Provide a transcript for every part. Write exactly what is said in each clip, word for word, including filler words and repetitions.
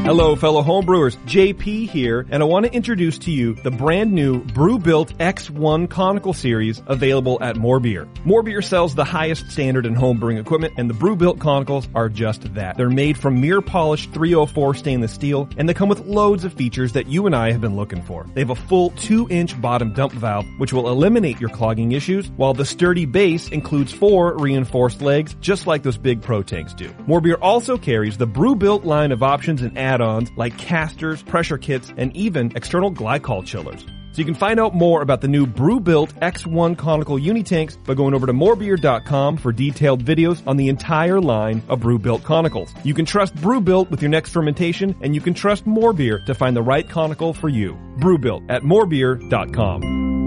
Hello, fellow homebrewers. J P here, and I want to introduce to you the brand new Brewbuilt X one Conical Series available at More Beer. More Beer sells the highest standard in homebrewing equipment, and the Brewbuilt Conicals are just that. They're made from mirror-polished three oh four stainless steel, and they come with loads of features that you and I have been looking for. They have a full two inch bottom dump valve, which will eliminate your clogging issues, while the sturdy base includes four reinforced legs, just like those big Pro tanks do. More Beer also carries the Brewbuilt line of options and add-ons like casters, pressure kits, and even external glycol chillers. So you can find out more about the new Brewbuilt X one Conical Unitanks by going over to more beer dot com for detailed videos on the entire line of Brewbuilt Conicals. You can trust Brewbuilt with your next fermentation, and you can trust More Beer to find the right conical for you. Brewbuilt at more beer dot com.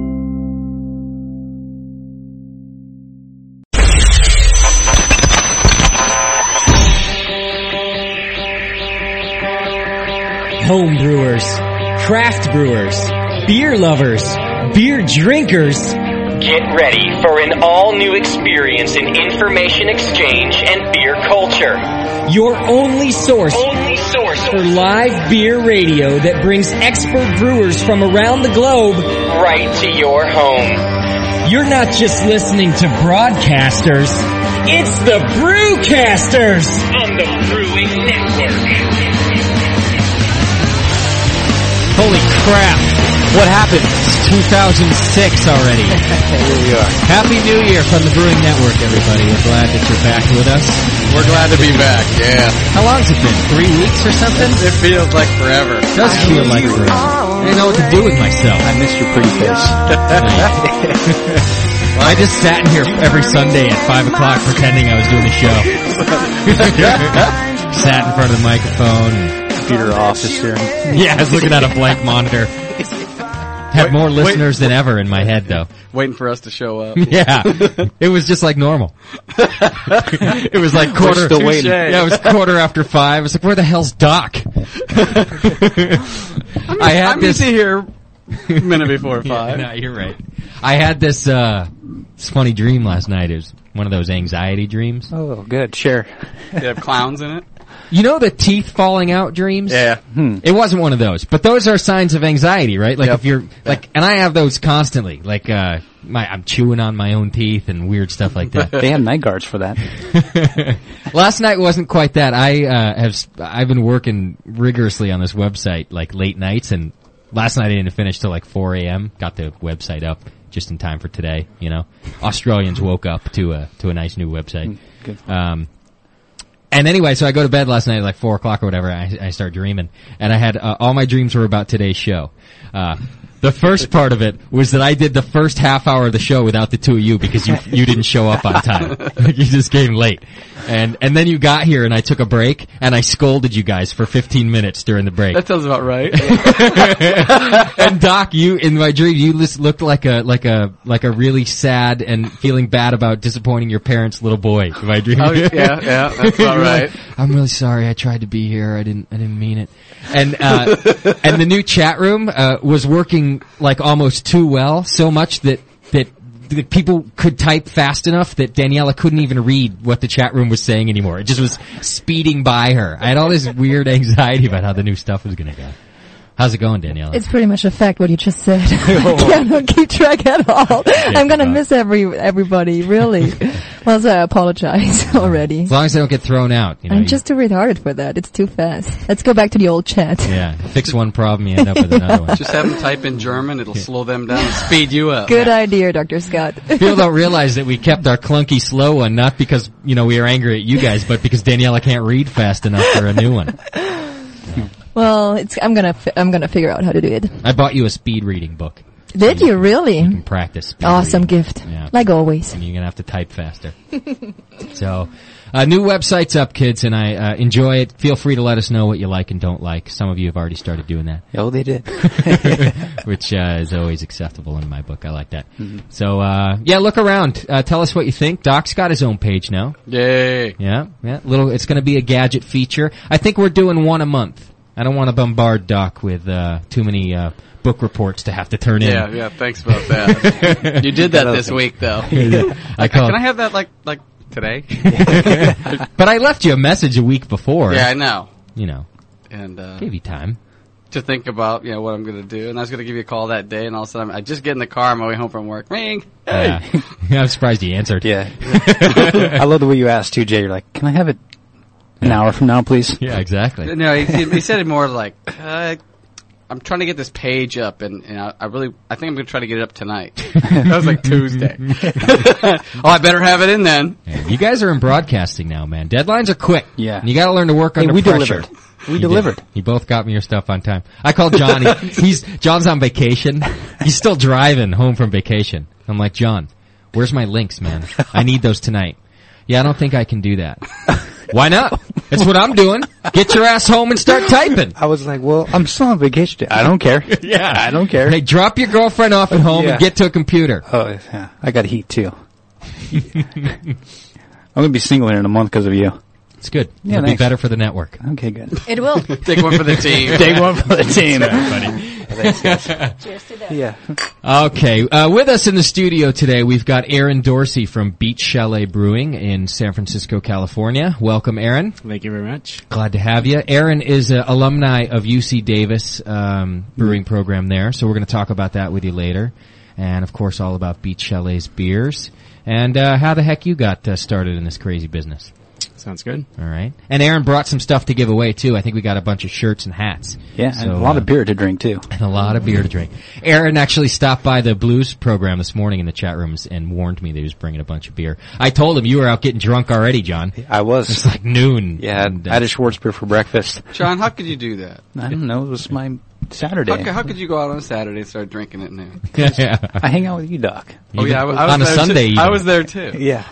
Home brewers, craft brewers, beer lovers, beer drinkers. Get ready for an all-new experience in information exchange and beer culture. Your only source, only source for live beer radio that brings expert brewers from around the globe right to your home. You're not just listening to broadcasters, it's the Brewcasters on the Brewing Network. Holy crap. What happened? It's two thousand six already. Here we are. Happy New Year from the Brewing Network, everybody. We're glad that you're back with us. We're glad to be back, yeah. How long's it been? Three weeks or something? It feels like forever. It does feel like forever. I don't know what to do with myself. I miss your pretty face. Well, I just sat in here every Sunday at five o'clock pretending I was doing a show. Sat in front of the microphone. Computer off, just here. Yeah, I was looking at a blank monitor. Had wait, more listeners wait. than ever in my head, though. Waiting for us to show up. Yeah, it was just like normal. It was like quarter. Still waiting. Yeah, it was quarter after five. I was like, "Where the hell's Doc?" I'm, I had I'm this here a minute before five. Yeah, no, you're right. I had this uh, this funny dream last night. It was one of those anxiety dreams. Oh, good. Sure. Did it have clowns in it? You know the teeth falling out dreams? Yeah. Hmm. It wasn't one of those, but those are signs of anxiety, right? Like yep. if you're like, and I have those constantly. Like, uh, my I'm chewing on my own teeth and weird stuff like that. They have night guards for that. Last night wasn't quite that. I uh, have I've been working rigorously on this website like late nights, and last night I didn't finish till like four a.m. Got the website up just in time for today. You know, Australians woke up to a to a nice new website. Good. Um. And anyway, so I go to bed last night at like four o'clock or whatever. I, I start dreaming, and I had uh, all my dreams were about today's show. Uh, the first part of it was that I did the first half hour of the show without the two of you because you you didn't show up on time. You just came late, and and then you got here, and I took a break, and I scolded you guys for fifteen minutes during the break. That sounds about right. And Doc, you in my dream, you looked like a like a like a really sad and feeling bad about disappointing your parents' little boy. In my dream. Oh, yeah, yeah, that's about right. Like, I'm really sorry. I tried to be here. I didn't. I didn't mean it. And uh and the new chat room uh was working like almost too well, so much that that the people could type fast enough that Daniela couldn't even read what the chat room was saying anymore. It just was speeding by her. I had all this weird anxiety about how the new stuff was going to go. How's it going, Daniela? It's pretty much a fact what you just said. I cannot keep track at all. I'm gonna miss every everybody, really. Well, so I apologize already. As long as I don't get thrown out. You know, I'm you just too retarded for that. It's too fast. Let's go back to the old chat. Yeah, fix one problem, you end up with another one. Just have them type in German. It'll slow them down and speed you up. Good idea, Doctor Scott. People don't realize that we kept our clunky slow one, not because, you know, we are angry at you guys, but because Daniela can't read fast enough for a new one. Well, it's, I'm gonna, fi- I'm gonna figure out how to do it. I bought you a speed reading book. Did so you, you really? You can practice. Awesome reading. gift. Yeah. Like always. And you're gonna have to type faster. So, uh, new website's up, kids, and I, uh, enjoy it. Feel free to let us know what you like and don't like. Some of you have already started doing that. Oh, they did. Which, uh, is always acceptable in my book. I like that. Mm-hmm. So, uh, yeah, look around. Uh, tell us what you think. Doc's got his own page now. Yay. Yeah, yeah. Little, it's gonna be a gadget feature. I think we're doing one a month. I don't want to bombard Doc with, uh, too many, uh, book reports to have to turn in. Yeah, yeah, thanks about that. You did that this week, though. I call Can I have that, like, like today? But I left you a message a week before. Yeah, I know. You know. and uh, Gave you time. to think about, you know, what I'm going to do. And I was going to give you a call that day, and all of a sudden I just get in the car on my way home from work. Ring! Hey! Yeah. Yeah, I'm surprised you answered. Yeah. I love the way you asked too, Jay. You're like, can I have it an hour from now, please? Yeah, exactly. No, he, he said it more like, uh, I'm trying to get this page up, and, and I, I really, I think I'm going to try to get it up tonight. That was like Tuesday. Oh, I better have it in then. Yeah, you guys are in broadcasting now, man. Deadlines are quick. Yeah. And you got to learn to work Hey, under we pressure. delivered. We You delivered. did. You both got me your stuff on time. I called John. He, he's John's on vacation. He's still driving home from vacation. I'm like, John, where's my links, man? I need those tonight. Yeah, I don't think I can do that. Why not? That's what I'm doing. Get your ass home and start typing. I was like, well, I'm still on vacation. I don't care. Yeah. I don't care. Hey, drop your girlfriend off at home Yeah. and get to a computer. Oh, yeah. I got heat too. I'm going to be single here in a month because of you. It's good. Yeah, It'll be thanks. better for the network. Okay, good. It will. Take one for the team. Take one for the team. Cheers to that. Yeah. Okay, uh, with us in the studio today, we've got Aaron Dorsey from Beach Chalet Brewing in San Francisco, California. Welcome, Aaron. Thank you very much. Glad to have you. Aaron is an alumni of U C Davis um, brewing program there, so we're going to talk about that with you later. And, of course, all about Beach Chalet's beers. And uh, how the heck you got uh, started in this crazy business. Sounds good. All right. And Aaron brought some stuff to give away, too. I think we got a bunch of shirts and hats. Yeah, So, and a lot uh, of beer to drink too. And a lot of beer to drink. Aaron actually stopped by the blues program this morning in the chat rooms and warned me that he was bringing a bunch of beer. I told him you were out getting drunk already, John. I was. It's like noon. Yeah, And, uh, I had a Schwarzbier for breakfast. John, how could you do that? I don't know. It was my Saturday. How, could- how could you go out on a Saturday and start drinking at noon? yeah. I hang out with you, Doc. Oh yeah, I, was- I was on a there Sunday. Too. even. I was there too. Yeah.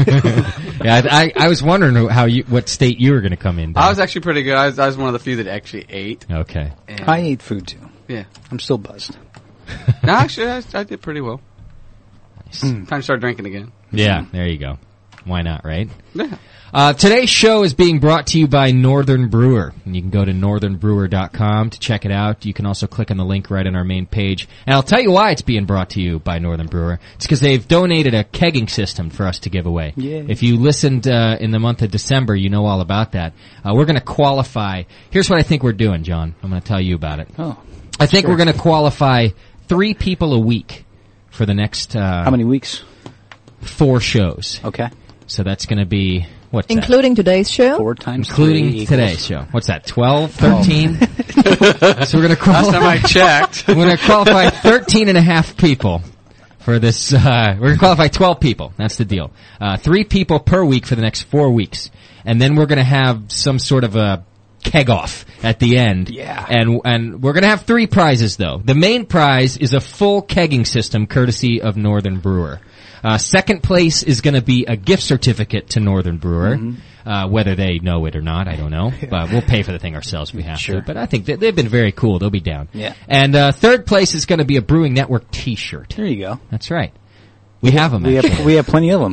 yeah, I, I, I was wondering who- how you, what state you were going to come in. I was actually pretty good. I was, I was one of the few that actually ate. Okay. And I ate food too. yeah. I'm still buzzed. No, actually, I, I did pretty well. Nice. Time to start drinking again. Yeah, there you go. Why not, right? Yeah. Uh, today's show is being brought to you by Northern Brewer. And you can go to northern brewer dot com to check it out. You can also click on the link right on our main page. And I'll tell you why it's being brought to you by Northern Brewer. It's because they've donated a kegging system for us to give away. Yay. If you listened uh, in the month of December, you know all about that. Uh, we're going to qualify. Here's what I think we're doing, John. I'm going to tell you about it. Oh. I think sure. we're going to qualify three people a week for the next uh, How many weeks? four shows. Okay. So that's going to be, what's that? Including today's show? Four times Including three today's equals- show. What's that, twelve, thirteen? So we're going to Last time qualify, I checked. we're going to qualify thirteen and a half people for this, uh, we're going to qualify twelve people. That's the deal. Uh, three people per week for the next four weeks. And then we're going to have some sort of a keg off at the end. Yeah. And, and we're going to have three prizes though. The main prize is a full kegging system courtesy of Northern Brewer. Uh, second place is going to be a gift certificate to Northern Brewer. Mm-hmm. Uh, whether they know it or not, I don't know. But we'll pay for the thing ourselves if we have Sure. to. But I think that they've been very cool. They'll be down. Yeah. And uh, third place is going to be a Brewing Network T-shirt. There you go. That's right. We have them. We actually. have we have plenty of them.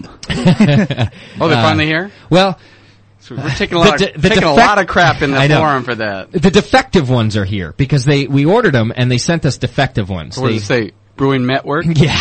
Oh, they're finally here? Well, So we're taking a lot, The of, de- the taking a defect- lot of crap in I the know. forum for that. the defective ones are here because they we ordered them and they sent us defective ones. What They- does it say? Brewing Network? Yeah.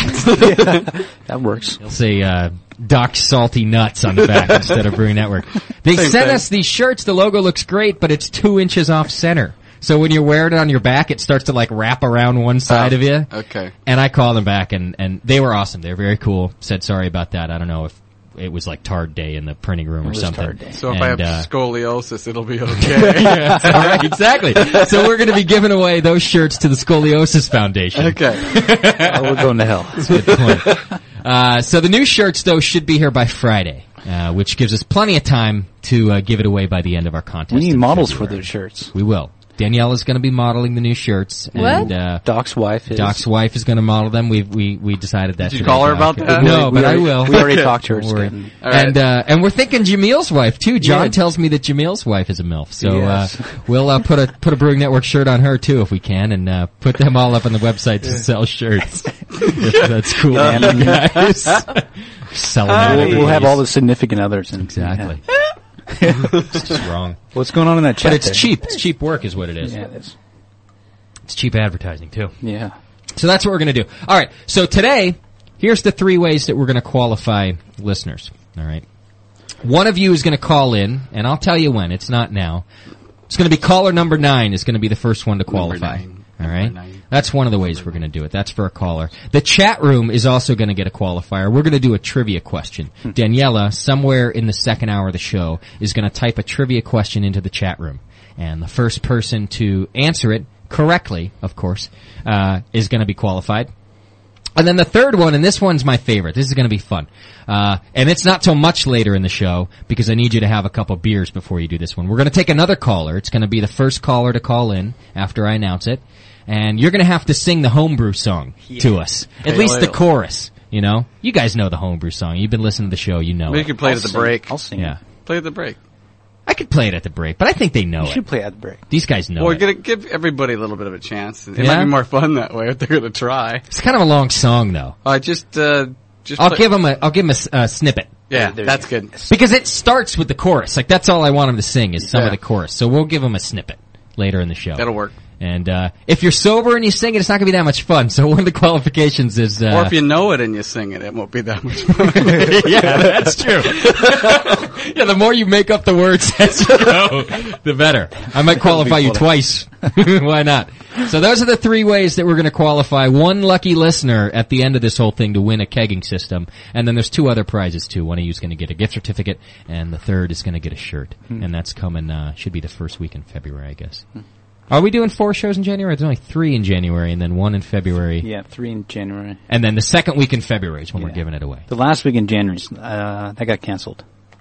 That works. They'll say uh, Doc Salty Nuts on the back instead of Brewing Network. They Same sent thing. us these shirts. The logo looks great, but it's two inches off center. So when you're wearing it on your back, it starts to like wrap around one side Oh, of you. Okay. And I called them back, and, and they were awesome. They were very cool. Said sorry about that. I don't know if it was like Tard Day in the printing room or was something. Tard Day. So if And, I have uh, scoliosis, it'll be okay. yeah, all right, exactly. So we're going to be giving away those shirts to the Scoliosis Foundation. Okay. Oh, we're going to hell. Good point. Uh, so the new shirts, though, should be here by Friday, uh, which gives us plenty of time to uh, give it away by the end of our contest. We need in models for February. those shirts. We will. Danielle is going to be modeling the new shirts. What? And, uh, Doc's wife is. Doc's wife is going to model them. We we we decided that. Did you today, call her Doc. about that? No, We but I already- will. We already talked to her. It's Don't worry. good. All right. And uh, and we're thinking Jamil's wife too. John Yeah. tells me that Jamil's wife is a MILF, so Yes. uh, we'll uh, put a put a Brewing Network shirt on her too if we can, and uh, put them all up on the website to sell shirts. If that's cool, Yeah. with you guys. Selling We'll, everything. we'll have all the significant others. And, Exactly. yeah. It's just wrong, What's going on in that chat? but it's there? cheap. It's cheap work, is what it is. Yeah, it is. It's cheap advertising too. Yeah. So that's what we're going to do. All right. So today, here's the three ways that we're going to qualify listeners. All right. One of you is going to call in, and I'll tell you when. It's not now. It's going to be caller number nine is going to be the first one to qualify. nine. All right? Number nine. That's one of the ways we're going to do it. That's for a caller. The chat room is also going to get a qualifier. We're going to do a trivia question. Daniela, somewhere in the second hour of the show, is going to type a trivia question into the chat room. And the first person to answer it correctly, of course, uh, is going to be qualified. And then the third one, and this one's my favorite. This is going to be fun. Uh, and it's not till much later in the show because I need you to have a couple beers before you do this one. We're going to take another caller. It's going to be the first caller to call in after I announce it. And you're going to have to sing the homebrew song yeah. to us. At Hail, least the hail. chorus, you know? You guys know the homebrew song. You've been listening to the show. You know Maybe it. you could play I'll it at the sing. break. I'll sing. Yeah. Play at the break. I could play it at the break, but I think they know You it. should play at the break. These guys know Well, it. we're gonna give everybody a little bit of a chance. It Yeah? might be more fun that way if they're gonna try. It's kind of a long song, though. I just, uh, just. I'll play- give them a, I'll give them a s- a snippet. Yeah, There you that's go. good. Because it starts with the chorus. Like, that's all I want them to sing is some Yeah. of the chorus. So we'll give them a snippet later in the show. That'll work. And, uh, if you're sober and you sing it, it's not gonna be that much fun. So one of the qualifications is, uh... Or if you know it and you sing it, it won't be that much fun. yeah, that's true. yeah, the more you make up the words as you go, the better. I might qualify you twice. Why not? So those are the three ways that we're going to qualify one lucky listener at the end of this whole thing to win a kegging system. And then there's two other prizes too. One of you is going to get a gift certificate, and the third is going to get a shirt. Hmm. And that's coming, uh, should be the first week in February, I guess. Hmm. Are we doing four shows in January? There's only three in January, and then one in February. Yeah, three in January. And then the second week in February is when Yeah. we're giving it away. The last week in January, uh, that got canceled.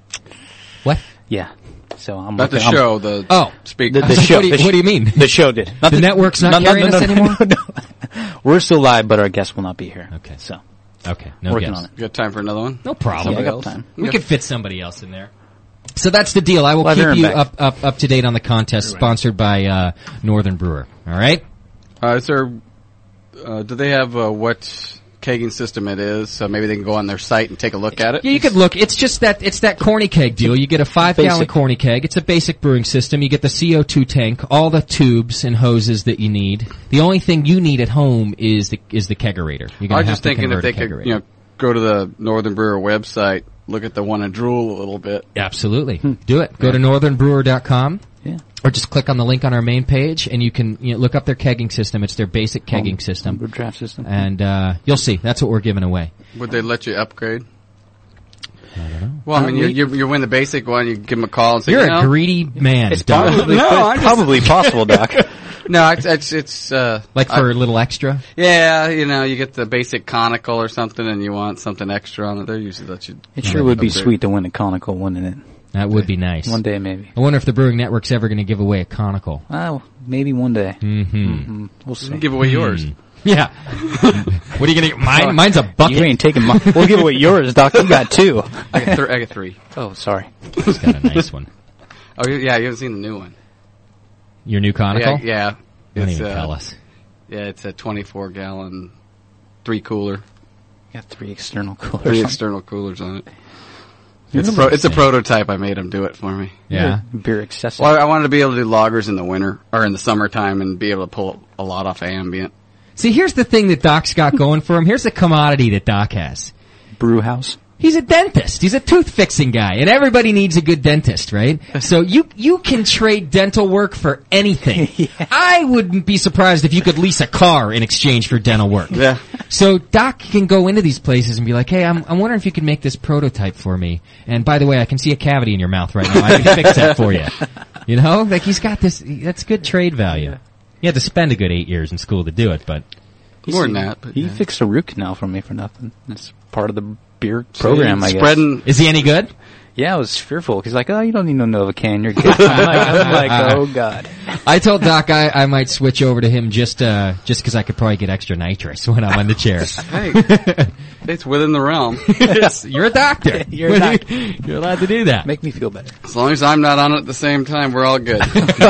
What? Yeah. So I'm Not the I'm- show, the Oh. speak. The, the show. What do you- the sh- what do you mean? The show did. Not The network's not no, no, carrying no, us no, anymore? no, no. We're still live, but our guest will not be here. Okay. So Okay, no working guess. on it. You got time for another one? No problem. Yeah, I got else? time. We Yeah. could fit somebody else in there. So that's the deal. I will Leather keep and you back. up, up, up to date on the contest sponsored by, uh, Northern Brewer. All right? Uh, is there, uh, do they have, uh, what kegging system it is? So maybe they can go on their site and take a look at it? Yeah, you could look. It's just that, it's that corny keg deal. You get a five gallon Basic. corny keg. It's a basic brewing system. You get the C O two tank, all the tubes and hoses that you need. The only thing you need at home is the, is the kegerator. You're I gonna was have just to thinking if convert they a could, kegerator. you know, go to the Northern Brewer website, look at the one in Drool a little bit. Absolutely. Do it. Go to northern brewer dot com. Yeah. Or just click on the link on our main page, and you can you know, look up their kegging system. It's their basic kegging Home- system. homebrew draft system. And uh, you'll see. That's what we're giving away. Would they let you upgrade? I don't know. Well, I mean, you, we- you, you win the basic one, you give them a call and say, You're you a know, greedy man, It's Doc. probably, No, I'm it's just- probably possible, Doc. no, it's, it's, it's, uh, Like for a little extra? yeah, you know, you get the basic conical or something and you want something extra on it. They're usually let you. It sure would be upgrade. sweet to win a conical, wouldn't it? That would be nice. One day, maybe. I wonder if the Brewing Network's ever going to give away a conical. Oh, maybe one day. Mm-hmm. Mm, we'll see. Give away yours. Yeah. What are you going to get? Mine? Mine's a bucket. You ain't taking mine. We'll give away yours, Doc. You got two. I got, th- I got three. Oh, sorry. It's got a nice one. Oh, you- yeah, you haven't seen the new one. Your new conical? Yeah, yeah. Don't It's, even uh, tell us. Yeah, it's a twenty-four gallon, three cooler, Got three external coolers. three external coolers on it. You're It's, the pro- most it's a insane. prototype. I made them do it for me. Yeah. Beer excessive. Well, I wanted to be able to do lagers in the winter or in the summertime and be able to pull a lot off ambient. See, here's the thing that Doc's got going for him. Here's the commodity that Doc has. Brew house. He's a dentist. He's a tooth fixing guy, and everybody needs a good dentist, right? So you you can trade dental work for anything. Yeah. I wouldn't be surprised if you could lease a car in exchange for dental work. Yeah. So Doc can go into these places and be like, "Hey, I'm I'm wondering if you could make this prototype for me. And by the way, I can see a cavity in your mouth right now. I can fix that for you." You know, like he's got this. That's good trade value. You had to spend a good eight years in school to do it, but More than that. But He yeah. fixed a root canal for me for nothing. It's part of the beer program, I guess. Spreading. is he any good? Yeah, I was fearful. He's like, oh, you don't need no Novocaine. You're good. I'm like, I'm like, oh, God. I told Doc I, I might switch over to him just uh just because I could probably get extra nitrous when I'm on the chair. Hey, it's within the realm. Yes, you're a doctor. You're a doctor. You're allowed to do that. Make me feel better. As long as I'm not on it at the same time, we're all good.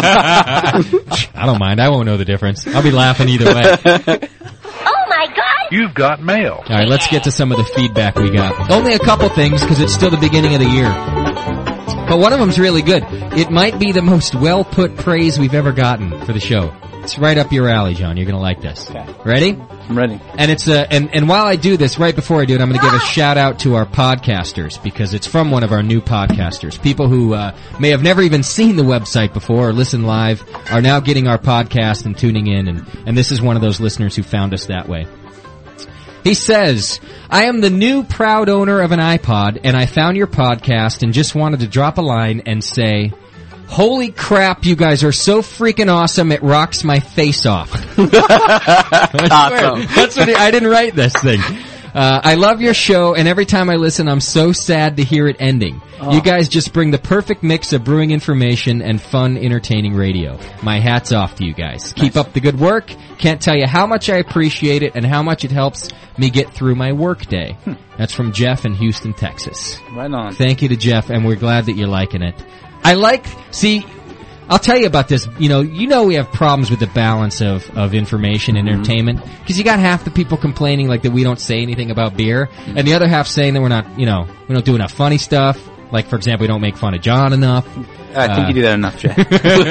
I don't mind. I won't know the difference. I'll be laughing either way. Oh my God! You've got mail. All right, let's get to some of the feedback we got. Only a couple things because it's still the beginning of the year. But one of them's really good. It might be the most well-put praise we've ever gotten for the show. It's right up your alley, John. You're going to like this. Okay. Ready? I'm ready. And it's uh, and and while I do this, right before I do it, I'm going to give a shout out to our podcasters because it's from one of our new podcasters. People who uh, may have never even seen the website before or listened live are now getting our podcast and tuning in, and and this is one of those listeners who found us that way. He says, I am the new proud owner of an iPod, and I found your podcast and just wanted to drop a line and say, holy crap, you guys are so freaking awesome, it rocks my face off. Awesome. That's what he, I didn't write this thing. Uh, I love your show, and every time I listen, I'm so sad to hear it ending. Oh. You guys just bring the perfect mix of brewing information and fun, entertaining radio. My hat's off to you guys. Nice. Keep up the good work. Can't tell you how much I appreciate it and how much it helps me get through my work day. Hmm. That's from Jeff in Houston, Texas. Right on. Thank you to Jeff, and we're glad that you're liking it. I like, see, I'll tell you about this. You know, you know we have problems with the balance of, of information and mm-hmm. entertainment. Because you got half the people complaining like that we don't say anything about beer, mm-hmm. and the other half saying that we're not, you know, we don't do enough funny stuff. Like, for example, we don't make fun of John enough. I think uh, you do that enough, Jay.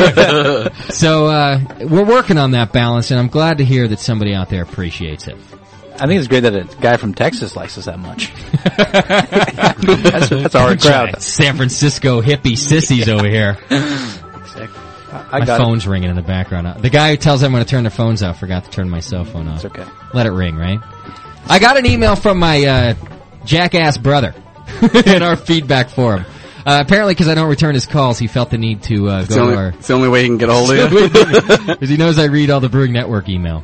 So, uh, we're working on that balance, and I'm glad to hear that somebody out there appreciates it. I think it's great that a guy from Texas likes us that much. that's, that's our crowd. San Francisco hippie sissies over here. I my got phone's it. ringing in the background. The guy who tells them when to turn their phones off forgot to turn my cell phone off. It's okay. Let it ring, right? I got an email from my uh, jackass brother in our feedback forum. Uh, apparently, because I don't return his calls, he felt the need to uh, go only, to our... It's the only way he can get a hold of you. Because he knows I read all the Brewing Network email.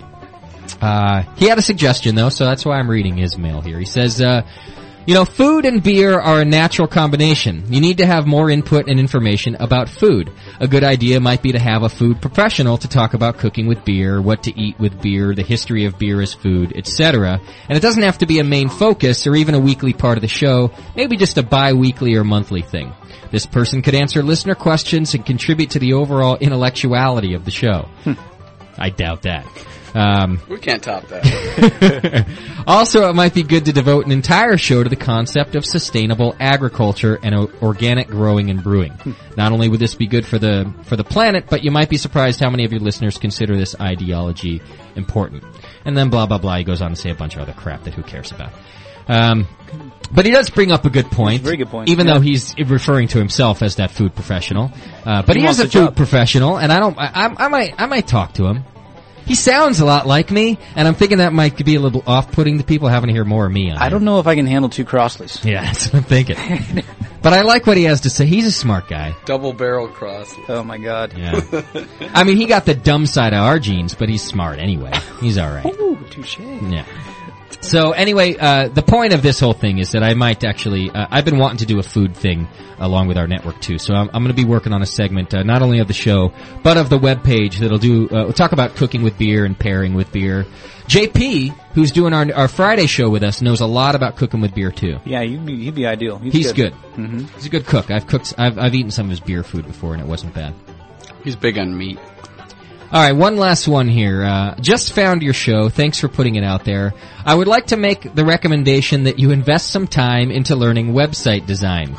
Uh, he had a suggestion, though, so that's why I'm reading his mail here. He says, uh, you know, food and beer are a natural combination. You need to have more input and information about food. A good idea might be to have a food professional to talk about cooking with beer, what to eat with beer, the history of beer as food, et cetera. And it doesn't have to be a main focus or even a weekly part of the show, maybe just a bi-weekly or monthly thing. This person could answer listener questions and contribute to the overall intellectuality of the show. I doubt that. Um, we can't top that. Also, it might be good to devote an entire show to the concept of sustainable agriculture and o- organic growing and brewing. Not only would this be good for the for the planet, but you might be surprised how many of your listeners consider this ideology important. And then blah, blah, blah. He goes on to say a bunch of other crap that who cares about. Um, but he does bring up a good point. Very good point. Even yeah. though he's referring to himself as that food professional. Uh, but he, he is a food job. professional, and I don't, I, I, I might, I might talk to him. He sounds a lot like me, and I'm thinking that might be a little off-putting to people having to hear more of me on I it. don't know if I can handle two Crossleys. Yeah, that's what I'm thinking. But I like what he has to say. He's a smart guy. Double barrel cross. Oh my god. Yeah. I mean, he got the dumb side of our genes, but he's smart anyway. He's alright. Ooh, touche. Yeah. So anyway, uh, the point of this whole thing is that I might actually, uh, I've been wanting to do a food thing along with our network too. So I'm, I'm going to be working on a segment, uh, not only of the show, but of the webpage that'll do, uh, we'll talk about cooking with beer and pairing with beer. J P, who's doing our, our Friday show with us, knows a lot about cooking with beer too. Yeah, he'd be, he'd be ideal. He's, He's good. good. Mm-hmm. He's a good cook. I've cooked, I've, I've eaten some of his beer food before and it wasn't bad. He's big on meat. All right, one last one here. Uh, just found your show. Thanks for putting it out there. I would like to make the recommendation that you invest some time into learning website design.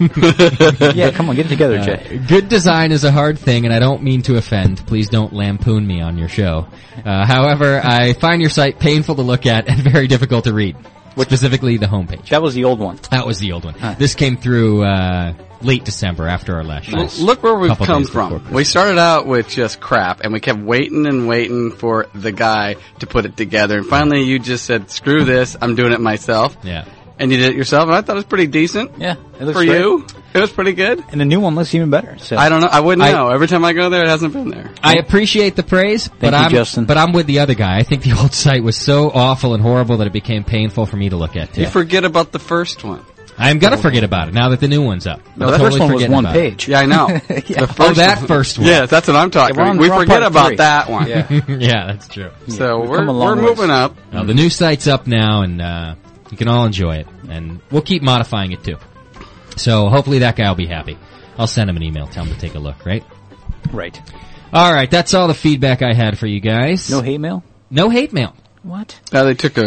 Yeah, come on, get it together, Jay. Uh, good design is a hard thing, and I don't mean to offend. Please don't lampoon me on your show. Uh, however, I find your site painful to look at and very difficult to read. Specifically, the homepage. That was the old one. That was the old one. Huh. This came through uh, late December after our last show. Well, look where we've Couple come days before from. Christmas. We started out with just crap, and we kept waiting and waiting for the guy to put it together. And finally, you just said, "Screw this! I'm doing it myself." Yeah. And you did it yourself, and I thought it was pretty decent. Yeah, it looks for great. you. It was pretty good. And the new one looks even better. So. I don't know. I wouldn't I- know. Every time I go there, it hasn't been there. I appreciate the praise, but you, I'm Justin. but I'm with the other guy. I think the old site was so awful and horrible that it became painful for me to look at too. You forget about the first one. I'm gonna forget about it now that the new one's up. No, I'm the totally first one was forgetting one about it. page. Yeah, I know. Yeah. The Oh, that first one. Yeah, that's what I'm talking Yeah, we're on- about. We we're on forget part about three. that one. Yeah. Yeah, that's true. So we've we're come a long we're ways. moving up. Well, the new site's up now, and uh, you can all enjoy it, and we'll keep modifying it too. So hopefully that guy will be happy. I'll send him an email, tell him to take a look. Right? Right. All right, that's all the feedback I had for you guys. No hate mail? No hate mail. What? Now they took a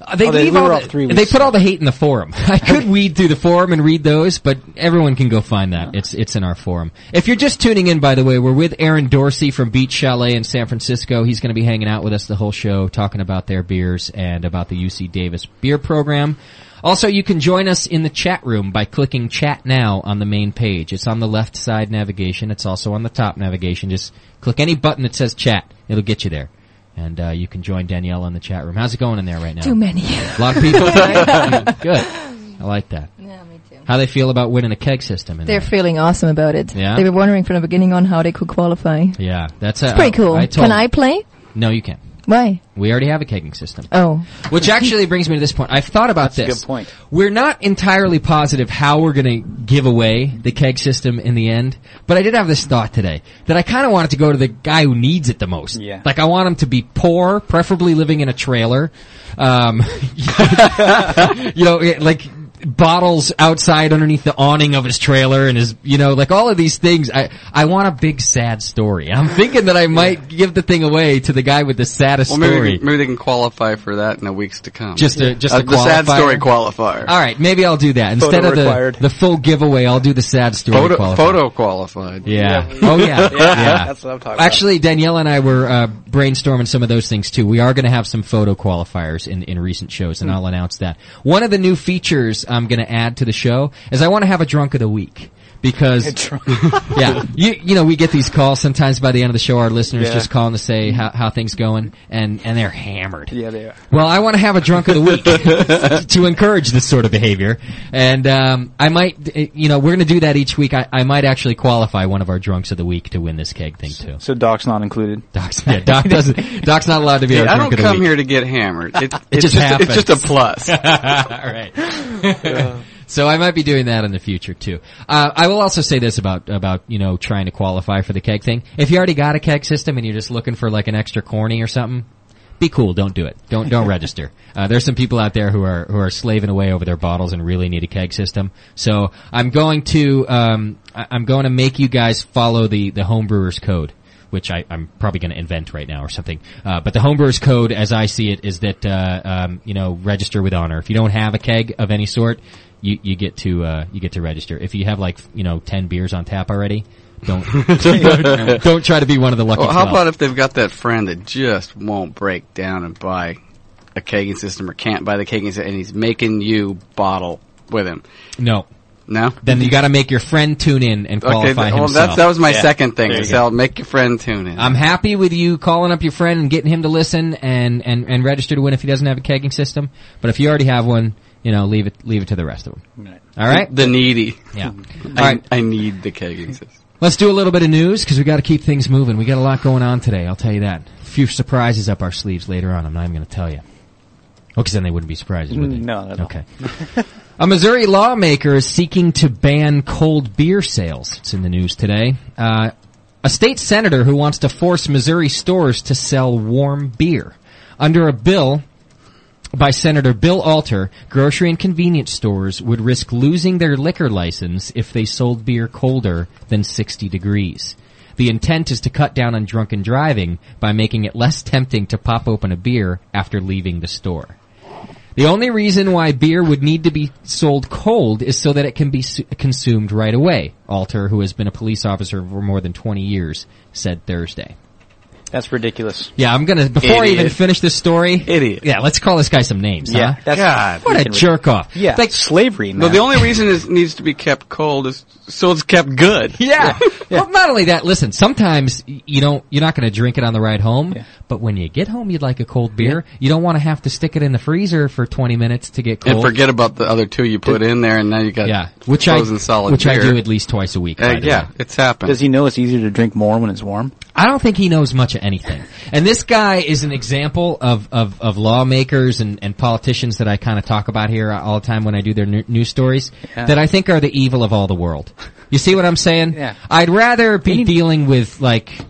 Uh, they Oh, they- leave we all were the, off three they weeks. put all the hate in the forum. I could weed through the forum and read those, but everyone can go find that. It's it's in our forum. If you're just tuning in, by the way, we're with Aaron Dorsey from Beach Chalet in San Francisco. He's going to be hanging out with us the whole show, talking about their beers and about the U C Davis beer program. Also, you can join us in the chat room by clicking Chat Now on the main page. It's on the left side navigation. It's also on the top navigation. Just click any button that says Chat. It'll get you there. And uh, you can join Danielle in the chat room. How's it going in there right now? Too many. A lot of people. Good. I like that. Yeah, me too. How they feel about winning a keg system? In They're there? feeling awesome about it. Yeah? They were wondering from the beginning on how they could qualify. Yeah, that's a, It's pretty cool. I told Can I play? No, you can't. Why? We already have a kegging system. Oh. Which actually brings me to this point. I've thought about That's a this. good point. We're not entirely positive how we're going to give away the keg system in the end, but I did have this thought today that I kind of want it to go to the guy who needs it the most. Yeah. Like I want him to be poor, preferably living in a trailer. Um, you know, like bottles outside underneath the awning of his trailer and his, you know, like all of these things. I, I want a big sad story. I'm thinking that I might give the thing away to the guy with the saddest Well, maybe, story. they can- maybe they can qualify for that in the weeks to come. Just a, just Uh, a the sad qualifier. story qualifier. All right, maybe I'll do that instead Photo of the required. the full giveaway. I'll do the sad story. Photo, qualifier. photo qualified. Yeah. Oh yeah. yeah. That's what I'm talking about. Actually, Danielle and I were uh, brainstorming some of those things too. We are going to have some photo qualifiers in in recent shows, and I'll announce that. One of the new features I'm going to add to the show is I want to have a drunk of the week. Because, yeah, you, you know, we get these calls sometimes by the end of the show, our listeners Yeah. just calling to say how, how things going, and, and they're hammered. Yeah, they are. Well, I want to have a drunk of the week to encourage this sort of behavior. And, um, I might, eh, you know, we're going to do that each week. I, I might actually qualify one of our drunks of the week to win this keg thing too. So Doc's not included. Doc's, yeah, Doc doesn't, Doc's not allowed to be Hey, our I drunk don't of the come week. here to get hammered. It, It it's just just happens. it's just a plus. All right. So I might be doing that in the future too. Uh, I will also say this about, about, you know, trying to qualify for the keg thing. If you already got a keg system and you're just looking for like an extra corny or something, be cool. Don't do it. Don't, don't register. Uh, there's some people out there who are, who are slaving away over their bottles and really need a keg system. So I'm going to, um, I- I'm going to make you guys follow the, the homebrewers code, which I, I'm probably going to invent right now or something. Uh, but the homebrewers code, as I see it, is that, uh, um, you know, register with honor. If you don't have a keg of any sort, you, you get to, uh, you get to register. If you have like, you know, ten beers on tap already, don't, don't, don't try to be one of the lucky Well, how twelve. about if they've got that friend that just won't break down and buy a kegging system or can't buy the kegging system and he's making you bottle with him? No. No? Then you gotta make your friend tune in and Okay, qualify th- well, himself. that's, that was my Yeah. second thing. There you Is go. I'll make your friend tune in. I'm happy with you calling up your friend and getting him to listen and, and, and register to win if he doesn't have a kegging system. But if you already have one, you know, leave it, leave it to the rest of them. Right. All right? The needy. Yeah. All I, right. I need the kegging system. Let's do a little bit of news because we got to keep things moving. We got a lot going on today. I'll tell you that. A few surprises up our sleeves later on. I'm not even going to tell you. Oh, because then they wouldn't be surprises, would they? No, not at all. Okay. A Missouri lawmaker is seeking to ban cold beer sales. It's in the news today. Uh, a state senator who wants to force Missouri stores to sell warm beer. Under a bill by Senator Bill Alter, grocery and convenience stores would risk losing their liquor license if they sold beer colder than sixty degrees. The intent is to cut down on drunken driving by making it less tempting to pop open a beer after leaving the store. The only reason why beer would need to be sold cold is so that it can be su- consumed right away, Alter, who has been a police officer for more than twenty years, said Thursday. That's ridiculous. Yeah, I'm gonna, before I Idiot. even finish this story, Idiot. yeah, let's call this guy some names, Yeah. huh? That's God. What a freaking jerk off. Yeah. Like, slavery, man. No, the only reason it needs to be kept cold is so it's kept good. yeah. Well, not only that, listen, sometimes y- you don't, you're not gonna drink it on the ride home, Yeah. but when you get home you'd like a cold beer, you don't want to have to stick it in the freezer for twenty minutes to get cold. And forget about the other two you put in there, and now you got yeah, which I, frozen solid which beer. I do at least twice a week, Uh, by the yeah, way. it's happened. Does he know it's easier to drink more when it's warm? I don't think he knows much of anything. And this guy is an example of, of, of lawmakers and, and politicians that I kind of talk about here all the time when I do their new, news stories Yeah. that I think are the evil of all the world. You see what I'm saying? Yeah. I'd rather be dealing with, like,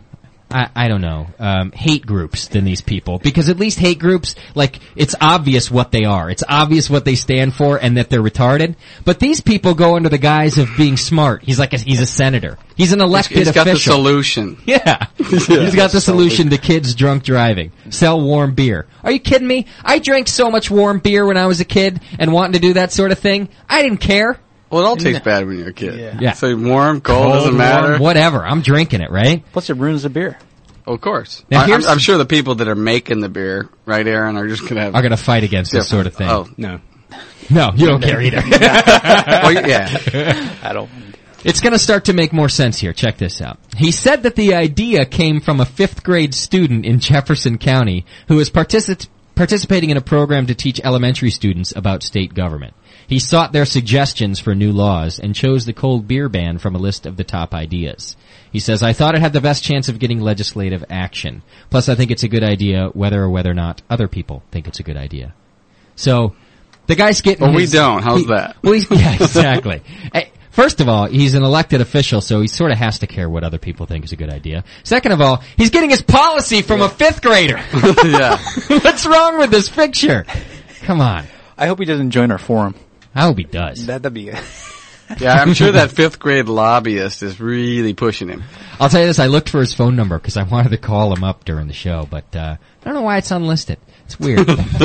I, I don't know, um, hate groups than these people. Because at least hate groups, like, it's obvious what they are. It's obvious what they stand for and that they're retarded. But these people go under the guise of being smart. He's like, a, he's a senator. He's an elected He's got official. the solution. Yeah. He's got the solution to kids drunk driving. Sell warm beer. Are you kidding me? I drank so much warm beer when I was a kid and wanting to do that sort of thing. I didn't care. Well, it all tastes bad when you're a kid. Yeah. Yeah. So warm, cold, Cold, doesn't matter. warm, whatever. I'm drinking it, right? Plus, it ruins the beer. Oh, of course. Now I, I'm, here's- I'm sure the people that are making the beer, right, Aaron, are just gonna have. Are going to fight against this sort of thing. Oh, No. No, you don't care either. well, yeah. I don't. It's going to start to make more sense here. Check this out. He said that the idea came from a fifth grade student in Jefferson County who is partici- participating in a program to teach elementary students about state government. He sought their suggestions for new laws and chose the cold beer ban from a list of the top ideas. He says, I thought it had the best chance of getting legislative action. Plus, I think it's a good idea whether or whether or not other people think it's a good idea. So, the guy's getting Well, we his- don't. How's he- that? Well, he's, yeah, exactly. Hey, first of all, he's an elected official, so he sort of has to care what other people think is a good idea. Second of all, he's getting his policy from a fifth grader. yeah. What's wrong with this picture? Come on. I hope he doesn't join our forum. I hope he does. That'd be. Yeah, I'm sure that fifth grade lobbyist is really pushing him. I'll tell you this, I looked for his phone number because I wanted to call him up during the show, but uh, I don't know why it's unlisted. It's weird.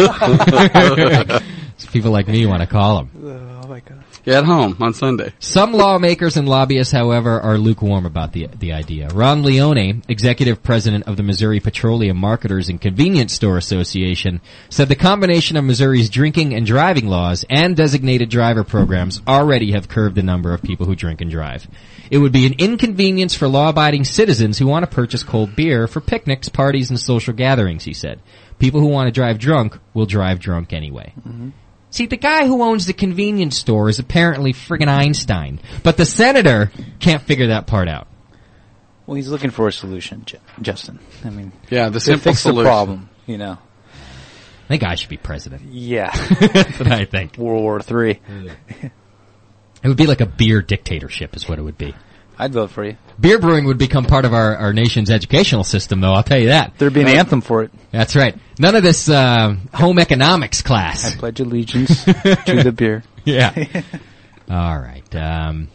It's people like me want to call him. Oh my god. Yeah, at home on Sunday. Some lawmakers and lobbyists, however, are lukewarm about the the idea. Ron Leone, executive president of the Missouri Petroleum Marketers and Convenience Store Association, said the combination of Missouri's drinking and driving laws and designated driver programs already have curbed the number of people who drink and drive. It would be an inconvenience for law-abiding citizens who want to purchase cold beer for picnics, parties, and social gatherings, he said. People who want to drive drunk will drive drunk anyway. Mm-hmm. See, the guy who owns the convenience store is apparently friggin' Einstein, but the senator can't figure that part out. Well, he's looking for a solution, J- Justin. I mean, Yeah, the to simple fix solution. the problem, you know. I think I should be president. Yeah. That's what I think. World War Three. It would be like a beer dictatorship is what it would be. I'd vote for you. Beer brewing would become part of our, our nation's educational system, though, I'll tell you that. There'd be an anthem for it. That's right. None of this uh, home economics class. I pledge allegiance to the beer. Yeah. All right. Um,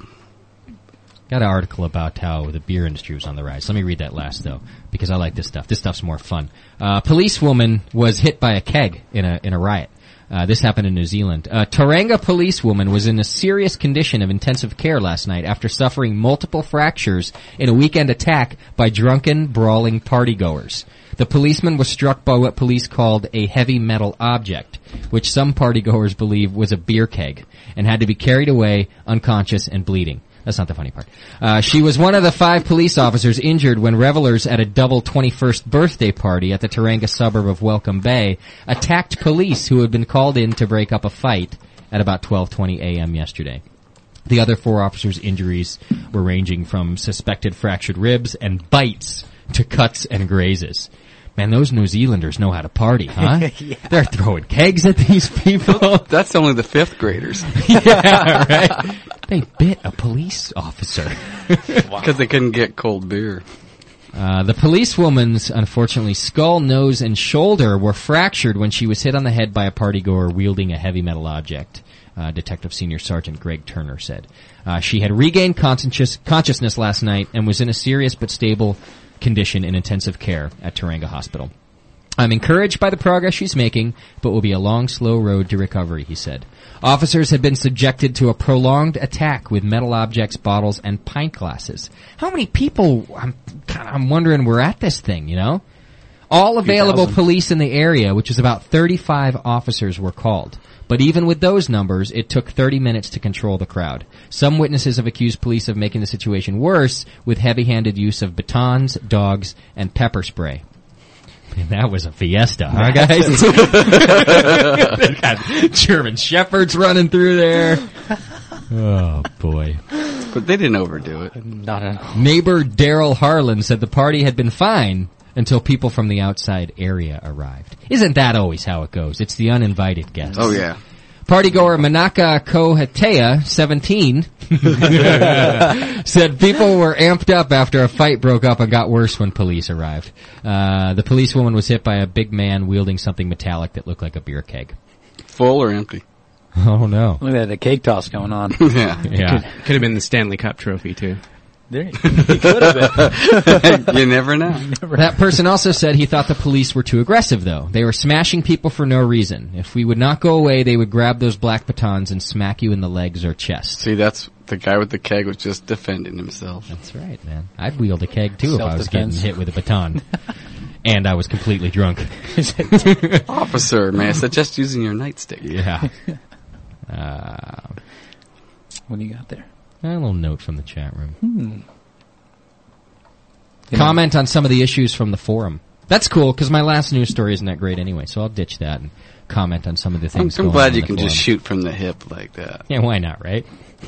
got an article about how the beer industry was on the rise. Let me read that last, though, because I like this stuff. This stuff's more fun. Uh, policewoman was hit by a keg in a in a riot. Uh, this happened in New Zealand. A Tauranga policewoman was in a serious condition of intensive care last night after suffering multiple fractures in a weekend attack by drunken, brawling partygoers. The policeman was struck by what police called a heavy metal object, which some partygoers believe was a beer keg, and had to be carried away unconscious and bleeding. That's not the funny part. Uh, she was one of the five police officers injured when revelers at a double twenty-first birthday party at the Tauranga suburb of Welcome Bay attacked police who had been called in to break up a fight at about twelve twenty a.m. yesterday. The other four officers' injuries were ranging from suspected fractured ribs and bites to cuts and grazes. Man, those New Zealanders know how to party, huh? Yeah. They're throwing kegs at these people. That's only the fifth graders. Yeah, right? They bit a police officer. Because they couldn't get cold beer. Uh, the policewoman's, unfortunately, skull, nose, and shoulder were fractured when she was hit on the head by a partygoer wielding a heavy metal object, uh, Detective Senior Sergeant Greg Turner said. Uh, she had regained conscious- consciousness last night and was in a serious but stable condition in intensive care at Tauranga Hospital. I'm encouraged by the progress she's making, but will be a long, slow road to recovery, he said. Officers had been subjected to a prolonged attack with metal objects, bottles, and pint glasses. How many people, I'm, I'm wondering, were at this thing, you know? All available police in the area, which is about thirty-five officers, were called. But even with those numbers, it took thirty minutes to control the crowd. Some witnesses have accused police of making the situation worse with heavy-handed use of batons, dogs, and pepper spray. Man, that was a fiesta, huh, guys? They got German shepherds running through there. Oh, boy. But they didn't overdo it. Not at all. Neighbor Daryl Harlan said the party had been fine until people from the outside area arrived. Isn't that always how it goes? It's the uninvited guests. Oh, yeah. Partygoer Manaka Kohatea, seventeen, said people were amped up after a fight broke up and got worse when police arrived. Uh, the policewoman was hit by a big man wielding something metallic that looked like a beer keg. Full or empty? Oh, no. Look at that, a cake toss going on. Yeah. Yeah. Could have been the Stanley Cup trophy, too. There you could have been. You never know. That person also said he thought the police were too aggressive, though. They were smashing people for no reason. If we would not go away, they would grab those black batons and smack you in the legs or chest. See, that's the guy with the keg was just defending himself. That's right, man. I'd wield a keg, too, if I was getting Self-defense. hit with a baton. And I was completely drunk. Officer, may I suggest using your nightstick? Yeah. Uh, What do you got there? a little note from the chat room. Hmm. Comment on some of the issues from the forum. That's cool, because my last news story isn't that great anyway, so I'll ditch that and comment on some of the I'm, things I'm going glad on you in can the just forum. shoot from the hip like that. Yeah, why not, right?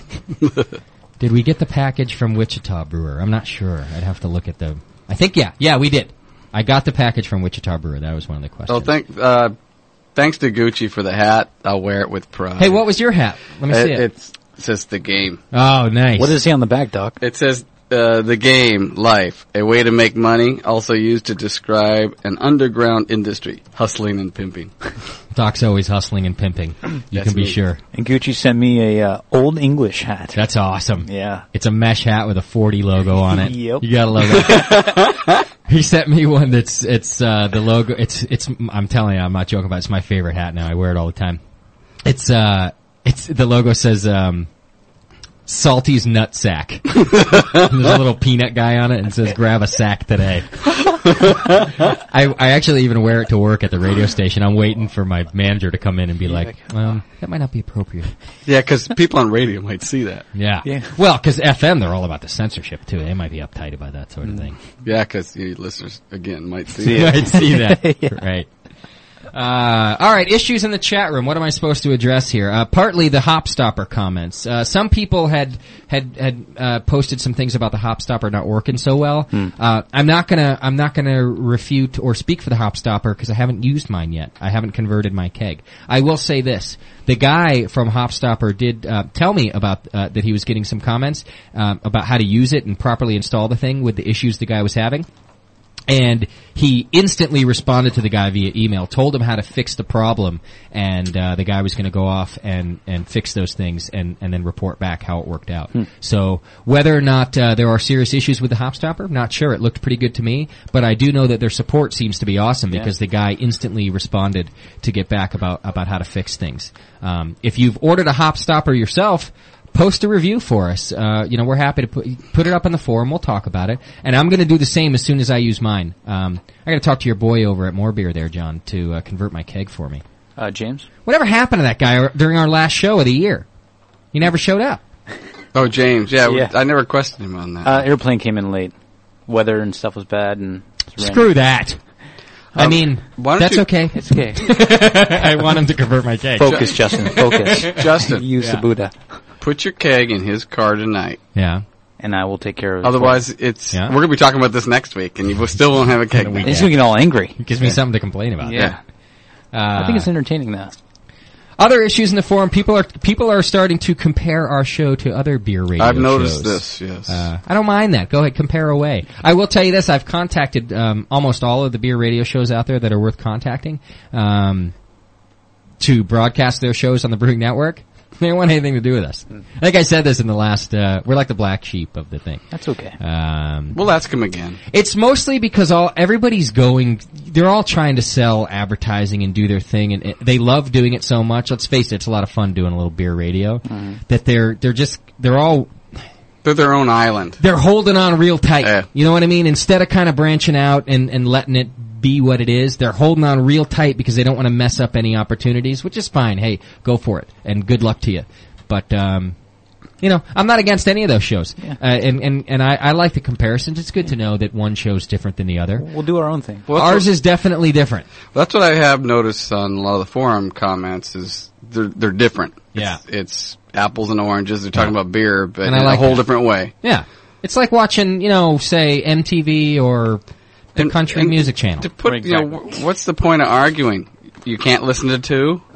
Did we get the package from Wichita Brewer? I'm not sure. I'd have to look at the... I think, yeah. Yeah, we did. I got the package from Wichita Brewer. That was one of the questions. Oh, thank, uh, thanks to Gucci for the hat. I'll wear it with pride. Hey, what was your hat? Let me see it. It's, it says the game. Oh, nice. What does he on the back, Doc? It says, uh, the game, life, a way to make money, also used to describe an underground industry, hustling and pimping. Doc's always hustling and pimping. You That's can be me. sure. And Gucci sent me a uh, Old English hat. That's awesome. Yeah. It's a mesh hat with a forty logo on it. Yep. You gotta love it. He sent me one that's, it's, uh, the logo, it's, it's, I'm telling you, I'm not joking about it. It's my favorite hat now. I wear it all the time. It's, uh, it's, the logo says, um, Salty's nut sack. There's a little peanut guy on it and it says grab a sack today. I, I actually even wear it to work at the radio station. I'm waiting for my manager to come in and be like, um, that might not be appropriate. Yeah, because people on radio might see that. Yeah. Yeah. Well, because F M, they're all about the censorship too. They might be uptight about that sort of thing. Yeah, because you listeners, again, might see Yeah, it. I'd see that. Yeah. Right. Uh, all right, issues in the chat room. What am I supposed to address here? Uh, partly the Hopstopper comments. Uh, some people had had had uh, posted some things about the Hopstopper not working so well. Uh, I'm not gonna I'm not gonna refute or speak for the Hopstopper because I haven't used mine yet. I haven't converted my keg. I will say this: the guy from Hopstopper did uh, tell me about uh, that he was getting some comments um, about how to use it and properly install the thing with the issues the guy was having. And he instantly responded to the guy via email, told him how to fix the problem, and uh, the guy was going to go off and, and fix those things and, and then report back how it worked out. Hmm. So whether or not uh, there are serious issues with the Hopstopper, not sure. It looked pretty good to me, but I do know that their support seems to be awesome because yeah. the guy instantly responded to get back about, about how to fix things. Um, if you've ordered a Hopstopper yourself, post a review for us. Uh, you know, we're happy to put, put it up on the forum. We'll talk about it. And I'm going to do the same as soon as I use mine. Um, I got to talk to your boy over at More Beer there, John, to uh, convert my keg for me. Uh, James? Whatever happened to that guy during our last show of the year? He never showed up. Oh, James. Yeah, Yeah. I never questioned him on that. Uh, airplane came in late. Weather and stuff was bad and it was Screw that. I Um, mean, why don't that's you- okay. It's okay. I want him to convert my keg. Focus, Justin. Focus. Justin, Use Yeah. the Buddha. put your keg in his car tonight. Yeah. And I will take care of it. Otherwise, it's Yeah. we're going to be talking about this next week, and you still won't have a keg. week. He's going to get all angry. It gives me something to complain about. Yeah. Uh, I think it's entertaining, though. Other issues in the forum, people are people are starting to compare our show to other beer radio I've noticed shows. this, yes. Uh, I don't mind that. Go ahead, compare away. I will tell you this, I've contacted um, almost all of the beer radio shows out there that are worth contacting um, to broadcast their shows on the Brewing Network. They don't want anything to do with us. I think I said this in the last, uh, we're like the black sheep of the thing. That's okay. Um, We'll ask him again. It's mostly because all everybody's going. They're all trying to sell advertising and do their thing, and it, they love doing it so much. Let's face it; it's a lot of fun doing a little beer radio. Mm-hmm. That they're they're just they're all They're their own island. they're holding on real tight. Yeah. You know what I mean? Instead of kind of branching out and and letting it be what it is, they're holding on real tight because they don't want to mess up any opportunities, which is fine. Hey, go for it, and good luck to you. But um, you know, I'm not against any of those shows, Yeah. uh, and and and I, I like the comparisons. It's good to know that one show's different than the other. We'll do our own thing. Well, Ours that's is definitely different. what, that's what I have noticed on a lot of the forum comments is they're they're different. Yeah. It's, it's apples and oranges. They're talking about beer, but And in I like a whole that. different way. Yeah, it's like watching, you know, say M T V or the And- country and music channel. To put, you know, wh- what's the point of arguing? You can't listen to two?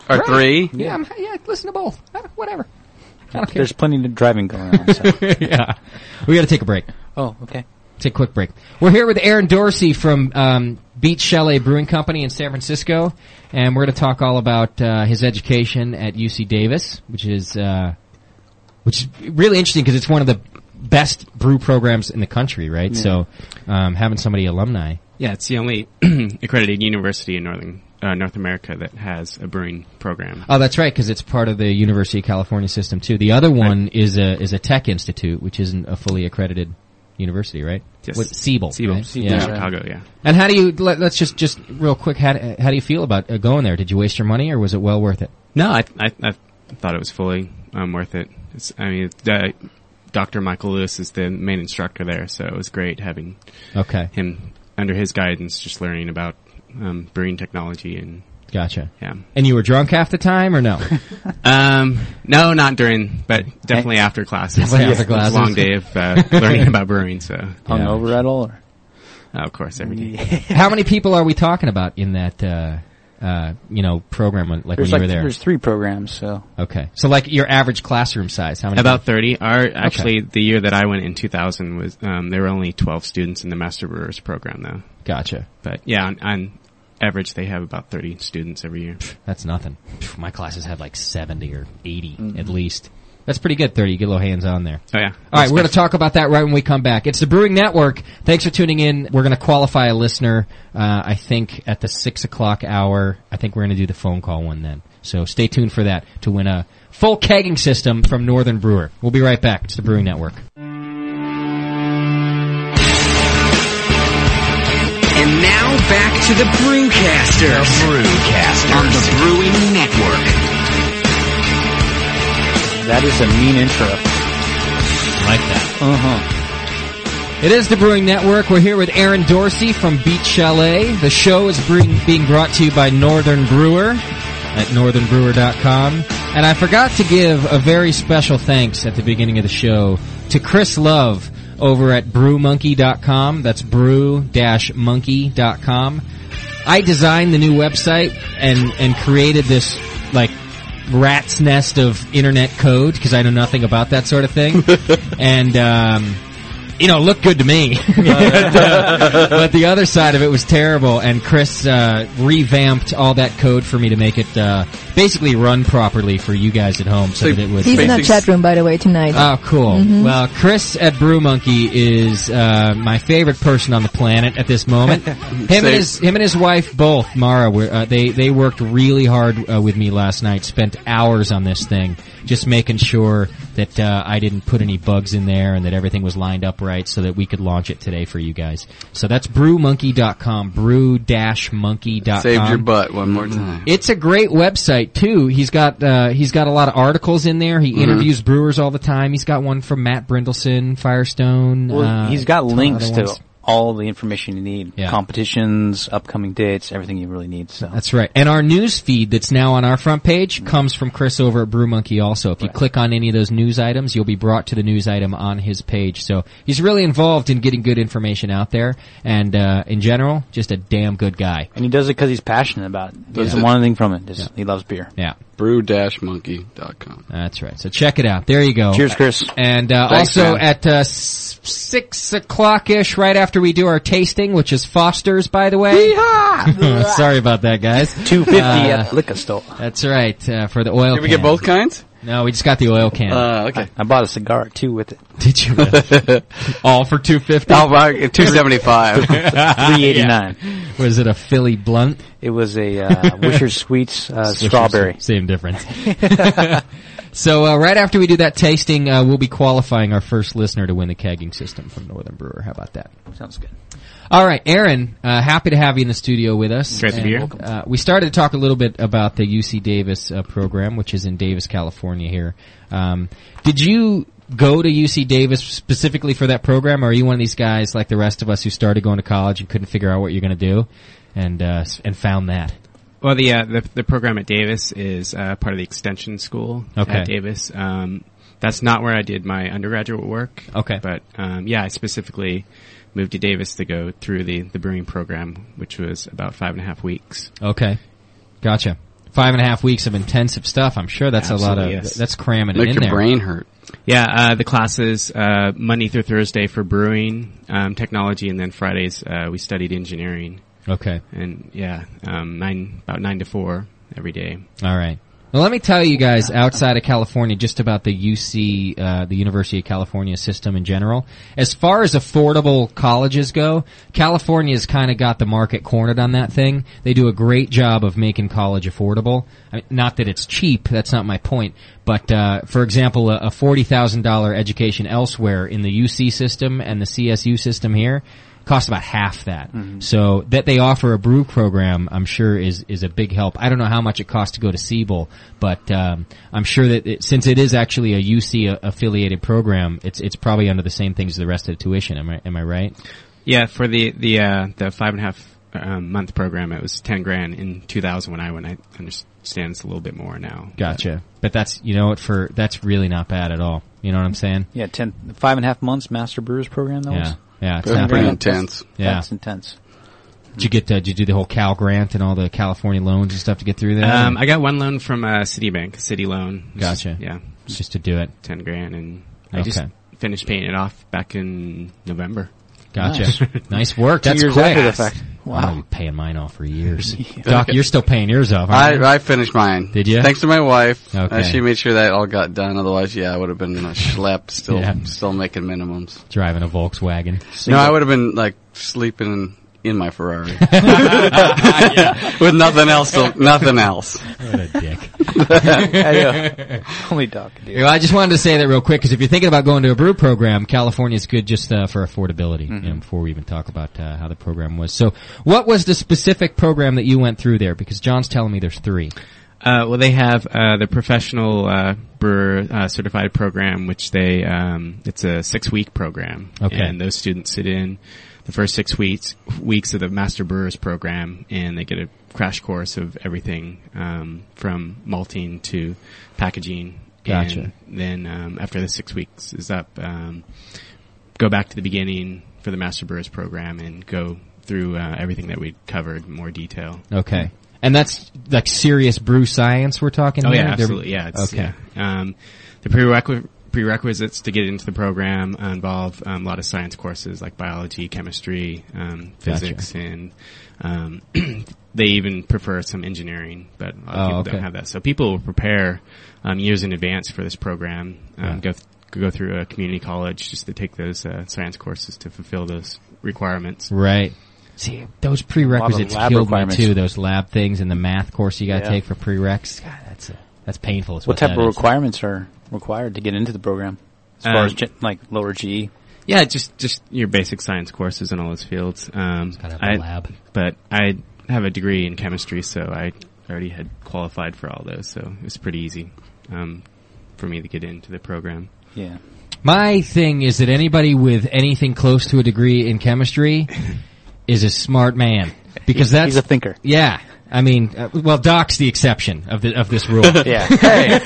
Or three? Yeah, I'm, yeah. Listen to both. I don't- Whatever. I don't care. There's plenty of driving going on. So. yeah. We got to take a break. Oh, okay. Take a quick break. We're here with Aaron Dorsey from um, Beach Chalet Brewing Company in San Francisco, and we're going to talk all about uh, his education at U C Davis, which is uh, which is really interesting because it's one of the best brew programs in the country, right? Yeah. So um, having somebody alumni. Yeah, it's the only accredited university in Northern uh, North America that has a brewing program. Oh, that's right, because it's part of the University of California system too. The other one is a is a tech institute, which isn't a fully accredited university, right? Yes. What, Siebel. Siebel, right? Siebel, Yeah. Chicago, yeah. And how do you? Let, let's just just real quick. How do, how do you feel about uh, going there? Did you waste your money, or was it well worth it? No, I I, I thought it was fully um, worth it. It's, I mean, the, Doctor Michael Lewis is the main instructor there, so it was great having Okay, him under his guidance, just learning about um, brewing technology and gotcha. yeah. And you were drunk half the time, or no? Um, no, not during, but definitely after classes. Definitely after It was classes. a long day of uh, learning about brewing, so Hungover at all? Or? uh, of course every day. How many people are we talking about in that? Uh, uh, you know, program when, like There's when like you were there? there's three programs, so Okay, so like your average classroom size? How many? About thirty. Our actually the year that I went in two thousand was um, there were only twelve students in the Master Brewers program though. Gotcha. But yeah, on, on average they have about thirty students every year. That's nothing. My classes have like seventy or eighty at least. That's pretty good. Thirty. You get a little hands on there. Oh yeah. All right, we're going to talk about that right when we come back. It's the Brewing Network. Thanks for tuning in. We're going to qualify a listener, uh, I think, at the six o'clock hour. I think we're going to do the phone call one then. So stay tuned for that to win a full kegging system from Northern Brewer. We'll be right back. It's the Brewing Network. And now back to the Brewcasters. The Brewcasters. On the Brewing Network. that is a mean intro. Like that. Uh-huh. It is the Brewing Network. We're here with Aaron Dorsey from Beach Chalet. The show is bring, being brought to you by Northern Brewer at northern brewer dot com. And I forgot to give a very special thanks at the beginning of the show to Chris Love over at brew monkey dot com. That's brew dash monkey dot com. I designed the new website and, and created this, like, rat's nest of internet code because I know nothing about that sort of thing. and, um, you know, it looked good to me. but, uh, but the other side of it was terrible, and Chris uh, revamped all that code for me to make it uh, basically run properly for you guys at home so So that it would... He's in the Basics. chat room, by the way, tonight. Oh, cool. Well, Chris at Brew Monkey is uh, my favorite person on the planet at this moment. him and Same. his him and his wife both, Mara, were, uh, they they worked really hard uh, with me last night. Spent hours on this thing, just making sure that uh, I didn't put any bugs in there and that everything was lined up right, so that we could launch it today for you guys. So that's brew monkey dot com, brew dash monkey dot com. Saved your butt one more time. It's a great website too. He's got uh, he's got a lot of articles in there. He interviews brewers all the time. He's got one from Matt Brindleson, Firestone. Well, uh, he's got ton of links other to ones. all the information you need. Yeah. Competitions, upcoming dates, everything you really need. So That's right. And our news feed that's now on our front page comes from Chris over at Brew Monkey also. If you click on any of those news items, you'll be brought to the news item on his page. So he's really involved in getting good information out there. And uh, in general, just a damn good guy. And he does it because he's passionate about it. He doesn't Yeah. want anything from it. Just, He loves beer. Yeah, brew dash monkey dot com. that's right. So check it out. There you go. Cheers, Chris. And uh, Thanks, also man. at uh, s- six o'clock-ish, right after we do our tasting, which is Foster's, by the way. Sorry about that, guys. two fifty Uh, at the liquor store. That's right, uh, for the oil Did we can. get both kinds? No, we just got the oil can. Uh, okay. I bought a cigar too with it. Did you? All for two fifty. I'll buy two seventy-five. Three eighty nine. Was it a Philly blunt? It was a uh, Wisher Sweets uh, strawberry. Same difference. So uh, right after we do that tasting, uh, we'll be qualifying our first listener to win the kegging system from Northern Brewer. How about that? Sounds good. All right, Aaron, uh, happy to have you in the studio with us. Great to be here. And, Uh, we started to talk a little bit about the U C Davis uh, program, which is in Davis, California here. Um, did you go to U C Davis specifically for that program, or are you one of these guys like the rest of us who started going to college and couldn't figure out what you're going to do and uh, s- and found that? Well, the, uh, the the program at Davis is uh, part of the extension school Okay. at Davis. Um, that's not where I did my undergraduate work. Okay. But um, yeah, I specifically moved to Davis to go through the, the brewing program, which was about five and a half weeks. Okay. Gotcha. five and a half weeks of intensive stuff. I'm sure that's Absolutely, a lot of yes. that's cramming it Make in your there. brain hurt. Yeah, uh, the classes, uh, Monday through Thursday for brewing, um, technology, and then Fridays, uh, we studied engineering. Okay. And yeah, um, nine, about nine to four every day. All right. Well, let me tell you guys outside of California just about the U C, uh, the University of California system in general. As far as affordable colleges go, California's kind of got the market cornered on that thing. They do a great job of making college affordable. I mean, not that it's cheap, that's not my point. But, uh, for example, a, a forty thousand dollars education elsewhere in the U C system and the C S U system here costs about half that. Mm-hmm. So that they offer a brew program, I'm sure is is a big help. I don't know how much it costs to go to Siebel, but um, I'm sure that it, since it is actually a U C affiliated program, it's it's probably under the same things as the rest of the tuition. Am I am I right? Yeah, for the the uh, the five and a half um, month program, it was ten grand in two thousand when I went. I understand it's a little bit more now. Gotcha. But that's you know what for that's really not bad at all. You know what I'm saying? Yeah, ten, five and a half months master brewers program. That Yeah. was Yeah, it's Pretty not bad. intense. Yeah. That's intense. Did you get to, did you do the whole Cal grant and all the California loans and stuff to get through that? Um, I got one loan from uh, Citibank, a city loan. Gotcha. Yeah, just to do it. ten grand, and I Okay. just finished paying it off back in November. Gotcha. Nice. Nice work. Two That's years quick. after the fact. Wow. Wow. I've been paying mine off for years. Doc, you're still paying yours off, I, aren't you? I finished mine. Did ya? Thanks to my wife. Okay. Uh, she made sure that all got done. Otherwise, yeah, I would have been a schlep, still, Yeah. still making minimums. Driving a Volkswagen. No, I would have been like sleeping in, in my Ferrari with nothing else. To, nothing else. What a dick. I know. Only Doc can do it. Well, I just wanted to say that real quick because if you're thinking about going to a brew program, California's good just uh, for affordability. Mm-hmm. You know, before we even talk about uh, how the program was. So, what was the specific program that you went through there? Because John's telling me there's three. Uh, well, they have uh, the professional uh, brewer uh, certified program, which they um, it's a six week program, Okay. and those students sit in the first six weeks weeks of the Master Brewers program, and they get a crash course of everything um, from malting to packaging. Gotcha. And then um, after the six weeks is up, um, go back to the beginning for the Master Brewers program and go through uh, everything that we covered in more detail. Okay. And that's like serious brew science we're talking Oh here? yeah, They're- absolutely. Yeah. It's, Okay. yeah. Um, the prerequ- prerequisites to get into the program uh, involve um, a lot of science courses like biology, chemistry, um, Gotcha. physics, and um, they even prefer some engineering, but a lot of Oh, people okay. don't have that. So people will prepare um, years in advance for this program. Um, Yeah. Go th- go through a community college just to take those uh, science courses to fulfill those requirements. Right. See, those prerequisites lab killed me requirements. too. Those lab things and the math course you got to Yeah. take for prereqs. God, that's uh that's painful. Is What what type that of is. requirements are required to get into the program? As far Um, as gen- like lower G E? Yeah, just just your basic science courses in all those fields. Um, Gotta have I- a lab. But I have a degree in chemistry, so I already had qualified for all those, so it was pretty easy um, for me to get into the program. Yeah. My thing is that anybody with anything close to a degree in chemistry is a smart man because that's He's a thinker. yeah. I mean, uh, well, Doc's the exception of the of this rule. Yeah. Hey.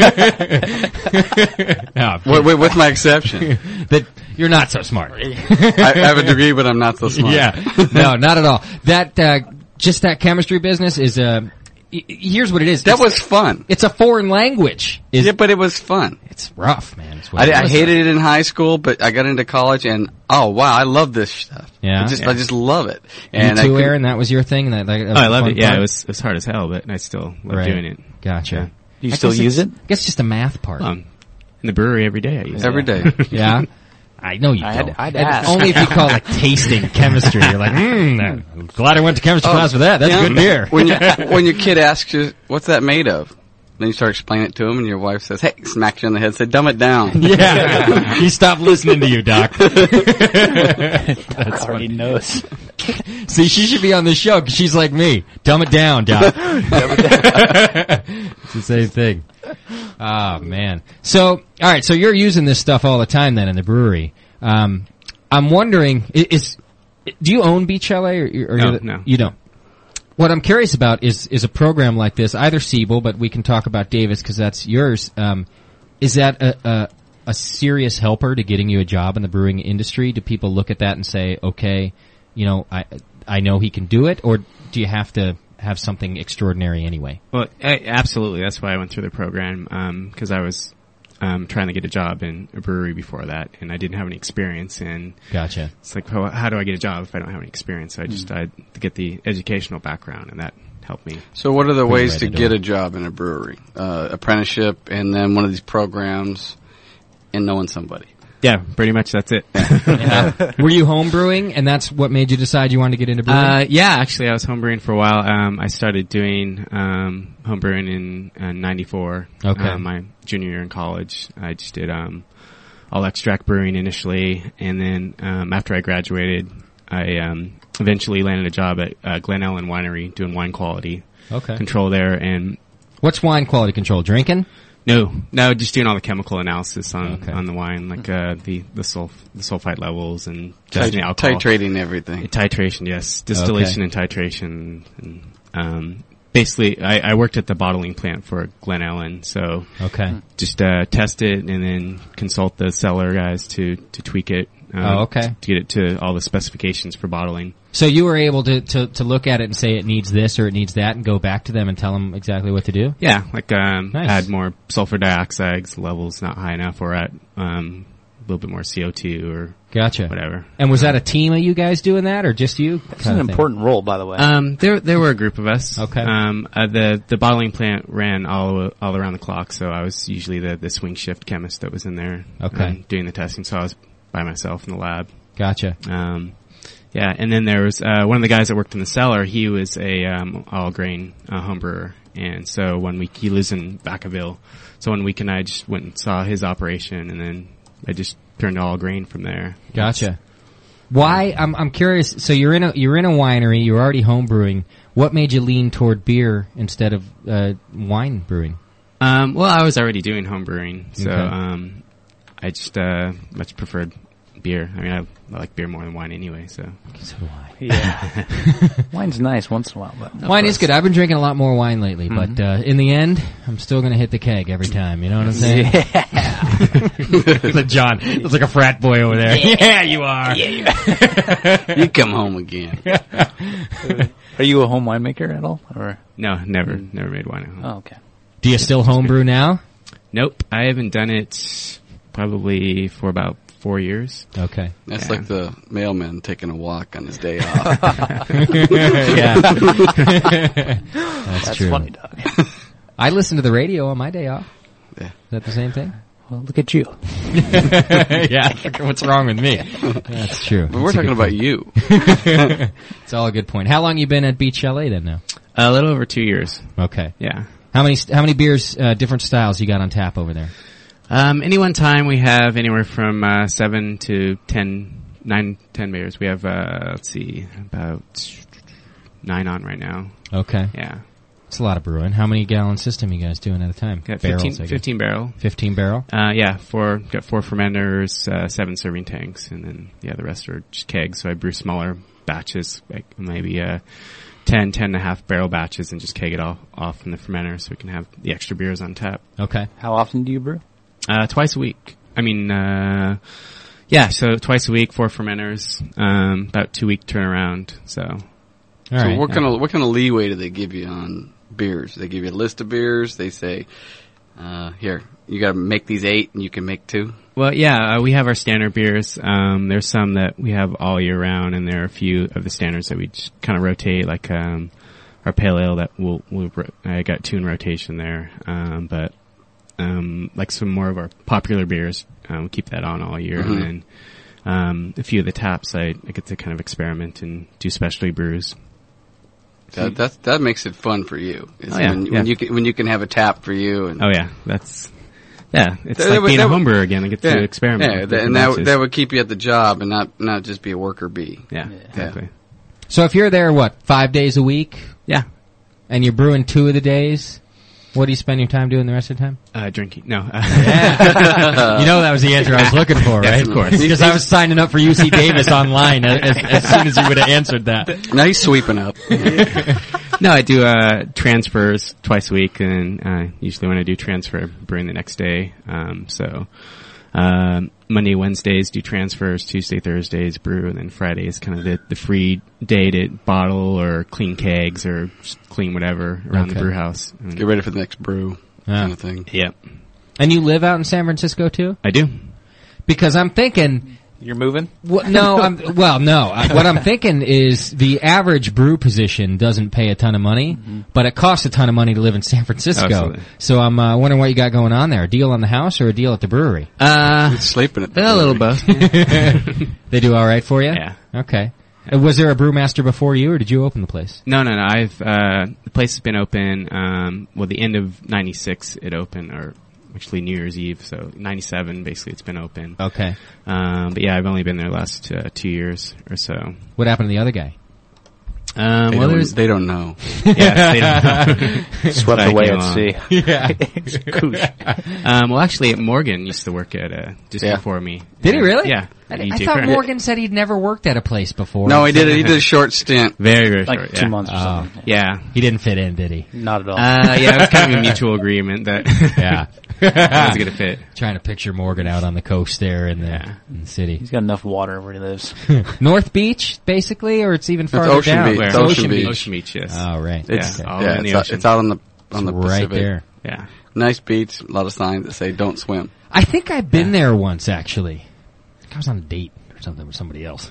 No, With, with, with my exception. that you're not so smart. I, I have a degree, but I'm not so smart. Yeah, no, not at all. That uh, just that chemistry business is a. Uh, y- here's what it is. That It's- was fun. It's a foreign language. Is Yeah, but it was fun. it's rough, man. It's what I, it I is. hated it in high school, but I got into college and oh wow, I love this stuff. Yeah? I just Yeah. I just love it. You And I too, could- Aaron. That was your thing. That, that, that Oh, was I the loved fun it. Yeah, part? it was it was hard as hell, but I still love Right. doing it. Gotcha. Yeah. Do you I still guess use it? it's- I guess just the math part. Um, in the brewery every day I use every it. day. Yeah. I know you I had- don't. I'd And ask. only if you call it tasting chemistry. You're like, mm, I'm glad I went to chemistry Oh, class for that. That's yeah. good beer. when you, when your kid asks you, "What's that made of?" Then you start explaining it to him, and your wife says, "Hey," smacks you on the head, say, "Dumb it down." Yeah. He stopped listening to you, Doc. Doc already knows. See, she should be on the show 'cause she's like me. Dumb it down, Doc. It's the same thing. Ah, man. So, alright, so you're using this stuff all the time then in the brewery. Um, I'm wondering, i- is, do you own Beach L A or, or No, you're the- no. you don't? What I'm curious about is, is a program like this, either Siebel, but we can talk about Davis because that's yours. Um, is that a, a, a serious helper to getting you a job in the brewing industry? Do people look at that and say, okay, you know, I, I know he can do it, or do you have to have something extraordinary anyway. Well, a- absolutely. That's why I went through the program, because I was um, trying to get a job in a brewery before that, and I didn't have any experience. And Gotcha. it's like, how, how do I get a job if I don't have any experience? So I just tried to get the educational background, and that helped me. So what are the Pretty ways way to to do get it. a job in a brewery? Uh, apprenticeship, and then one of these programs, and knowing somebody. Yeah, pretty much that's it. Yeah. Were you home brewing, and that's what made you decide you wanted to get into brewing? Uh, yeah, actually, I was homebrewing for a while. Um, I started doing um, homebrewing in uh, ninety-four. Okay. Uh, my junior year in college, I just did um, all extract brewing initially, and then um, after I graduated, I um, eventually landed a job at uh, Glen Ellen Winery doing wine quality Okay. control there. And What's wine quality control? Drinking? no, no, just doing all the chemical analysis on Okay. on the wine, like uh, the the sulf the sulfite levels and just Tit- the alcohol. titrating everything. Titration, yes. Distillation and titration. And, um, basically, I, I worked at the bottling plant for Glen Ellen, so Okay. just uh, test it and then consult the cellar guys to, to tweak it. Um, Oh, okay. To get it to all the specifications for bottling. So you were able to, to, to look at it and say it needs this or it needs that and go back to them and tell them exactly what to do? Yeah, like um, Nice. add more sulfur dioxide, levels not high enough, or at um, a little bit more C O two or Gotcha. whatever. And was that a team of you guys doing that or just you? It's an important role, by the way. Um, there there were a group of us. Okay. Um, uh, the the bottling plant ran all all around the clock, so I was usually the the swing shift chemist that was in there. Okay. um, doing the testing. So I was by myself in the lab. Gotcha. Um, yeah, and then there was uh, one of the guys that worked in the cellar. He was a um, all grain uh, home brewer, and so one week he lives in Vacaville. So one weekend I just went and saw his operation, and then I just turned to all grain from there. Gotcha. Why? I'm I'm curious. So you're in a you're in a winery. You're already home brewing. What made you lean toward beer instead of uh, wine brewing? Um, well, I was already doing home brewing, so Okay. um, I just uh, much preferred beer. I mean, I, I like beer more than wine anyway. So So do I. Yeah. Wine's nice once in a while, but Wine is good. I've been drinking a lot more wine lately, Mm-hmm. but uh, in the end, I'm still going to hit the keg every time. You know what I'm saying? Look at John. Looks like a frat boy over there. Yeah, you are. You come home again. are you a home winemaker at all? Or no, never, never made wine at home. oh, okay. Do you still homebrew now? Nope, I haven't done it probably for about four years. Okay. That's Yeah. like the mailman taking a walk on his day off. Yeah. That's, That's true. funny, Doug. I listen to the radio on my day off. Yeah. Is that the same thing? Well, look at you. Yeah. What's wrong with me? That's true. But we're That's a talking good about you. point. It's all a good point. How long you been at Beach Chalet then now? A little over two years. Okay. Yeah. How many how many beers, uh, different styles you got on tap over there? Um, any one time we have anywhere from uh, seven to ten, nine, ten beers. We have uh, let's see, about nine on right now. Okay. Yeah, It's a lot of brewing. How many gallon system you guys doing at a time? got Barrels, fifteen, I guess. fifteen barrel. fifteen barrel? Uh, yeah, four got four fermenters, uh, seven serving tanks, and then yeah, the rest are just kegs. So I brew smaller batches, like maybe uh, ten, ten and a half barrel batches, and just keg it all off in the fermenter, so we can have the extra beers on tap. Okay. How often do you brew? Uh, twice a week. I mean, uh, yeah, so twice a week, four fermenters, um, about two week turnaround. So, All so right. what kind of what kind of leeway do they give you on beers? They give you a list of beers. They say, uh, "Here, you got to make these eight, and you can make two." well, yeah, uh, we have our standard beers. Um, there's some that we have all year round, and there are a few of the standards that we just kind of rotate, like um, our pale ale that we'll, we'll ro- I got two in rotation there, um, but. Um, like some more of our popular beers, uh, we keep that on all year, Mhm. and then um, a few of the taps, I, I get to kind of experiment and do specialty brews. That that that makes it fun for you. Is Oh, yeah, when, yeah. when you can when you can have a tap for you. And Oh yeah, that's yeah. It's That- like that would- being that a would- home brewer again. I get yeah, to experiment. yeah, with that, different and that batches. that would keep you at the job and not not just be a worker bee. yeah, exactly. So if you're there, what, five days a week, Yeah, and you're brewing two of the days, what do you spend your time doing the rest of the time? uh, drinking. No, Yeah. You know that was the answer I was looking for, right? Yes, of course. Because I was signing up for U C Davis online as, as soon as you would have answered that. Now he's sweeping up. no. I do uh, transfers twice a week, and uh, usually when I do transfer, brewing the next day. Um, so um, Monday, Wednesdays do transfers, Tuesday, Thursdays brew, and then Friday is kind of the, the free day to bottle or clean kegs or just clean whatever around Okay. the brew house. And Get ready for the next brew Yeah. kind of thing. Yep, And you live out in San Francisco too? I do. Because I'm thinking, You're moving? well, no, I'm, well, no. I, what I'm thinking is the average brew position doesn't pay a ton of money, but it costs a ton of money to live in San Francisco. Absolutely. So I'm uh, wondering what you got going on there. A deal on the house or a deal at the brewery? Uh, Sleeping at the a little brewery. both. They do all right for you? Yeah. Okay. Uh, was there a brewmaster before you, or did you open the place? No, no, no. I've uh, the place has been open. Um, well, the end of ninety-six it opened, or actually New Year's Eve. So ninety-seven, basically, it's been open. Okay. Um, but yeah, I've only been there the last uh, two years or so. What happened to the other guy? Um, They, well, don't, there's they don't know. yeah, they don't. Swept I away came at along. sea. Yeah. Koosh. Um, well, actually, Morgan used to work at uh, just Yeah. before me. Did he And- really? Yeah. I, E I T thought Current. Morgan said he'd never worked at a place before. No, he did it. He did a short stint. Very, very Like short. two yeah. months or Oh. something. Yeah. He didn't fit in, did he? Not at all. Uh, yeah, it was kind of a mutual agreement that Yeah. it was going to fit. Trying to picture Morgan out on the coast there in the, Yeah. in the city. He's got enough water where he lives. North Beach, basically, or it's even farther Ocean down? Beach. Where? It's Ocean Beach. Ocean Beach, yes. Oh, right. It's, Yeah. All yeah, in the it's, out, ocean. it's out on the on the It's right Pacific. there. Yeah. Nice beach. A lot of signs that say "Don't swim." I think I've been there once, actually. I think I was on a date or something with somebody else.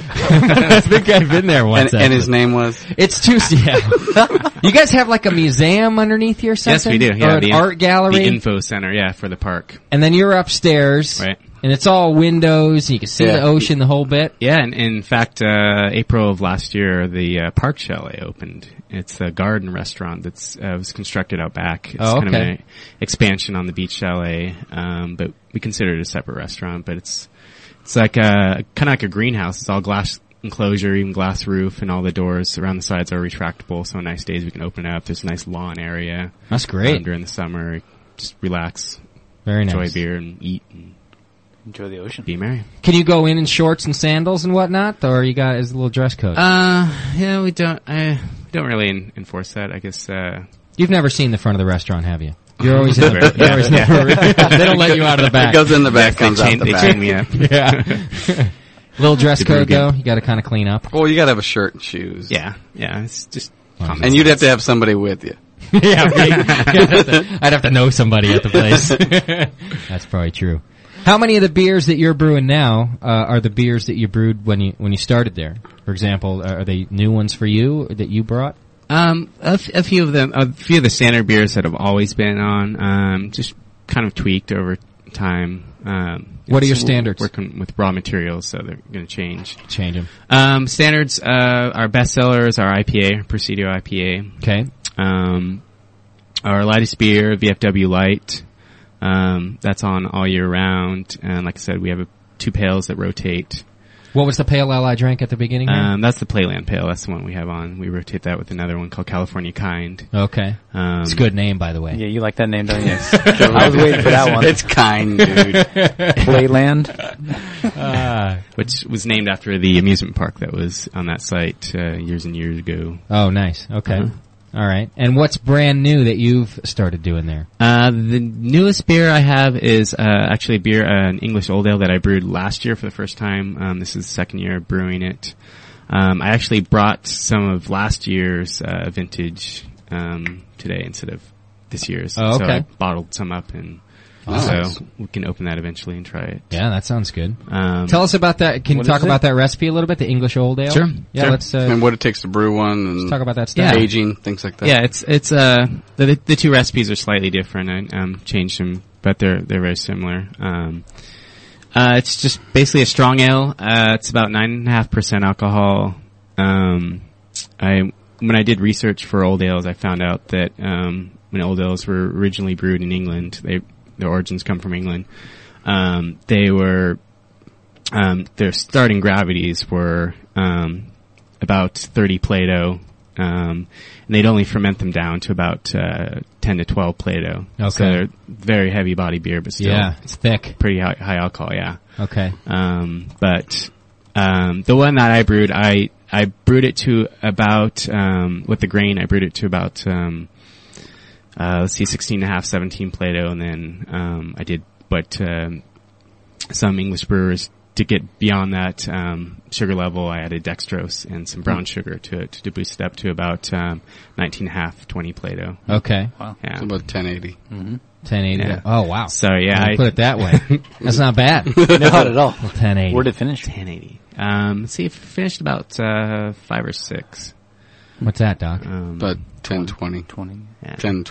I think I've been there once. And, and his actually. name was. It's too, yeah. You guys have like a museum underneath you or something? Yes, we do. Yeah, Or an the, art gallery? The info center, yeah, for the park. And then you're upstairs. Right. And it's all windows, and you can see Yeah. the ocean, the whole bit. Yeah, and in fact, uh, April of last year, the uh, Park Chalet opened. It's a garden restaurant that's uh, was constructed out back. It's Oh, kind of okay. an expansion on the beach chalet, um, but we consider it a separate restaurant. But it's it's like a kind of like a greenhouse. It's all glass enclosure, even glass roof, and all the doors around the sides are retractable. So on nice days we can open it up. There's a nice lawn area. That's great. Um, during the summer, just relax, Very enjoy nice. beer, and eat and Enjoy the ocean. be merry. Can you go in in shorts and sandals and whatnot, or you got is a little dress code? Uh, yeah, we don't. I don't really en- enforce that. I guess. Uh, You've never seen the front of the restaurant, have you? You're always in the, Yeah. you're always in the They don't let you out of the It back. goes in the back, they comes chain, out the they back. chain me up. Yeah. Little dress Good code burger. though. You got to kind of clean up. Well, you got to have a shirt and shoes. Yeah, yeah. It's just. Well, common And you'd have sense. to have somebody with you. Yeah, me. I'd, have to, I'd have to know somebody at the place. That's probably true. How many of the beers that you're brewing now uh, are the beers that you brewed when you when you started there? For example, are they new ones for you that you brought? Um, a, f- a few of them, a few of the standard beers that have always been on, um, just kind of tweaked over time. Um, What are your so we're standards? Working with raw materials, so they're going to change. Change them. Um, standards, uh, our best sellers are I P A, Presidio I P A. Okay. Um, our lightest beer, V F W Light. Um, that's on all year round. And like I said, we have a, two pails that rotate. What was the pale ale I drank at the beginning? here? Um, that's the Playland Pale. That's the one we have on. We rotate that with another one called California Kind. Okay. Um, It's a good name, by the way. Yeah, you like that name, don't you? I was waiting for that one. It's kind, dude. Playland. Ah. which was named after the amusement park that was on that site uh, years and years ago. Oh, nice. Okay. Uh-huh. All right. And what's brand new that you've started doing there? Uh, the newest beer I have is uh, actually a beer, uh, an English Old Ale that I brewed last year for the first time. Um, this is the second year of brewing it. Um, I actually brought some of last year's uh, vintage um, today instead of this year's. Oh, So okay. I bottled some up, and Nice. so we can open that eventually and try it. Yeah, that sounds good. Um, Tell us about that. Can you What talk is it? about that recipe a little bit? The English Old Ale. Sure, Yeah. sure. Let's uh, And what it takes to brew one, and let's talk about that stuff. Yeah. aging, things like that. Yeah, it's it's uh the the two recipes are slightly different. I um changed them, but they're they're very similar. Um, uh, it's just basically a strong ale. Uh, it's about nine and a half percent alcohol. Um, I when I did research for old ales, I found out that um when old ales were originally brewed in England, they their origins come from England. Um, they were um their starting gravities were um about thirty Plato. Um, and they'd only ferment them down to about, uh, ten to twelve Plato. Okay. So they're very heavy body beer, but still Yeah, it's thick. pretty high, high alcohol, yeah. Okay. Um, but, um, the one that I brewed, I, I brewed it to about, um, with the grain, I brewed it to about, um, uh, let's see, sixteen and a half, seventeen Plato, and then, um, I did what, um, some English brewers to get beyond that um, sugar level. I added dextrose and some brown sugar to it to boost it up to about um, nineteen and a half, twenty Plato. Okay. Wow. Yeah. It's about ten eighty. Mm-hmm. ten eighty. Yeah. Oh, wow. So yeah, I I put it that way. That's not bad. Not at all. ten eighty. Where did it finish? ten eighty. Um, let's see, it finished about uh, five or six. What's that, Doc? Um, About ten twenty. twenty. yeah. ten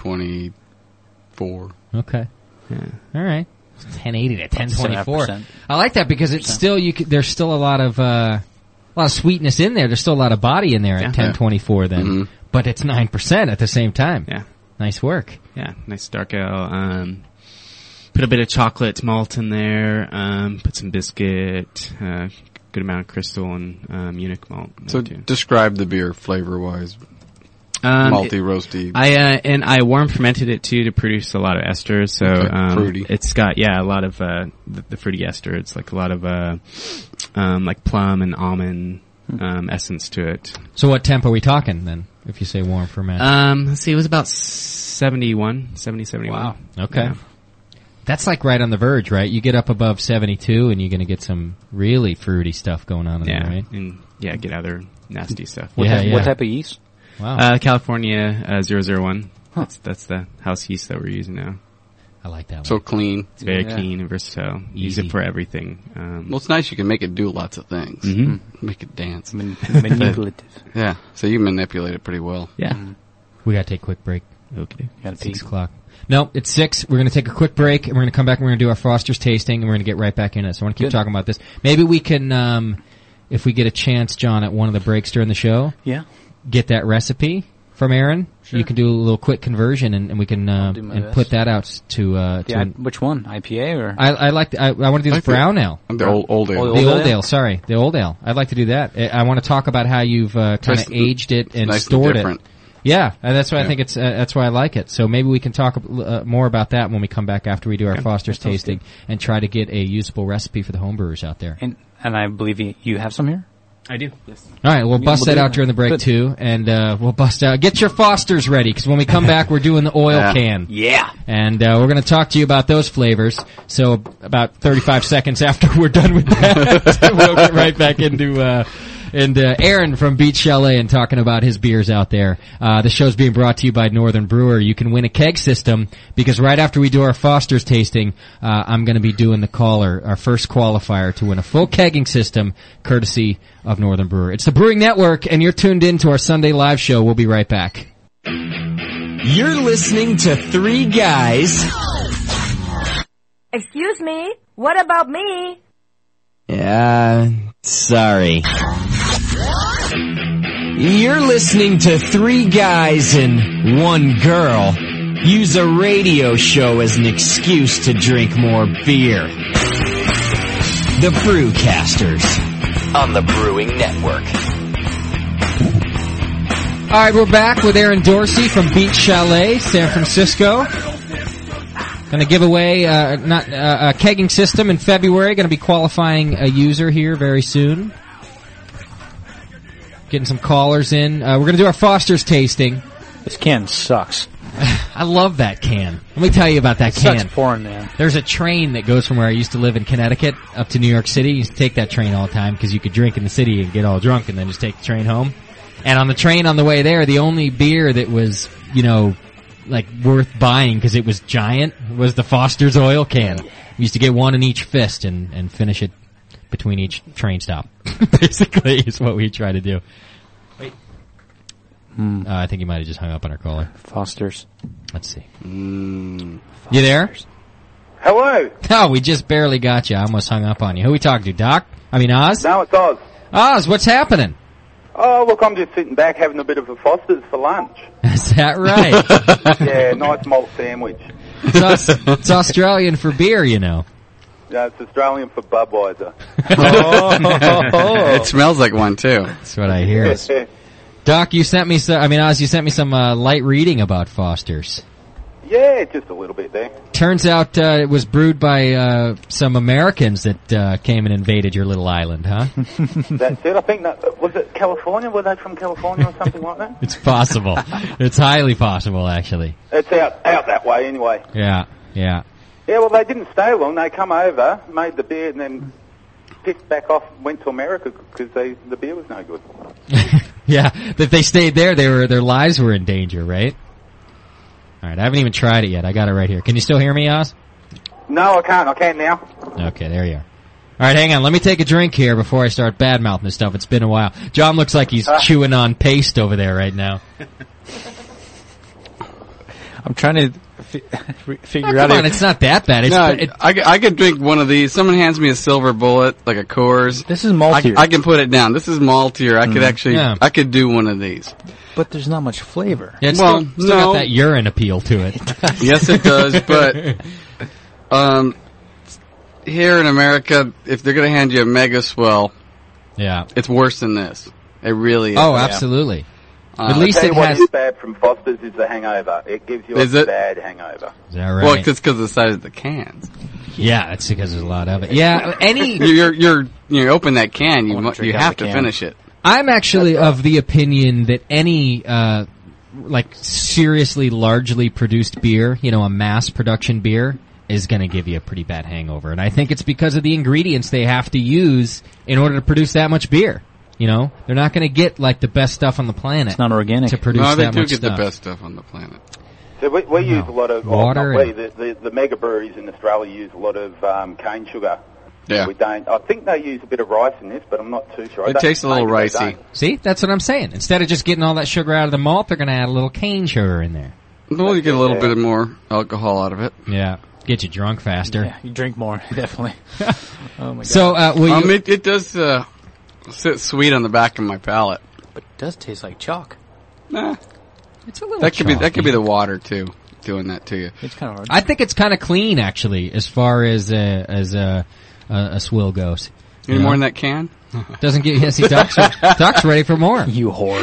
twenty-four. Okay. Yeah. All right. ten eighty to ten twenty-four. seven percent. I like that because it's still you. Could, there's still a lot of uh, a lot of sweetness in there. There's still a lot of body in there Yeah. at ten twenty-four. Then, Mhm. but it's nine percent at the same time. Yeah. Nice work. Yeah, nice dark ale. Um, put a bit of chocolate malt in there. Um, put some biscuit. Uh, good amount of crystal and um, Munich malt. in So there, too. describe the beer flavor-wise. Um, Malty, it- roasty. I uh, and I warm fermented it too to produce a lot of esters. So Okay, um, fruity. it's got yeah a lot of uh, the, the fruity ester. It's like a lot of uh, um, like plum and almond um, essence to it. So what temp are we talking then? If you say warm ferment. Um, let's see, it was about seventy-one, seventy, seventy-one. Wow. Okay. Yeah. That's like right on the verge, right? You get up above seventy-two and you're going to get some really fruity stuff going on in Yeah, there, right? and yeah, get other nasty stuff. What, Yeah, type, yeah. what type of yeast? Wow. Uh, California uh, zero zero one. That's that's the house yeast that we're using now. I like that one. So clean. It's very Yeah. clean and versatile. Use Easy. it for everything. Um, Well, it's nice you can make it do lots of things. mhm. Make it dance. Man- manipulative. Yeah. So you manipulate it pretty well. Yeah. We got to take a quick break. Okay. Gotta pee. Six o'clock. No, it's six. We're going to take a quick break, and we're going to come back and we're going to do our Foster's tasting, and we're going to get right back in it. So I want to keep Good. talking about this. Maybe we can, um, if we get a chance, John, at one of the breaks during the show, Yeah. get that recipe from Aaron. Sure. You can do a little quick conversion, and, and we can uh, do my and best. put that out to. Uh, to The I- an- which one? I P A or? I, I like. To, I, I want to do the I think- brown ale. The old, old ale. Old The ale? old ale, sorry, the old ale. I'd like to do that. I, I want to talk about how you've uh, kind Tastes of aged it and nice and stored it. different. Yeah, and that's why I Yeah. think it's. Uh, that's why I like it. So maybe we can talk uh, more about that when we come back after we do our Foster's tasting and try to get a usable recipe for the homebrewers out there. And, and I believe you, you have some here? I do. Yes. All right, we'll bust we'll that do out that. during the break Good. too, and uh, we'll bust out. Get your Fosters ready because when we come back, we're doing the oil Yeah. can. Yeah. And uh, we're going to talk to you about those flavors. So about thirty-five seconds after we're done with that, we'll get right back into uh, and uh, Aaron from Beach Chalet and talking about his beers out there. Uh, the show's being brought to you by Northern Brewer. You can win a keg system because right after we do our Foster's tasting, uh, I'm going to be doing the caller, our first qualifier to win a full kegging system courtesy of Northern Brewer. It's the Brewing Network, and you're tuned in to our Sunday live show. We'll be right back. You're listening to Three Guys. Excuse me, what about me? Yeah, sorry. You're listening to Three Guys and One Girl use a radio show as an excuse to drink more beer. The Brewcasters on the Brewing Network. All right, we're back with Aaron Dorsey from Beach Chalet, San Francisco. Going to give away uh, not uh, a kegging system in February. Going to be qualifying a user here very soon. Getting some callers in. Uh, we're going to do our Foster's tasting. This can sucks. I love that can. Let me tell you about that It sucks can. pouring, man. There's a train that goes from where I used to live in Connecticut up to New York City. I used to take that train all the time because you could drink in the city and get all drunk and then just take the train home. And on the train on the way there, the only beer that was, you know, like worth buying because it was giant was the Foster's oil can. We used to get one in each fist and, and finish it between each train stop. Basically is what we try to do. Wait. Mm. Uh, I think he might have just hung up on our caller. Foster's. Let's see. Mm. You there? Hello. Oh, we just barely got you. I almost hung up on you. Who we talking to, Doc? I mean, Oz? No, it's Oz. Oz, what's happening? Oh, look, I'm just sitting back having a bit of a Foster's for lunch. Is that right? Yeah, nice malt sandwich. It's, Aus- it's Australian for beer, you know. Yeah, it's Australian for Budweiser. It smells like one too. That's what I hear. Doc, you sent me some, I mean, Oz, you sent me some uh, light reading about Foster's. Yeah, just a little bit there. Turns out uh, it was brewed by uh, some Americans that uh, came and invaded your little island, huh? That's it. I think that, was it California? Were they from California or something like that? It's possible. It's highly possible, actually. It's out, out that way anyway. Yeah, yeah. Yeah, well, they didn't stay long. They come over, made the beer, and then picked back off and went to America because they the beer was no good. Yeah, if they stayed there, they were their lives were in danger, right? All right, I haven't even tried it yet. I got it right here. Can you still hear me, Oz? No, I can't. I can now. Okay, there you are. All right, hang on. Let me take a drink here before I start bad-mouthing this stuff. It's been a while. John looks like he's uh. chewing on paste over there right now. I'm trying to fi- figure oh, out. Come on, it's not that bad. It's no, it, I, I could drink one of these. Someone hands me a silver bullet, like a Coors. This is maltier. I, I can put it down. This is maltier. I mm. could actually, yeah. I could do one of these. But there's not much flavor. Yeah, it's well, still, still no. got that urine appeal to it. Yes, it does. But um, here in America, if they're going to hand you a Mega Swell, yeah, it's worse than this. It really is. Oh, absolutely. Uh, At least I'll tell it you has. What is bad from Foster's is the hangover. It gives you is a it? bad hangover. Is that right? Well, it's because of the size of the cans. Yeah, that's because there's a lot of it. Yeah, any you're you're you open that can, you mu- you have to can. finish it. I'm actually of the opinion that any uh like seriously largely produced beer, you know, a mass production beer, is going to give you a pretty bad hangover. And I think it's because of the ingredients they have to use in order to produce that much beer. You know, they're not going to get like the best stuff on the planet. It's not organic to produce no, they that do much get stuff. the best stuff on the planet. So we, we No. use a lot of Water Oh, and- we, the, the, the mega breweries in Australia use a lot of um, cane sugar. Yeah. We don't. I think they use a bit of rice in this, but I'm not too sure. I It don't- tastes a little maybe they ricey. don't. See, that's what I'm saying. Instead of just getting all that sugar out of the malt, they're going to add a little cane sugar in there. Well, you get a little Yeah. bit more alcohol out of it. Yeah, get you drunk faster. Yeah, you drink more, definitely. Oh my god. So, uh, will Um, you? it, it does uh, sit sweet on the back of my palate. But it does taste like chalk. Nah, It's a little. that could be that could be chalky. the water too, doing that to you. It's kind of hard. I think it's kind of clean, actually, as far as uh, as uh, uh, a swill goes. Any You more know? in that can? Doesn't get yes, he Duck's, Duck's ready for more. You whore.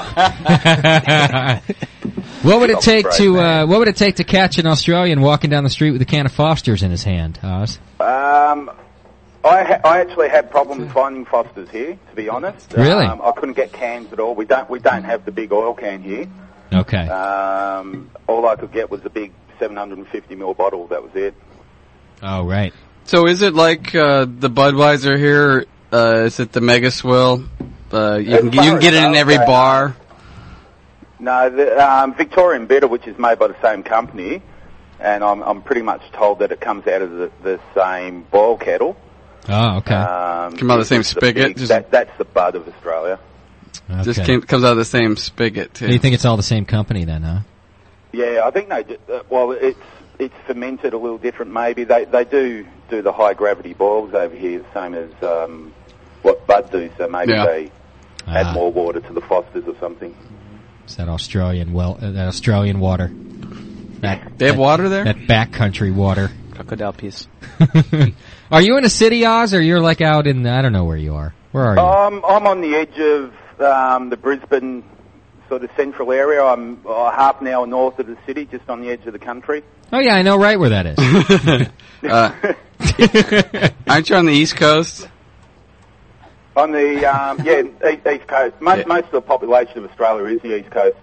What would it take to uh, What would it take to catch an Australian walking down the street with a can of Foster's in his hand, Oz? Um, I, ha- I actually had problems finding Foster's here, to be honest. Really? Um, I couldn't get cans at all. We don't we don't have the big oil can here. Okay. Um, all I could get was the big seven hundred fifty milliliter bottle. That was it. Oh, right. So is it like uh, the Budweiser here? Uh, is it the Mega Swill? Uh, you As can you far can get as it in I every know, bar. No, the um, Victorian Bitter, which is made by the same company, and I'm I'm pretty much told that it comes out of the, the same boil kettle. Oh, okay. Um, Come out of the same it's spigot? big- Just- that, that's the bud of Australia. okay. Just came, comes out of the same spigot too. Do you think it's all the same company then, huh? Yeah, I think they. do- Uh, well, it's it's fermented a little different. Maybe they they do do the high gravity boils over here, the same as um, what Bud do. So maybe Yeah. they add Ah. more water to the Fosters or something. It's that Australian well, uh, that Australian water. That, They have that- water there? That backcountry water. Crocodile piece. Are you in a city, Oz, or you're like out in, I don't know where you are. Where are you? Um, I'm on the edge of um, the Brisbane sort of central area. I'm uh, half an hour north of the city, just on the edge of the country. Oh yeah, I know right where that is. uh, aren't you on the East Coast? On the um, yeah e- east coast. Most, Yeah. most of the population of Australia is the east coast.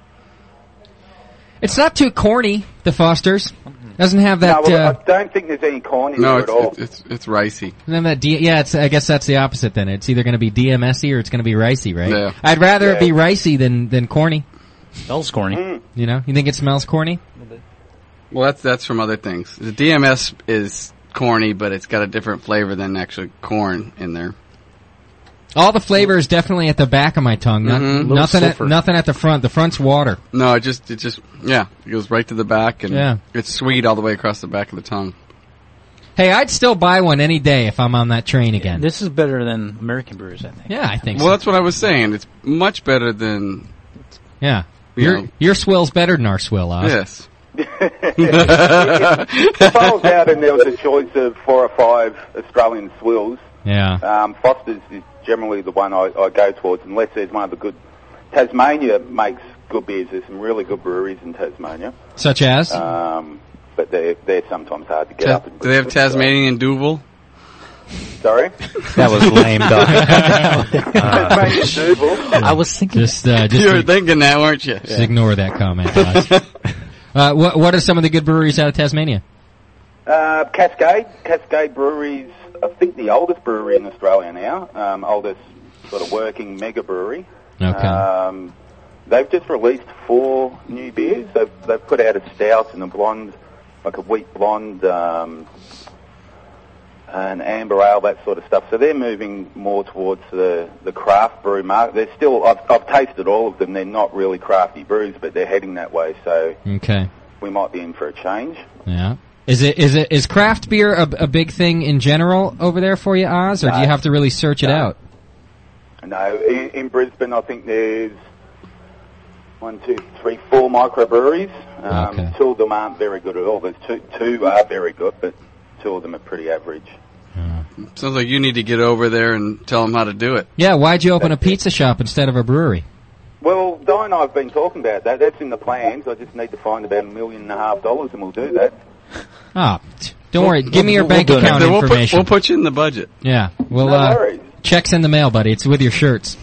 It's not too corny, the Fosters. Doesn't have that, no, well, uh, I don't think there's any corn in No, there it's at all. it's it's, it's ricey. doesn't have that D- yeah, it's, I guess that's the opposite then. It's either going to be D M S-y or it's going to be ricey, right? Yeah. I'd rather it Yeah. be ricey than, than corny. Smells corny. Mm. You know? You think it smells corny? Well, that's that's from other things. The D M S is corny, but it's got a different flavor than actual corn in there. All the flavor is definitely at the back of my tongue. Not, Mhm. Little nothing at, sulfur. nothing at the front. The front's water. No, it just it just yeah, it goes right to the back, and Yeah. it's sweet all the way across the back of the tongue. Hey, I'd still buy one any day if I'm on that train again. This is better than American brewers, I think. Yeah, I think Well, so. that's what I was saying. It's much better than Yeah. You Your know. your swill's better than our swill, Oz. yes. If I was out and there was a choice of four or five Australian swills, Yeah. um, Foster's is generally the one I, I go towards, unless there's one of the good. Tasmania makes good beers. There's some really good breweries in Tasmania, Such as? um, but they're they're sometimes hard to get Ta- up. In do they have Brisbane, so- Tasmanian Duvel? Sorry, That was lame, dog. Tasmanian Duvel. I was thinking. Just, uh, just, You were thinking that, weren't you? just ignore that comment, Oz. uh, what, what are some of the good breweries out of Tasmania? Uh, Cascade. Cascade Brewery's, I think, the oldest brewery in Australia now. Um, oldest sort of working mega brewery. Okay. Um, they've just released four new beers. They've, they've put out a stout and a blonde, like a wheat blonde, um, an amber ale, that sort of stuff. So they're moving more towards the, the craft brew market. They're still, I've, I've tasted all of them. They're not really crafty brews, but they're heading that way. So Okay. we might be in for a change. Yeah. Is it is it is craft beer a, a big thing in general over there for you, Oz, or do you have to really search it No. out? No, in, in Brisbane, I think there's one, two, three, four microbreweries. Um, Okay. Two of them aren't very good at all. There's two, two are very good, but two of them are pretty average. Sounds like you need to get over there and tell them how to do it. Yeah, why'd you open a pizza shop instead of a brewery? Well, Di and I have been talking about that. That's in the plans. I just need to find about a million and a half dollars, and we'll do that. Ah, t- don't worry. Give me your we'll bank do it. account We'll put, information. we'll put you in the budget. Yeah, we'll No uh, worries. checks in the mail, buddy. It's with your shirts.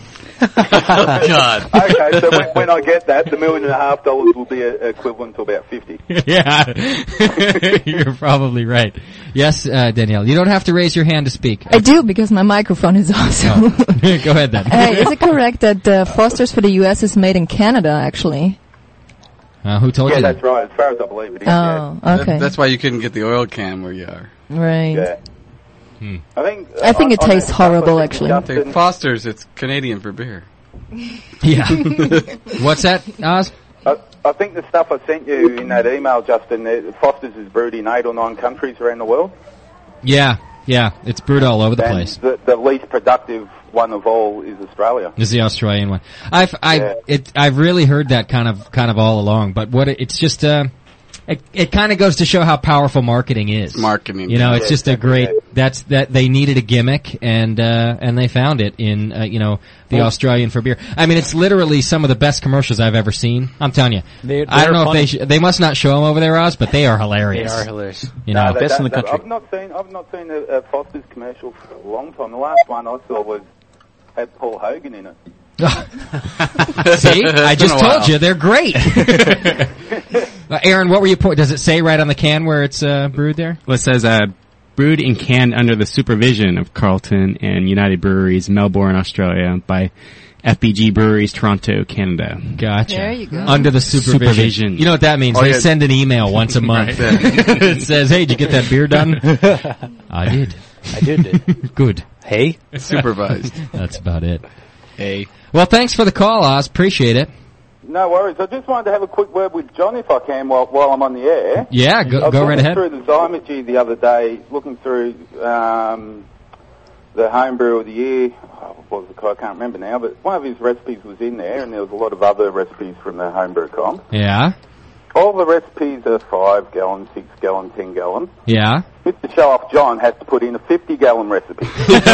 God. Okay, so when, when I get that, the million and a half dollars will be a, equivalent to about fifty. Yeah, you're probably right. Yes, uh, Danielle, you don't have to raise your hand to speak. I do because my microphone is off. So. Go ahead then. Uh, is it correct that uh, Foster's for the U S is made in Canada, actually? Uh, who told Yeah, you that? that's right. As far as I believe it is. Oh, That- okay. that's why you couldn't get the oil can where you are. Right. Yeah. Hmm. I think. I think uh, it on tastes that- horrible, I think actually. Justin- The Foster's, it's Canadian for beer. Yeah. What's that, Oz? I, I think the stuff I sent you in that email, Justin, uh, Foster's is brewed in eight or nine countries around the world. Yeah, yeah. It's brewed all over the and place. The, the least productive one of all is Australia. This is the Australian one. I've I've Yeah. it I've really heard that kind of kind of all along, but what it, it's just uh it, it kind of goes to show how powerful marketing is. Marketing. You know, it's Yeah, just a exactly great. that. That's that they needed a gimmick, and uh, and they found it in uh, you know the Well- Australian for beer. I mean, it's literally some of the best commercials I've ever seen. I'm telling you. They're- I don't they're know if they funny. sh- they must not show them over there, Oz, but they are They hilarious. are hilarious. You No, know, that- best in that- the that- country. I've not seen. I've not seen a, a Foster's commercial for a long time. The last one I saw was had Paul Hogan in it. see, I It's just been a told while. you they're great. uh, Aaron, what were you? Po- does it say right on the can where it's uh, brewed there? Well, it says, uh, brewed and canned under the supervision of Carlton and United Breweries, Melbourne, Australia, by F B G Breweries, Toronto, Canada. Gotcha. There you go. Under the supervision. Supervision. You know what that means? Oh, they yeah. send an email once a month. It says, "Hey, did you get that beer done?" I did. I did it. Good. Hey? Supervised. That's about it. Hey. Well, thanks for the call, Oz. Appreciate it. No worries. I just wanted to have a quick word with John, if I can, while while I'm on the air. Yeah, I go, was go right looking ahead. through the Zymogy the other day, looking through um, the homebrew of the year. Oh, what was it called? I can't remember now, but one of his recipes was in there, and there was a lot of other recipes from the homebrew comp. Yeah, All the recipes are five gallon, six gallon, ten gallon. yeah. Mister Show-Off John has to put in a fifty gallon recipe.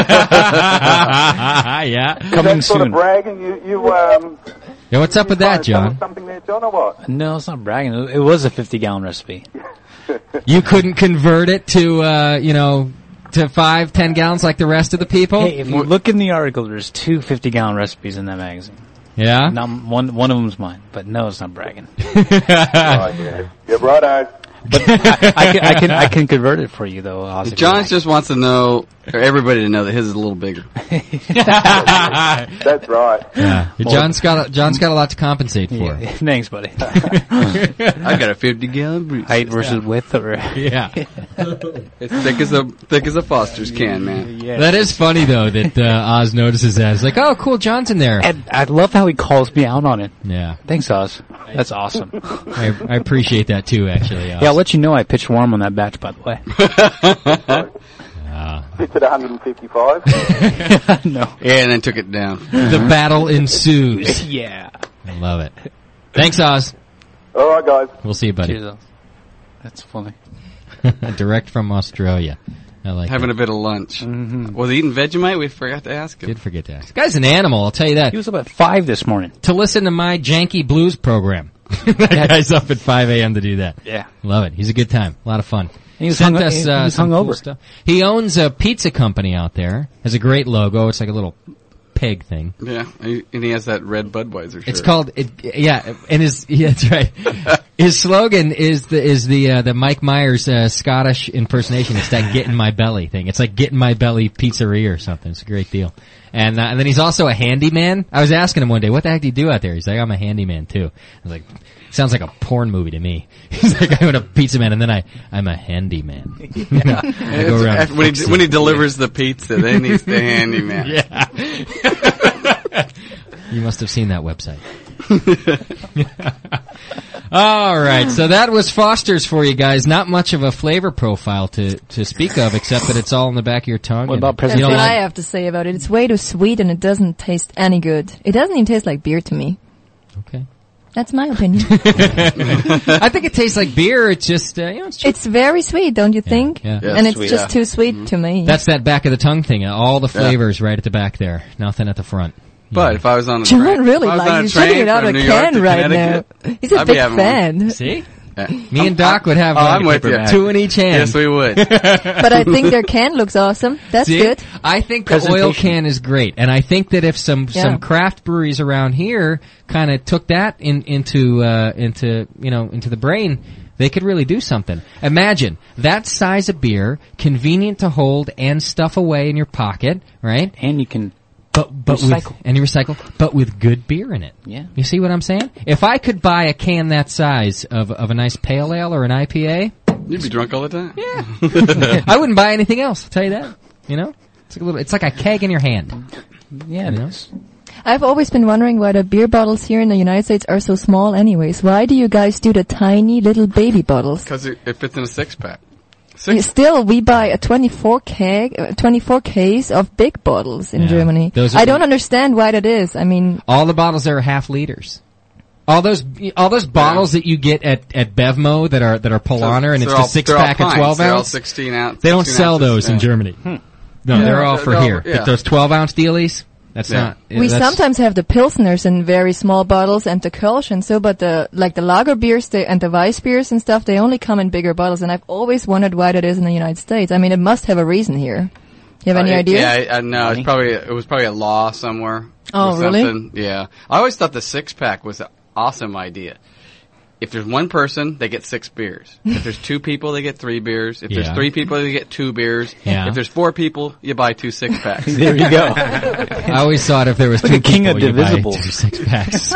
yeah. Coming That sort soon. of bragging. You, you um. Yeah, what's up with trying that, to tell us John? Something there, John, or what? No, it's not bragging. It it was a fifty gallon recipe. You couldn't convert it to, uh, you know, to five, ten gallons like the rest of the people? Hey, if you look in the article, there's two fifty gallon recipes in that magazine. Yeah? Now, one one of them's mine, but no, it's not bragging. Right, yeah. Yeah, righto. But I, I can I can I can convert it for you though. Oz, if you John like. just wants to know, or everybody to know, that his is a little bigger. That's right. Yeah. John's got a, John's got a lot to compensate for. Yeah, thanks, buddy. I got a fifty gallon brew. Height versus width, or Yeah. It's thick as a thick as a Foster's can, man. yeah. That is funny though that uh, Oz notices that. It's like, oh, cool, John's in there. And I love how he calls me out on it. Yeah, Thanks, Oz. That's awesome. I, I appreciate that too. Actually, Oz. Yeah, I'll let you know I pitched warm on that batch, by the way. Ah. It's at one fifty-five. No. Yeah, and then took it down. The battle ensues. Yeah. I love it. Thanks, Oz. All right, guys. We'll see you, buddy. Cheers, Oz. That's funny. Direct from Australia. I like Having that. a bit of lunch. Mm-hmm. Was he eating Vegemite? We forgot to ask him. Did forget to ask. Guy's an animal, I'll tell you that. He was up at five this morning. To listen to my janky blues program. That guy's up at five a.m. to do that. Yeah. Love it. He's a good time. A lot of fun. He was Sent hung- us, he- he uh, was some hung cool over. stuff. He owns a pizza company out there. Has a great logo. It's like a little peg thing. Yeah, and he has that red Budweiser shirt. It's called, it, yeah, and his, yeah, that's right. His slogan is the is the uh, the Mike Myers uh, Scottish impersonation. It's that "get in my belly" thing. It's like "get in my belly" pizzeria or something. It's a great deal. And uh, and then he's also a handyman. I was asking him one day, "What the heck do you do out there?" He's like, "I'm a handyman too." I was like, "Sounds like a porn movie to me." He's like, "I'm a pizza man, and then I I'm a handyman." You know, I go around when he when he delivers the pizza, then he's the handyman. Yeah. You must have seen that website. All right, so that was Foster's for you guys. Not much of a flavor profile to to speak of, except that it's all in the back of your tongue. What about That's President? what I have to say about it. It's way too sweet and it doesn't taste any good. It doesn't even taste like beer to me. Okay. That's my opinion. I think it tastes like beer. It's just, uh, you know, it's, It's very sweet, don't you think? yeah. Yeah, and it's sweet, just yeah. too sweet to me. That's that back of the tongue thing. uh, All the flavors right at the back there. Nothing at the front. But if I was on a John train, really if I was on likes a he's drinking train it out of from a New York can to right now. Connecticut, He's a I'd be big having fan. one. See? Yeah. Me and Doc would have Oh, uh, I'm with you. two in each hand. Yes, we would. But I think their can looks awesome. That's See? good. I think the oil Presentation. can is great, and I think that if some Yeah. some craft breweries around here kind of took that in, into uh, into you know into the brain, they could really do something. Imagine that size of beer, convenient to hold and stuff away in your pocket, right? And you can, But but Recycle. with and you recycle, but with good beer in it. yeah. You see what I'm saying? If I could buy a can that size of of a nice pale ale or an I P A, You'd be drunk all the time. yeah, I wouldn't buy anything else. I'll tell you that. You know, it's like a little. It's like a keg in your hand. Yeah, You know? it is. I've always been wondering why the beer bottles here in the United States are so small anyways. Why do you guys do the tiny little baby bottles? Because it, it fits in a six pack. Yeah, Still, we buy a twenty-four keg, uh, twenty-four case of big bottles in Yeah. Germany. Those are I the- don't understand why that is. I mean, All the bottles there are half liters. All those, all those bottles that you get at, at Bevmo that are, that are Polaner and it's they're the all- six they're all pack of pints. twelve They're all ounce. sixteen ounce. They don't sixteen sell ounces, those in yeah. Germany. No, Yeah. they're all They're- for they're all- here. yeah. But those twelve ounce dealies, that's Yeah. not. we that's, sometimes have the Pilsners in very small bottles and the Kölsch and so, but the, like the lager beers they, and the Weiss beers and stuff, they only come in bigger bottles and I've always wondered why that is in the United States. I mean, it must have a reason here. You have any Uh, idea? Yeah, I, I know. It's probably it was probably a law somewhere. Oh, or really? something. Yeah. I always thought the six pack was an awesome idea. If there's one person, they get six beers. If there's two people, they get three beers. If Yeah. there's three people, they get two beers. Yeah. If there's four people, you buy two six packs. There you go. I always thought if there was Like two a king of people, you buy divisibles. two six packs.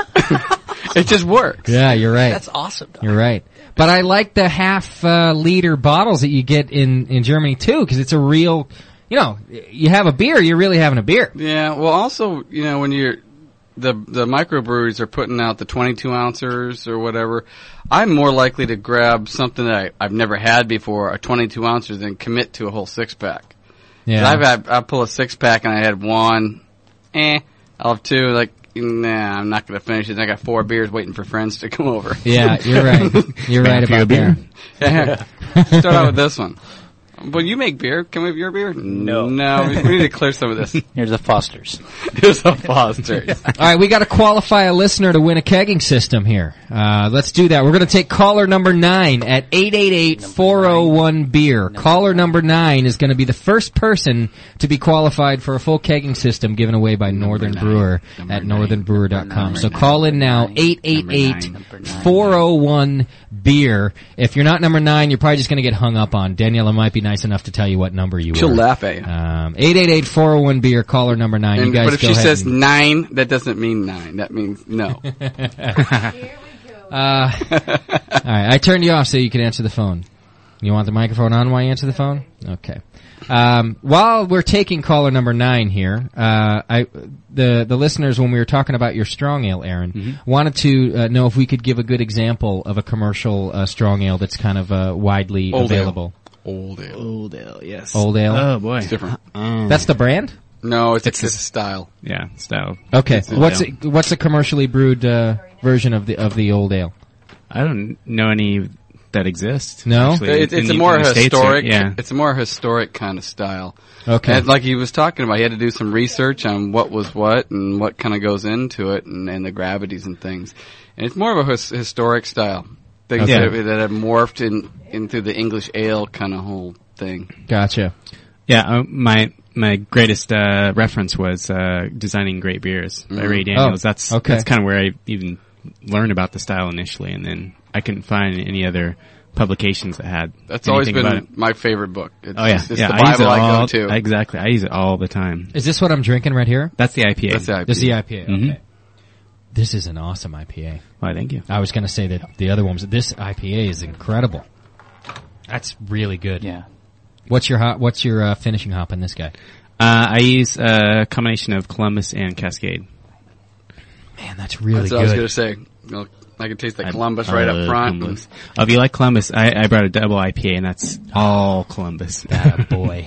It just works. Yeah, you're right. That's awesome. Though. You're right. But I like the half uh, liter bottles that you get in, in Germany too, because it's a real, you know, you have a beer, you're really having a beer. Yeah. Well, also, you know, when you're the the microbreweries are putting out the twenty-two ouncers or whatever, I'm more likely to grab something that I, I've never had before, a twenty-two ouncer, than commit to a whole six pack. Yeah. I've had I pull a six pack and I had one, eh. I'll have two. Like, nah, I'm not gonna finish it. And I got four beers waiting for friends to come over. Yeah, you're right. You're right about that. Yeah. Start out with this one. Well, you make beer. Can we have your beer? No. No, we, we need to clear some of this. Here's a Foster's. Here's a Foster's. All right, we got to qualify a listener to win a kegging system here. Uh, let's do that. We're going to take caller number nine at eight eight eight, four oh one, beer. Caller number nine is going to be the first person to be qualified for a full kegging system given away by Northern Brewer at northern brewer dot com. So call in now, eight eight eight, four oh one, beer. If you're not number nine, you're probably just going to get hung up on. Daniela might be nice enough to tell you what number you She'll were. laugh at you. Um, eight eight eight, four oh one, beer, caller number nine. And, you guys but if go she ahead says and- nine, that doesn't mean nine. That means no. Uh, all right, I turned you off so you could answer the phone. You want the microphone on while you answer the phone? Okay. Um, while we're taking caller number nine here, uh, I the the listeners, when we were talking about your strong ale, Aaron, Mm-hmm. wanted to uh, know if we could give a good example of a commercial uh, strong ale that's kind of uh, widely Old ale. available. Old ale. Old ale, yes. Old ale. Oh boy, It's different. Um, That's the brand? No, it's, It's it's a- a style. yeah style. Okay. It's old What's ale. a, what's a commercially brewed uh, version of the of the old ale? I don't know any that exist. No? actually, It, in it's the- a more in the States historic. here. Yeah. It's a more historic kind of style. Okay. And like he was talking about, he had to do some research on what was what and what kind of goes into it, and, and the gravities and things. And it's more of a his, historic style. Things Okay. that, that have morphed in into the English ale kind of whole thing. Gotcha. Yeah, uh, my my greatest uh, reference was uh, designing great beers by Mhm. Ray Daniels. Oh, that's okay. that's kind of where I even learn about the style initially, and then I couldn't find any other publications that had. That's always anything about been it. my favorite book. It's, Oh yeah, it's, it's yeah. the I use it Bible I, all, go to. Exactly, I use it all the time. Is this what I'm drinking right here? That's the I P A. That's the I P A. This is the I P A. Mhm. Okay. This is an awesome I P A. Why, thank you. I was going to say that the other one was this I P A is incredible. That's really good. Yeah. What's your hop, what's your uh, finishing hop in this guy? Uh, I use a combination of Columbus and Cascade. Man, that's really That's what I was good. going to say. You know, I can taste the I- Columbus I right love up front. Columbus. Oh, if you like Columbus, I, I brought a double I P A, and that's all Columbus. Ah, boy.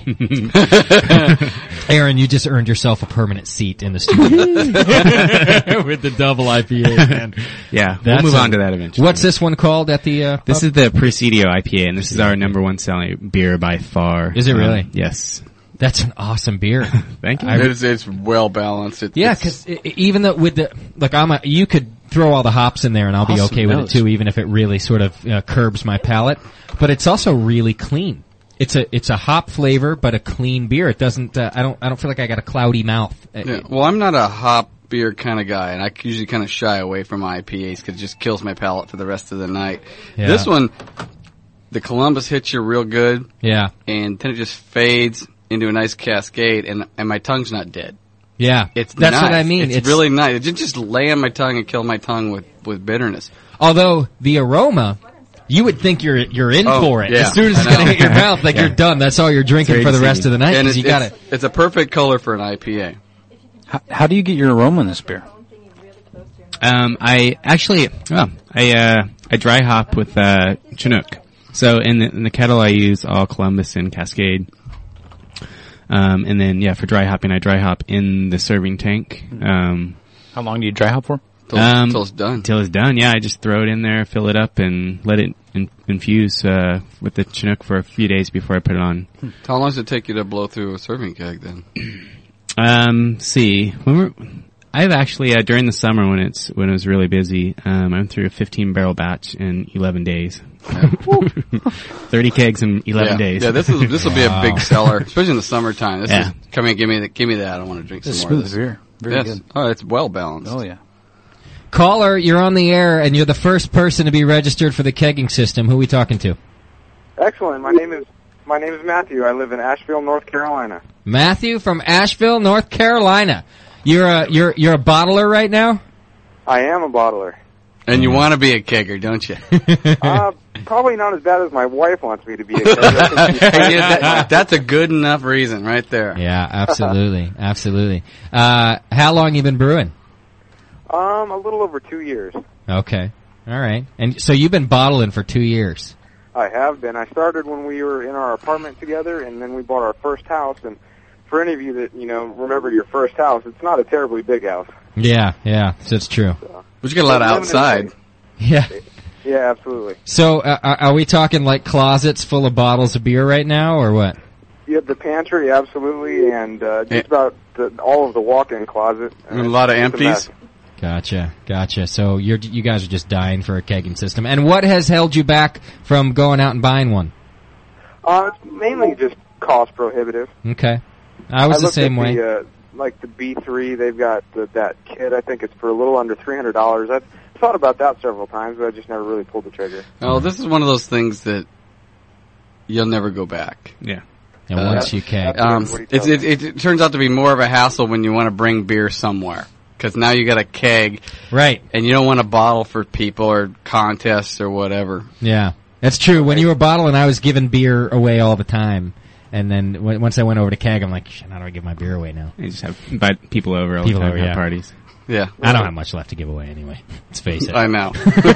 Aaron, you just earned yourself a permanent seat in the studio with the double I P A. Man. Yeah, That's we'll move a- on to that eventually. What's this one called at the? Uh, This pub? is the Presidio I P A, and this is our number one selling beer by far. Is it Um, really? yes. That's an awesome beer. Thank you. I- It's, it's well balanced. It, Yeah, it's- because even though with the like, I'm a, you could throw all the hops in there and I'll be Awesome okay with nose. it too, even if it really sort of uh, curbs my palate. But it's also really clean. It's a it's a hop flavor, but a clean beer. It doesn't. Uh, I don't. I don't feel like I got a cloudy mouth. Uh, Yeah. Well, I'm not a hop beer kind of guy, and I usually kind of shy away from I P As because it just kills my palate for the rest of the night. Yeah. This one, the Columbus hits you real good, Yeah, and then it just fades into a nice cascade, and and my tongue's not dead. yeah. It's That's nice. what I mean. It's, really nice. It didn't just lay on my tongue and kill my tongue with with bitterness. Although the aroma, you would think you're you're in Oh, for it yeah, as soon as I it's going to know. hit your mouth. Like Yeah. you're done. That's all you're drinking It's for the very rest of the night And because it's, you got it's, it. it's a perfect color for an I P A. How, how do you get your aroma in this beer? Um, I actually, oh, I uh, I dry hop with uh, Chinook. So in the in the kettle, I use all Columbus and Cascade. Um, and then yeah, for dry hopping, I dry hop in the serving tank. Um, How long do you dry hop for? Till, Um, till it's done. until it's done. Yeah, I just throw it in there, fill it up, and let it in- infuse uh, with the Chinook for a few days before I put it on. How long does it take you to blow through a serving keg then? Um, let's see, when we're, I've actually uh, during the summer when it's when it was really busy, um, I went through a fifteen barrel batch in eleven days. Thirty kegs in eleven yeah. days. Yeah, this is this will be a big seller, especially in the summertime. This Yeah. is come here, give me that, give me that. I want to drink It's some more of smooth this. beer. Very yes. good. Oh, it's well balanced. Oh yeah. Caller, you're on the air and you're the first person to be registered for the kegging system. Who are we talking to? Excellent. My name is my name is Matthew. I live in Asheville, North Carolina. Matthew from Asheville, North Carolina. You're a you're you're a bottler right now? I am a bottler. And you want to be a kegger, don't you? Uh, probably not as bad as my wife wants me to be a kegger. Hey, yeah, that, that's a good enough reason right there. Yeah, absolutely, absolutely. Uh, how long you been brewing? Um, a little over two years. Okay, all right. And so you've been bottling for two years. I have been. I started when we were in our apartment together, and then we bought our first house. And for any of you that, you know, remember your first house, it's not a terribly big house. Yeah, yeah, that's true. But you get a lot of outside. Yeah. Yeah, absolutely. So uh, are are we talking like closets full of bottles of beer right now, or what? You have the pantry, absolutely, and uh, just Yeah. about the, all of the walk-in closet. And a lot of it's a mess. empties. Gotcha, gotcha. So you're you guys are just dying for a kegging system. And what has held you back from going out and buying one? Uh, it's mainly just cost prohibitive. Okay, I was the looked same at way. The, uh, like the B three, they've got the, that kit. I think it's for a little under three hundred dollars. I've thought about that several times, but I just never really pulled the trigger. Oh, this is one of those things that you'll never go back. Yeah. And Uh, once you keg, Um, What do you it's, tell it, it, it turns out to be more of a hassle when you want to bring beer somewhere. Because now you got a keg, right? and you don't want a bottle for people or contests or whatever. Yeah, that's true. When you were bottling, I was giving beer away all the time. And then w- once I went over to keg, I'm like, shit, how do I give my beer away now? You just have invite people over all People the time, over, have yeah. parties. Yeah. I don't have much left to give away anyway. Let's face it. I know.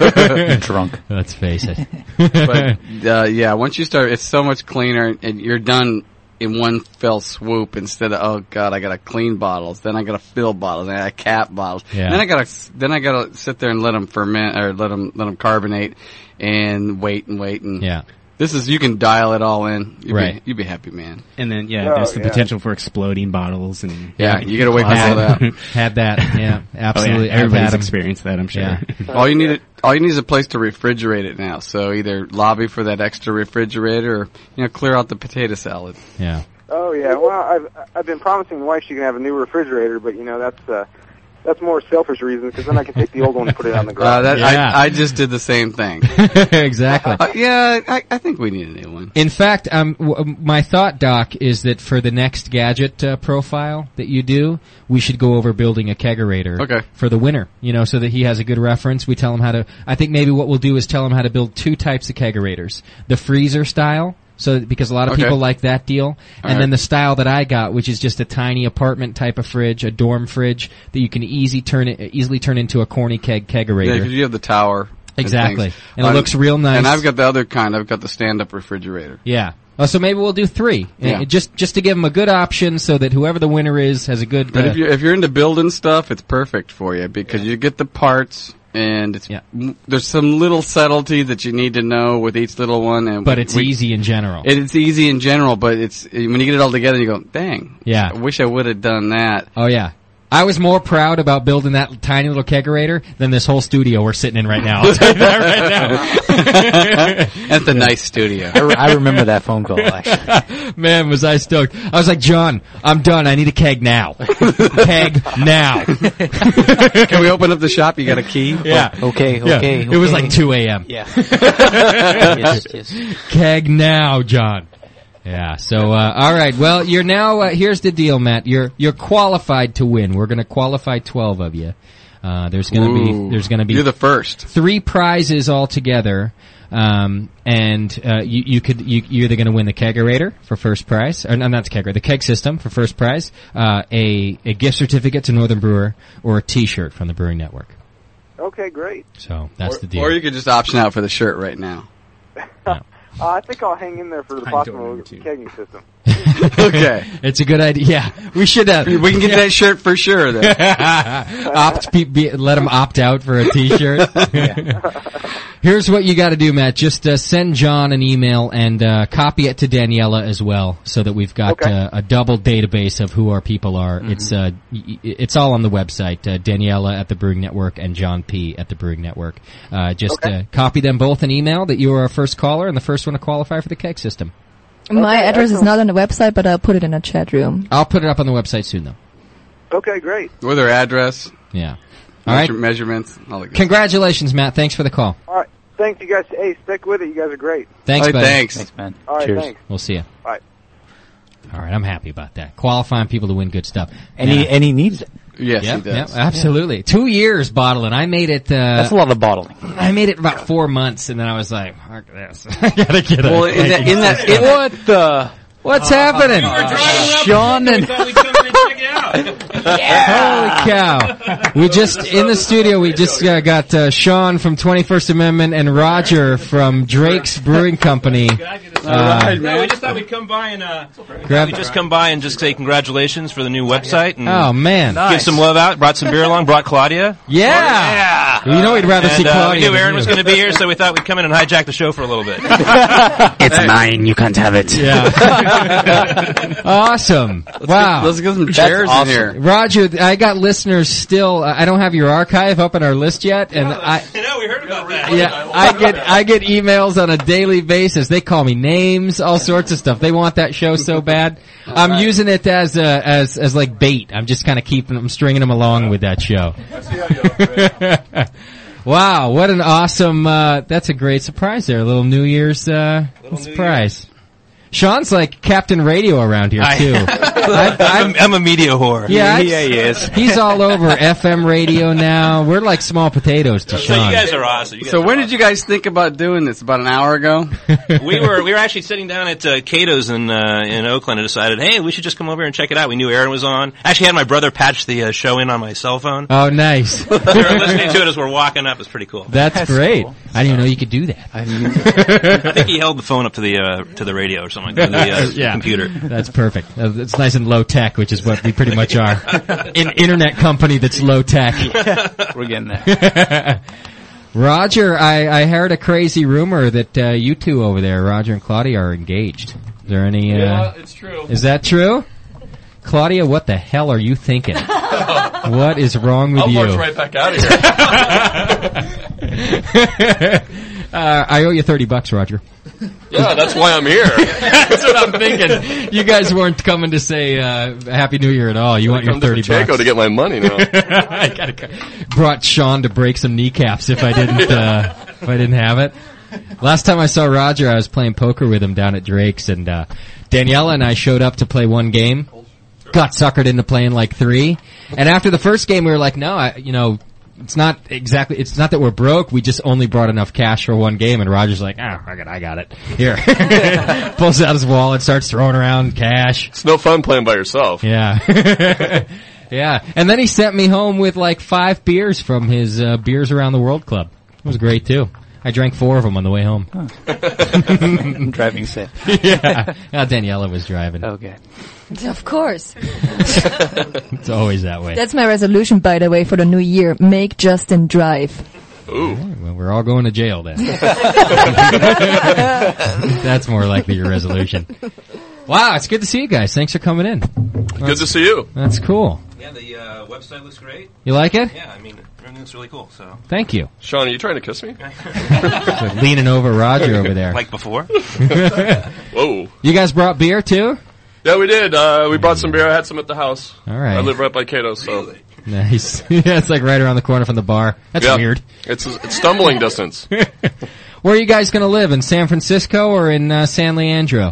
Drunk. Let's face it. But, uh, yeah, once you start, it's so much cleaner, and you're done in one fell swoop instead of, oh god, I gotta clean bottles, then I gotta fill bottles, then I gotta cap bottles, Yeah. then I gotta, then I gotta sit there and let them ferment, or let them, let them carbonate, and wait and wait, and Yeah. this is, you can dial it all in. You'd Right. Be, you'd be happy, man. And then, yeah, Oh, there's the yeah. potential for exploding bottles and Yeah, you gotta wait for all Had, that. had that. Yeah, Oh, absolutely. yeah. I've Everybody's had 'em. experienced that, I'm sure. Yeah. All you need, all you need is a place to refrigerate it now. So either lobby for that extra refrigerator, or you know, clear out the potato salad. Yeah. Oh yeah, well, I've I've been promising the wife she can have a new refrigerator, but you know that's uh, that's more selfish reasons because then I can take the old one and put it on the Uh, ground. that, Yeah. I, I just did the same thing. Exactly. Uh, yeah, I, I think we need a new one. In fact, um, w- my thought, Doc, is that for the next gadget uh, profile that you do, we should go over building a kegerator Okay. for the winner, you know, so that he has a good reference. We tell him how to, I think maybe what we'll do is tell him how to build two types of kegerators. The freezer style, so because a lot of Okay. people like that deal, and right. then the style that I got, which is just a tiny apartment type of fridge, a dorm fridge, that you can easy turn it, easily turn into a corny keg Yeah, kegerator. because you have the tower. and Exactly. things. And it Um, looks real nice. And I've got the other kind. I've got the stand-up refrigerator. Yeah. Oh, so maybe we'll do three. Yeah. Uh, Just just to give them a good option so that whoever the winner is has a good... But uh, if you're if you're into building stuff, it's perfect for you because you get the parts and it's Yeah. m- there's some little subtlety that you need to know with each little one. And but we- it's we- easy in general. It, it's easy in general, but it's when you get it all together, you go, "Dang, Yeah. I wish I would have done that." Oh, yeah. I was more proud about building that tiny little kegerator than this whole studio we're sitting in right now. I'll tell you that right now. That's a nice studio. I, re- I remember that phone call, actually. Man, was I stoked. I was like, John, I'm done. I need a keg now. Keg now. Can we open up the shop? You got a key? Yeah. Okay, Yeah. okay, It was okay. like two a.m. Yeah. yes, yes. Keg now, John. Yeah. So, uh, all right. Well, you're now. Uh, here's the deal, Matt. You're you're qualified to win. We're going to qualify twelve of you. Uh, there's going to Ooh. be there's going to be You're the first. three prizes altogether. Um, and uh, you you could you, you're either going to win the kegerator for first prize, or no, not the kegerator, the keg system for first prize, uh, a a gift certificate to Northern Brewer, or a T-shirt from the Brewing Network. Okay, great. So that's or, the deal. Or you could just option out for the shirt right now. Uh, I think I'll hang in there for the I possible don't need to. kegging system. Okay. It's a good idea. Yeah, we should have. We can get that shirt for sure then. opt, be, be, let them opt out for a T-shirt. Here's what you got to do, Matt. Just uh, send John an email and uh, copy it to Daniela as well, so that we've got Okay. uh, a double database of who our people are. Mm-hmm. It's uh, y- y- it's all on the website. Uh, Daniela at the Brewing Network and John P at the Brewing Network. Uh, just Okay. uh, copy them both an email that you are our first caller and the first one to qualify for the keg system. My Okay, address is excellent. not on the website, but I'll put it in a chat room. I'll put it up on the website soon, though. Okay, great. With their address, Yeah. All right. measure- measurements, all that good Congratulations, Matt. Thanks for the call. All right. Thanks, you guys. Hey, stick with it. You guys are great. Thanks, stuff. All buddy. right, thanks. Thanks, man. All right, Cheers. thanks. We'll see you. All right. All right, I'm happy about that. Qualifying people to win good stuff. And he, Yeah. and he needs it. Yes, Yeah, he does. yeah, absolutely. Two years bottling. I made it. Uh, That's a lot of bottling. I made it about four months, and then I was like, "Fuck this! I gotta get Well, a in that, in that, in What the? What's happening? Sean and... Holy cow! We just in the studio. We just uh, got uh, Sean from twenty-first Amendment and Roger from Drake's Brewing Company. Uh, No, we just thought we'd come by and uh, grab- we just come by and just say congratulations for the new website and oh man! give some love out. Brought some beer along. Brought Claudia. Yeah. Yeah. You know we'd rather see And uh, we Claudia knew than Aaron you. was going to be here, so we thought we'd come in and hijack the show for a little bit. It's mine. You can't have it. Yeah. Awesome. Wow. Let's get some chairs awesome. in here. Roger, I got listeners still. I don't have your archive up on our list yet, and I. I know we heard about that. Yeah, I get I get emails on a daily basis. They call me names, all sorts of stuff. They want that show so bad. I'm using it as uh, as as like bait. I'm just kind of keeping them, stringing them along with that show. Wow, what an awesome! Uh, that's a great surprise there. A little New Year's uh, Little New surprise. Sean's like Captain Radio around here I- too. I've, I'm, I've, I'm a media whore. yeah, I've- Yeah, he is. He's all over F M radio now. We're like small potatoes to So Sean. you guys are awesome. You guys So are when awesome. did you guys think about doing this? About an hour ago? we were we were actually sitting down at uh, Cato's in uh, in Oakland and decided, hey, we should just come over and check it out. We knew Aaron was on. Actually, had my brother patch the uh, show in on my cell phone. Oh, nice. we were listening to it as we're walking up. It's pretty cool. That's, That's great. cool. I didn't even know you could do that. I didn't I think he held the phone up to the uh, to the radio or something like that, the uh, Yeah. computer. That's perfect. Uh, It's nice and low tech, which is what we pretty much are. An internet company that's low tech. We're getting there. Roger, I, I heard a crazy rumor that uh, you two over there, Roger and Claudia, are engaged. Is there any? Uh, Yeah, it's true. Is that true? Claudia, what the hell are you thinking? What is wrong with I'll you? march right back out of here. uh, I owe you thirty bucks, Roger. Yeah, that's why I'm here. That's what I'm thinking. You guys weren't coming to say uh, Happy New Year at all. You want your come to thirty Pacheco bucks to get my money now. I gotta co- brought Sean to break some kneecaps if I didn't uh, if I didn't have it. Last time I saw Roger, I was playing poker with him down at Drake's, and uh, Daniela and I showed up to play one game. Got suckered into playing like three, and after the first game, we were like, "No, I, you know." It's not exactly, it's not that we're broke, we just only brought enough cash for one game, and Roger's like, ah, oh, I got, I got it. Here. Pulls out his wallet, starts throwing around cash. It's no fun playing by yourself. Yeah. Yeah. And then he sent me home with like five beers from his, uh, Beers Around the World Club. It was great too. I drank four of them on the way home. Huh. Driving safe. Yeah. Yeah, Daniela was driving. Okay. Of course. It's always that way. That's my resolution, by the way, for the new year. Make Justin drive. Ooh. Right, well, we're all going to jail then. That's more likely your resolution. Wow, it's good to see you guys. Thanks for coming in. Good That's, to see you. That's cool. Yeah, the uh, website looks great. You like it? Yeah, I mean, everything looks really cool, so. Thank you. Sean, are you trying to kiss me? Like leaning over Roger over there. Like before? Whoa. You guys brought beer too? Yeah, we did. Uh, we brought some beer. I had some at the house. All right. I live right by Cato, so. Nice. Yeah, it's like right around the corner from the bar. That's Yeah. weird. It's it's stumbling distance. Where are you guys going to live? In San Francisco or in uh, San Leandro?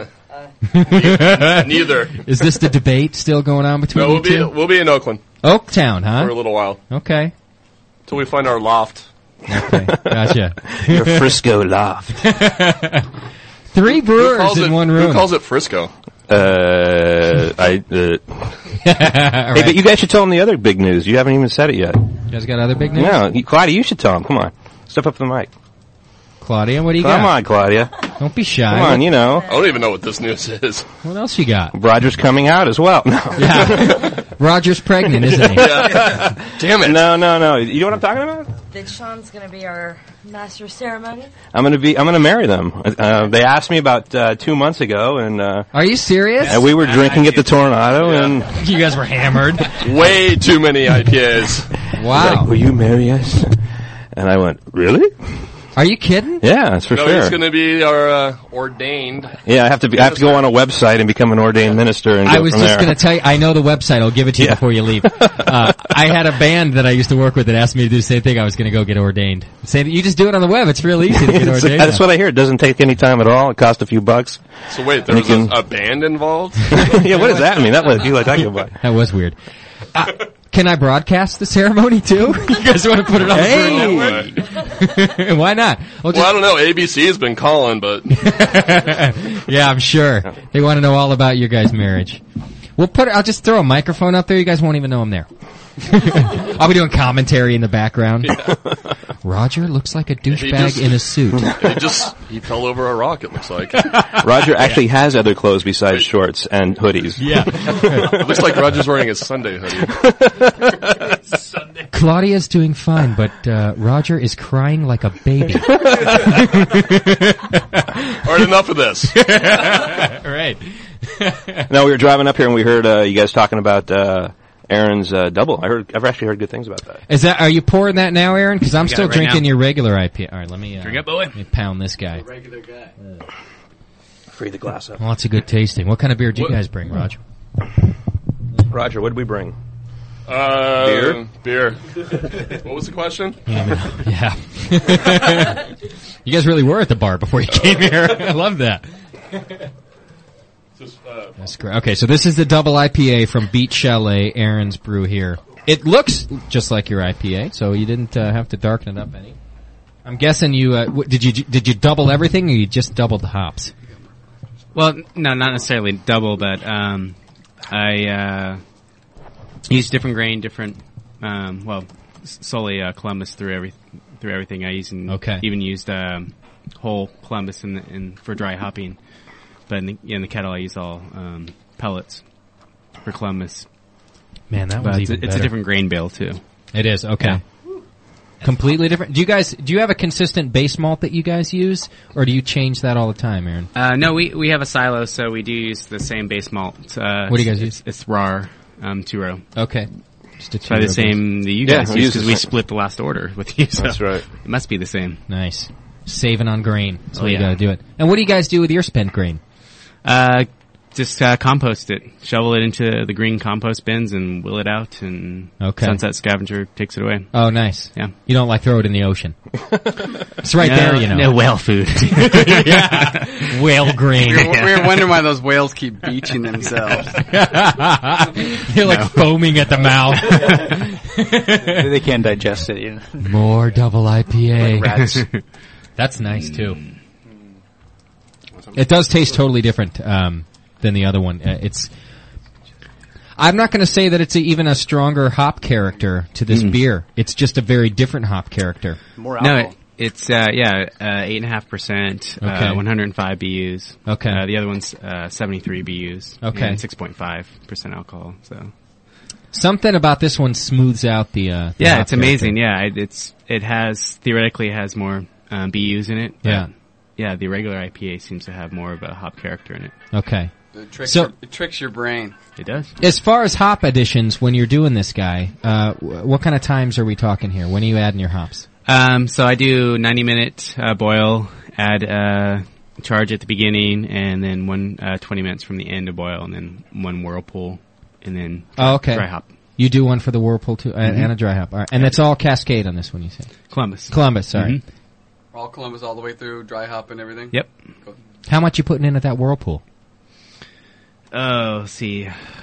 Neither. Is this the debate still going on between No, we'll you be two? we'll be in Oakland Oaktown, huh? for a little while Okay. till we find our loft. Okay. Gotcha. Your Frisco loft. Three Who brewers calls in it, one room. Who calls it Frisco? Uh, I, uh, All hey, right. but you guys should tell him the other big news. You haven't even said it yet. You guys got other big news? No, you, Claudia, you should tell him. Come on. Step up to the mic. Claudia, what do you Come got? on, Claudia. Don't be shy. Come on, you know. I don't even know what this news is. What else you got? Roger's coming out as well. No. Yeah. Roger's pregnant, isn't he? Damn it. No, no, no. You know what I'm talking about? That Sean's gonna be our master of ceremony. I'm gonna be, I'm gonna marry them. Uh, they asked me about, uh, two months ago and, uh. Are you serious? And we were drinking at the Tornado and. You guys were hammered. Way too many I P As. Wow. Like, will you marry us? And I went, really? Are you kidding? Yeah, that's for no, sure. he's going to be our uh, ordained. Yeah, I have to be, I have to go on a website and become an ordained minister and go I was from just there. going to tell you, I know the website. I'll give it to you Yeah. before you leave. Uh, I had a band that I used to work with that asked me to do the same thing. I was going to go get ordained. Say that you just do it on the web. It's real easy to get ordained. That's what I hear. It doesn't take any time at all. It costs a few bucks. So wait, And you there's can- a, a band involved? Yeah, what does that mean? That was you like talking about. That was weird. Uh, can I broadcast the ceremony too? You guys want to put it on Hey. the network? Why not? We'll Well, I don't know. A B C has been calling, but Yeah, I'm sure. They want to know all about your guys' marriage. We'll put. I'll just throw a microphone up there. You guys won't even know I'm there. I'll be doing commentary in the background. Roger looks like a He douchebag just- in a suit. he just he fell over a rock. It looks like. Roger actually has other clothes besides shorts and hoodies. Yeah. It looks like Roger's wearing his Sunday hoodie. Claudia's doing fine, but uh, Roger is crying like a baby. All right, enough of this. Right. No, we were driving up here and we heard uh, you guys talking about uh, Aaron's uh, double. I heard. I've actually heard good things about that. Is that? Are you pouring that now, Aaron? Because I'm We got still it right drinking now. your regular I P A. All right, let me uh, Drink it, boy. Let me pound this guy. Regular guy. Free the glass up. Lots of good tasting. What kind of beer did you guys bring, Roger? Roger, what did we bring? Uh, Beer? Beer. What was the question? Yeah. You guys really were at the bar before you came here. I love that. Just, uh, That's great. Okay, so this is the double I P A from Beach Chalet, Aaron's Brew here. It looks just like your I P A, so you didn't uh, have to darken it up any. I'm guessing you uh, w- did you did you double everything, or you just doubled the hops? Well, no, not necessarily double, but um, I uh, used different grain, different. Um, well, s- solely uh, Columbus through every through everything. I used and Okay. even used um, whole Columbus in, the, in for dry hopping, but in the, in the kettle I use all um, pellets for Columbus. Man, that But was it's, even a, it's a better. different grain bill too. It is okay. Completely different. Do you guys do you have a consistent base malt that you guys use, or do you change that all the time, Aaron? Uh, no, we we have a silo, so we do use the same base malt. Uh, What do you guys it's, It's raw, um, two row. Okay, just a It's probably the two-row base. same that you Yeah, guys we use use because the we same. split the last order with you. So That's right. It must be the same. Nice. Saving on grain. That's Oh, what you yeah. got to do it. And what do you guys do with your spent grain? Uh, just uh, compost it, shovel it into the green compost bins, and wheel it out. And Okay. Sunset Scavenger takes it away. Oh, nice. Yeah. You don't like throw it in the ocean. It's right No, there, you know. no whale food. Yeah. Whale grain. We were, we were wondering why those whales keep beaching themselves. They're like foaming at the mouth. They can't digest it. You know? More double I P A. Like rats. That's nice too. It does taste totally different um, than the other one. Uh, it's. I'm not going to say that it's a, even a stronger hop character to this Mm. beer. It's just a very different hop character. More No, alcohol. it, it's uh, yeah, uh, eight and a half percent, Okay. uh, one hundred five B Us. Okay. Uh, the other one's uh, seventy-three B Us. Okay. and six point five percent alcohol. So Something about this one smooths out the. Uh, the yeah, hop it's amazing. Yeah, it, it's it has theoretically has more um, B Us in it. but Yeah. yeah. The regular I P A seems to have more of a hop character in it. Okay. It tricks, So- your, it tricks your brain. It does. As far as hop additions, when you're doing this guy, uh, wh- what kind of times are we talking here? When are you adding your hops? Um, so I do ninety minute uh, boil, add uh, charge at the beginning, and then one uh, twenty minutes from the end to boil, and then one whirlpool, and then Oh, okay. dry hop. You do one for the Whirlpool too, uh, Mhm. and a dry hop. All right. And it's all Cascade on this one, you say? Columbus. Columbus, sorry. Mhm. All Columbus all the way through, dry hop and everything? Yep. Cool. How much you putting in at that Whirlpool? Oh, let's see.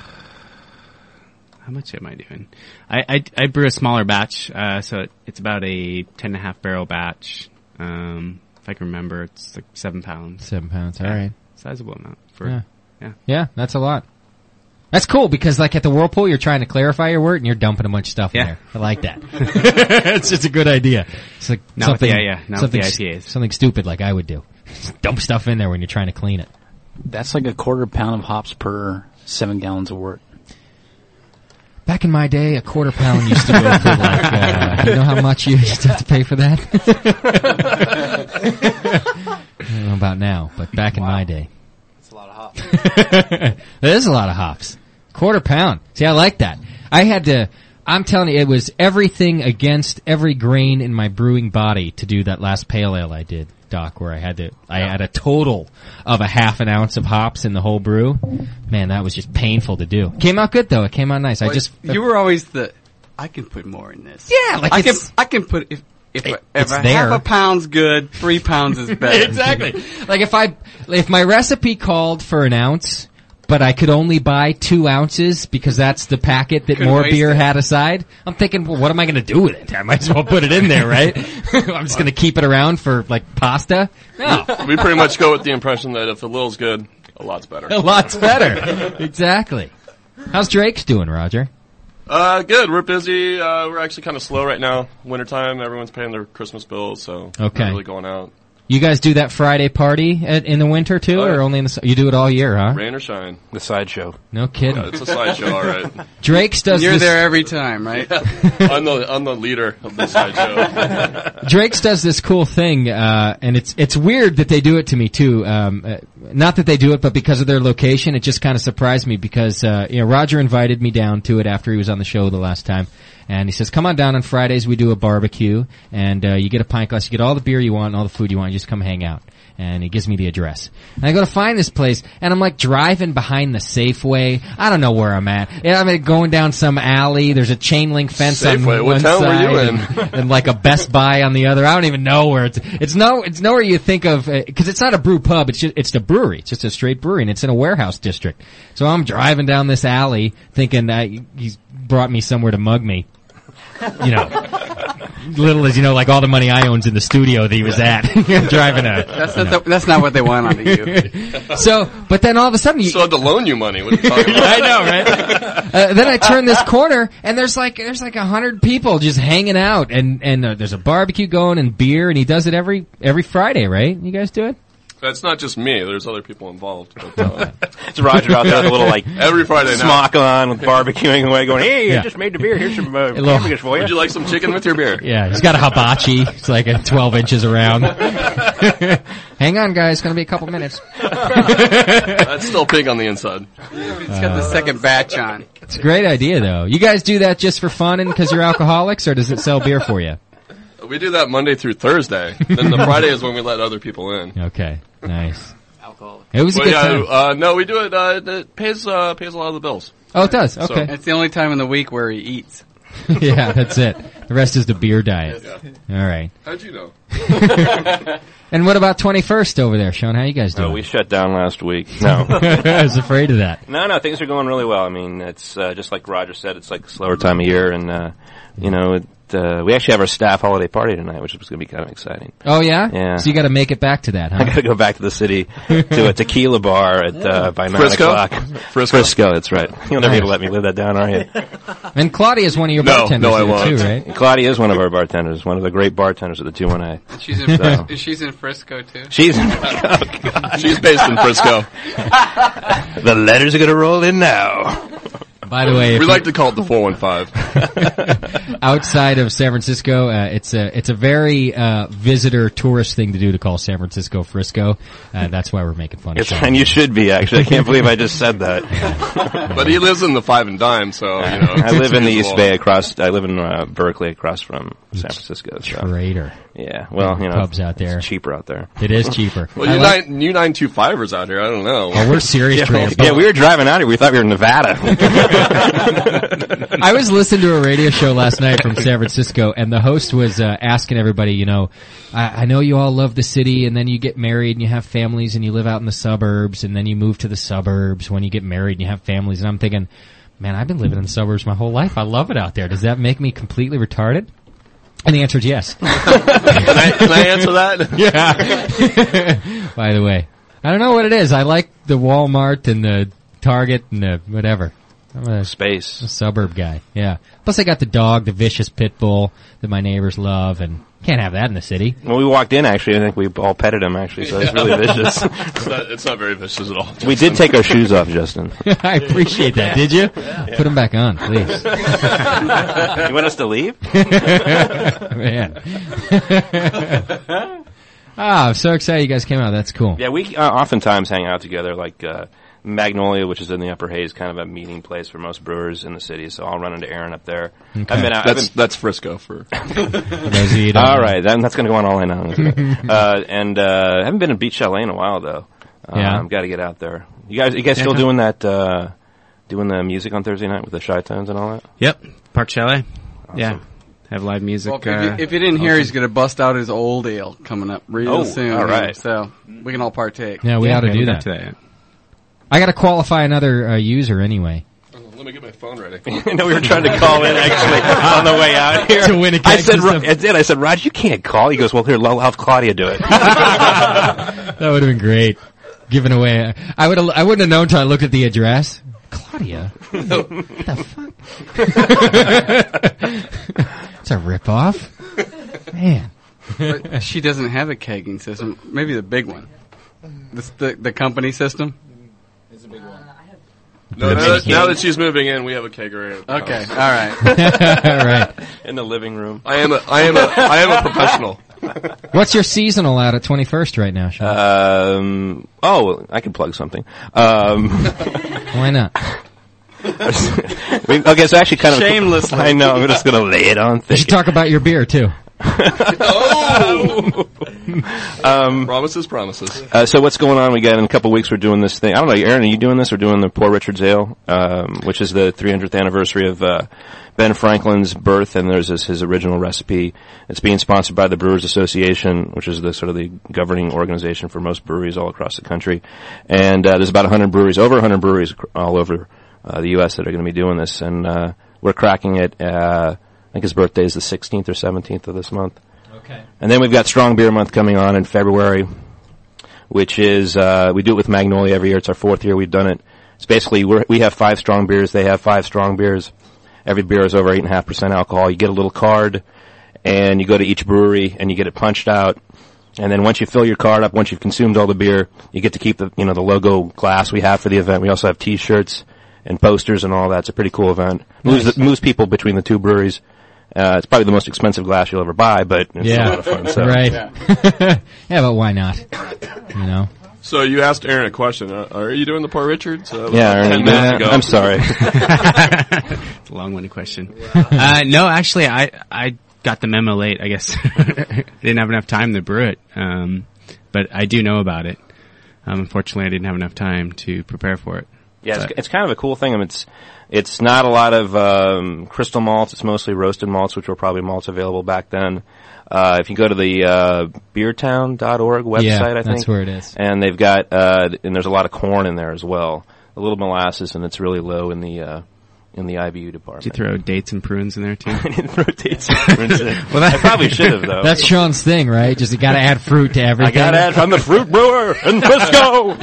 How much am I doing? I, I, I brew a smaller batch, uh, so it, it's about a ten and a half barrel batch. Um, if I can remember, it's like seven pounds. Seven pounds, all Yeah. right. Sizable amount for, Yeah. yeah. Yeah, that's a lot. That's cool because, like, at the Whirlpool, you're trying to clarify your word and you're dumping a bunch of stuff in Yeah. there. I like that. It's just a good idea. It's like Not with something, the- yeah, not with something, the s- I P As. something stupid like I would do. Just dump stuff in there when you're trying to clean it. That's like a quarter pound of hops per seven gallons of wort. Back in my day, a quarter pound used to go for like, uh, you know how much you used to have to pay for that? I don't know about now, but back in my day. That's a lot of hops. That is a lot of hops. Quarter pound. See, I like that. I had to, I'm telling you, it was everything against every grain in my brewing body to do that last pale ale I did, Doc, where I had to, I had a total of a half an ounce of hops in the whole brew. Man, that was just painful to do. Came out good though. It came out nice. I Well, just, you were always the, I can put more in this. Yeah, like I can, it's- I can put, if, if, It- if it's a there. half a pound's good, three pounds is better. exactly. Like if I, if my recipe called for an ounce, but I could only buy two ounces because that's the packet that Couldn't more waste beer it. had aside, I'm thinking, well, what am I going to do with it? I might as well put it in there, right? I'm just going to keep it around for like pasta? No. We pretty much go with the impression that if a little's good, a lot's better. A lot's better. Exactly. How's Drake's doing, Roger? Uh, good. We're busy. Uh, we're actually kind of slow right now. Wintertime, everyone's paying their Christmas bills, so Okay. not really going out. You guys do that Friday party at, in the winter too, Oh, yeah. or only in the, su- you do it all year, huh? Rain or shine. The sideshow. No kidding. Yeah, it's a sideshow, all right. Drake's does You're this, there every time, right? I'm the I'm the leader of the sideshow. Drake's does this cool thing, uh, and it's it's weird that they do it to me too. Um, uh, not that they do it, but because of their location, it just kind of surprised me because uh, you know Roger invited me down to it after he was on the show the last time, and he says, "Come on down on Fridays. We do a barbecue, and uh, you get a pint glass, you get all the beer you want, and all the food you want. You just come hang out." And he gives me the address. And I go to find this place, and I'm like driving behind the Safeway. I don't know where I'm at. Yeah, I'm going down some alley. There's a chain link fence on Safeway? What one town were side, you in? and, and like a Best Buy on the other. I don't even know where it's. It's no. It's nowhere you think of because it's not a brew pub. It's just it's the brewery. It's just a straight brewery, and it's in a warehouse district. So I'm driving down this alley, thinking that he's brought me somewhere to mug me. You know. Little as you know, like all the money I own's in the studio that he was at. Driving a. That's not, the, that's not what they want out of you. So, but then all of a sudden, you, Still had to loan you money. What are you talking Yeah, about? I know, right? Uh, then I turn this corner, and there's like there's like a hundred people just hanging out, and and uh, there's a barbecue going and beer, and he does it every every Friday, right? You guys do it? That's not just me. There's other people involved. But, uh, It's Roger out there with a little like every Friday night. smock on with barbecuing away, going, "Hey, Yeah. I just made the beer. Here's some uh, little- hamburgers for you." Would you like some chicken with your beer? Yeah, he's got a hibachi. It's like a twelve inches around. Hang on, guys. Gonna be a couple minutes. That's still pig on the inside. He's got the second batch on. It's a great idea, though. You guys do that just for fun and because you're alcoholics, or does it sell beer for you? We do that Monday through Thursday. Then the Friday is when we let other people in. Okay, nice. Alcoholic. It was a Well, good yeah, time. Uh, no, we do it. Uh, it pays uh, pays a lot of the bills. Oh, it does? So- Okay. It's the only time in the week where he eats. Yeah, that's it. The rest is the beer diet. All right. How'd you know? And what about twenty-first over there, Sean? How you guys doing? No, we shut down last week. No. I was afraid of that. No, no, things are going really well. I mean, it's uh, just like Roger said, it's like a slower time of year, and uh, you know, it, uh, we actually have our staff holiday party tonight, which is going to be kind of exciting. Oh, yeah? Yeah. So you got to make it back to that, huh? I got to go back to the city to a tequila bar at uh, by nine Frisco? o'clock. Frisco? Frisco, that's right. You'll never Nice. even let me live that down, are you? And Claudia is one of your No, bartenders no, I here, won't. too, right? Claudia is one of our bartenders, one of the great bartenders at the two one A. She's in, So- Fris- she's in Frisco, too. She's oh, God. She's based in Frisco. The letters are going to roll in now. By the way, if We you- like to call it the four one five. outside of San Francisco, uh, it's a it's a very uh, visitor tourist thing to do to call San Francisco Frisco. Uh, that's why we're making fun of It's, Sean. and you should be, actually. I can't believe I just said that. But he lives in the five and dime, so, you know. I live in the it's East usual. Bay across, I live in uh, Berkeley across from San Francisco. So. Traitor. Yeah, well, you know. Pubs out there. It's cheaper out there. It is cheaper. Well, I you, like- nine, you nine two fivers out here, I don't know. Oh, we're serious Yeah, traders. yeah, we were driving out here. We thought we were in Nevada. I was listening to a radio show last night from San Francisco, and the host was uh, asking everybody, you know, I, I know you all love the city, and then you get married and you have families and you live out in the suburbs, and then you move to the suburbs when you get married and you have families. And I'm thinking, man, I've been living in the suburbs my whole life. I love it out there. Does that make me completely retarded? And the answer is yes. can, I, can I answer that? Yeah. By the way, I don't know what it is. I like the Walmart and the Target and the whatever. I'm a Space. a suburb guy. Yeah. Plus, I got the dog, the vicious pit bull that my neighbors love, and can't have that in the city. When we walked in, actually, I think we all petted him, actually, so it's really vicious. It's not, it's not very vicious at all. We did take our shoes off, Justin. I appreciate that. Did you? Put them back on, please. You want us to leave? Man. Ah, I'm so excited you guys came out. That's cool. Yeah, we uh, oftentimes hang out together, like uh, Magnolia, which is in the Upper Hayes, kind of a meeting place for most brewers in the city, so I'll run into Aaron up there. Okay. I've been out, That's, I've been, that's Frisco for... Those of you who don't all know. right, then that's going to go on all I know. uh, and uh, I haven't been in Beach Chalet in a while, though. Uh, Yeah. I've got to get out there. You guys, you guys still Yeah. doing that, uh, doing the music on Thursday night with the Shy Tones and all that? Yep. Park Chalet. Yeah. Have live music. Well, if, you, uh, if you didn't hear, he's going to bust out his old ale coming up real Oh, soon. all right. So we can all partake. Yeah, we yeah, ought to haven't do got that. to that yet. I got to qualify another uh, user anyway. Let me get my phone ready. no, we were trying to call in, actually, on the way out here. To win a I keg said, system. Ro- I did. I said, Rod, you can't call. He goes, well, here, I'll have Claudia do it. That would have been great. Giving away. I would. I wouldn't have known until I looked at the address. Claudia. What the fuck? It's a ripoff. Man. But she doesn't have a kegging system. Maybe the big one. This, the the company system. No, now, that, now that she's moving in, we have a kegerator. at the Okay, house. all right. All right. In the living room. I am a, I am a, I am a professional. What's your seasonal out at twenty-first right now, Sean? Um, oh, I can plug something. Um, Why not? we, okay, so actually kind of... Shamelessly. I know, I'm just going to lay it on You thick. should talk about your beer too. Oh! Um, promises, promises. Uh, so what's going on? We got in a couple weeks. We're doing this thing. I don't know, Aaron. Are you doing this? We're doing the Poor Richard's Ale, um, which is the three hundredth anniversary of uh, Ben Franklin's birth, and there's this, his original recipe. It's being sponsored by the Brewers Association, which is the sort of the governing organization for most breweries all across the country. And uh, there's about one hundred breweries, over one hundred breweries cr- all over uh, the U S that are going to be doing this, and uh, we're cracking it. Uh, I think his birthday is the sixteenth or seventeenth of this month. Okay. And then we've got Strong Beer Month coming on in February, which is, uh, we do it with Magnolia every year. It's our fourth year we've done it. It's basically, we're, we have five strong beers. They have five strong beers. Every beer is over eight point five percent alcohol. You get a little card, and you go to each brewery, and you get it punched out. And then once you fill your card up, once you've consumed all the beer, you get to keep the, you know, the logo glass we have for the event. We also have T-shirts and posters and all that. It's a pretty cool event. Moves, Nice. the, moves people between the two breweries. Uh, it's probably the most expensive glass you'll ever buy, but it's Yeah. a lot of fun. So. Right. Yeah. But why not? You know? So you asked Aaron a question. Uh, are you doing the Poor Richards? Uh, Yeah, like Aaron, ten you minutes doing ago. that? I'm sorry. It's a long-winded question. uh, no, actually, I I got the memo late. I guess I didn't have enough time to brew it. Um, but I do know about it. Um, unfortunately, I didn't have enough time to prepare for it. Yeah, it's, it's kind of a cool thing. I mean, it's it's not a lot of um, crystal malts. It's mostly roasted malts, which were probably malts available back then. Uh, if you go to the uh, beertown dot org website, Yeah, I think that's where it is. and they've got uh, and there's a lot of corn in there as well, a little molasses, and it's really low in the uh, in the I B U department. Did you throw dates and prunes in there too? I didn't throw dates and prunes in it. Well, I probably should have though. That's Sean's thing, right? Just you got to add fruit to everything. I got to add. I'm the fruit brewer in Frisco.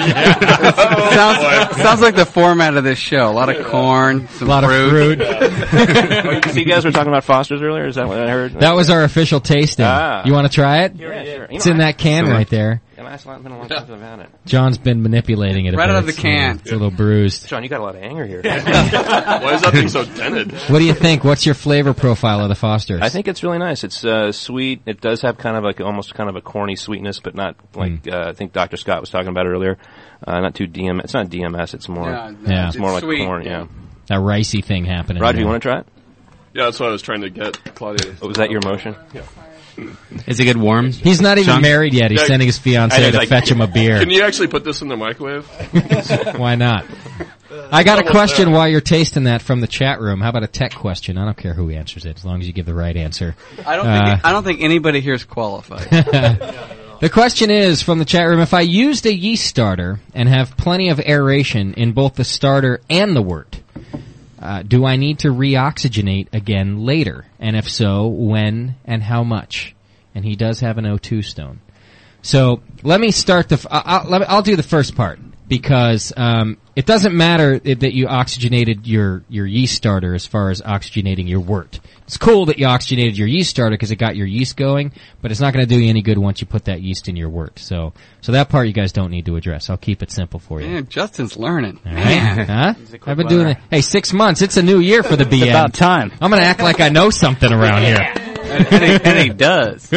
sounds, sounds like the format of this show. A lot of corn, some a lot fruit. of fruit. So you guys were talking about Foster's earlier. Is that what I heard? That was our official tasting. Ah. You want to try it? Yeah, sure. It's in that can right there. Yeah, it's been a long time since I've had it. John's been manipulating it a Right bit. out of the It's, can. uh, It's a little bruised. Sean, you got a lot of anger here. Why is that thing so dented? What do you think? What's your flavor profile of the Foster's? I think it's really nice. It's uh, sweet. It does have kind of like almost kind of a corny sweetness, but not like uh, I think Doctor Scott was talking about earlier. Uh, not too D M. It's not D M S. It's more. Yeah, no, Yeah. It's more it's like sweet. corn. Yeah. That ricey thing happening. Roger, there. you want to try it? Yeah, that's what I was trying to get Claudia. Oh, was that your motion? Yeah. Is it good warm? He's not even Sean? married yet. He's Yeah. sending his I fiancée was to like- fetch him a beer. Can you actually put this in the microwave? Why not? I got a Almost question there. while you're tasting that from the chat room. How about a tech question? I don't care who answers it, as long as you give the right answer. I don't Uh, think I don't think anybody here is qualified. The question is from the chat room, if I used a yeast starter and have plenty of aeration in both the starter and the wort, uh, do I need to reoxygenate again later? And if so, when and how much? And he does have an O two stone. So let me start the. F- I'll, let me, I'll do the first part because um, it doesn't matter i- that you oxygenated your your yeast starter as far as oxygenating your wort. It's cool that you oxygenated your yeast starter because it got your yeast going, but it's not going to do you any good once you put that yeast in your wort. So so that part you guys don't need to address. I'll keep it simple for you. Man, Justin's learning. All right? Huh? I've been doing it. Hey, six months. It's a new year for the B N. It's about time. I'm going to act like I know something around here. and, and, he, and he does.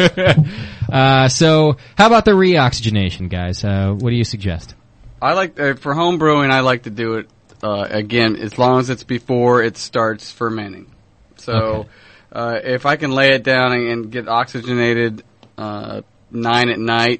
Uh, so, how about the reoxygenation, guys? Uh, what do you suggest? I like uh, for home brewing. I like to do it uh, again as long as it's before it starts fermenting. So, Okay. uh, if I can lay it down and, and get oxygenated uh, nine at night,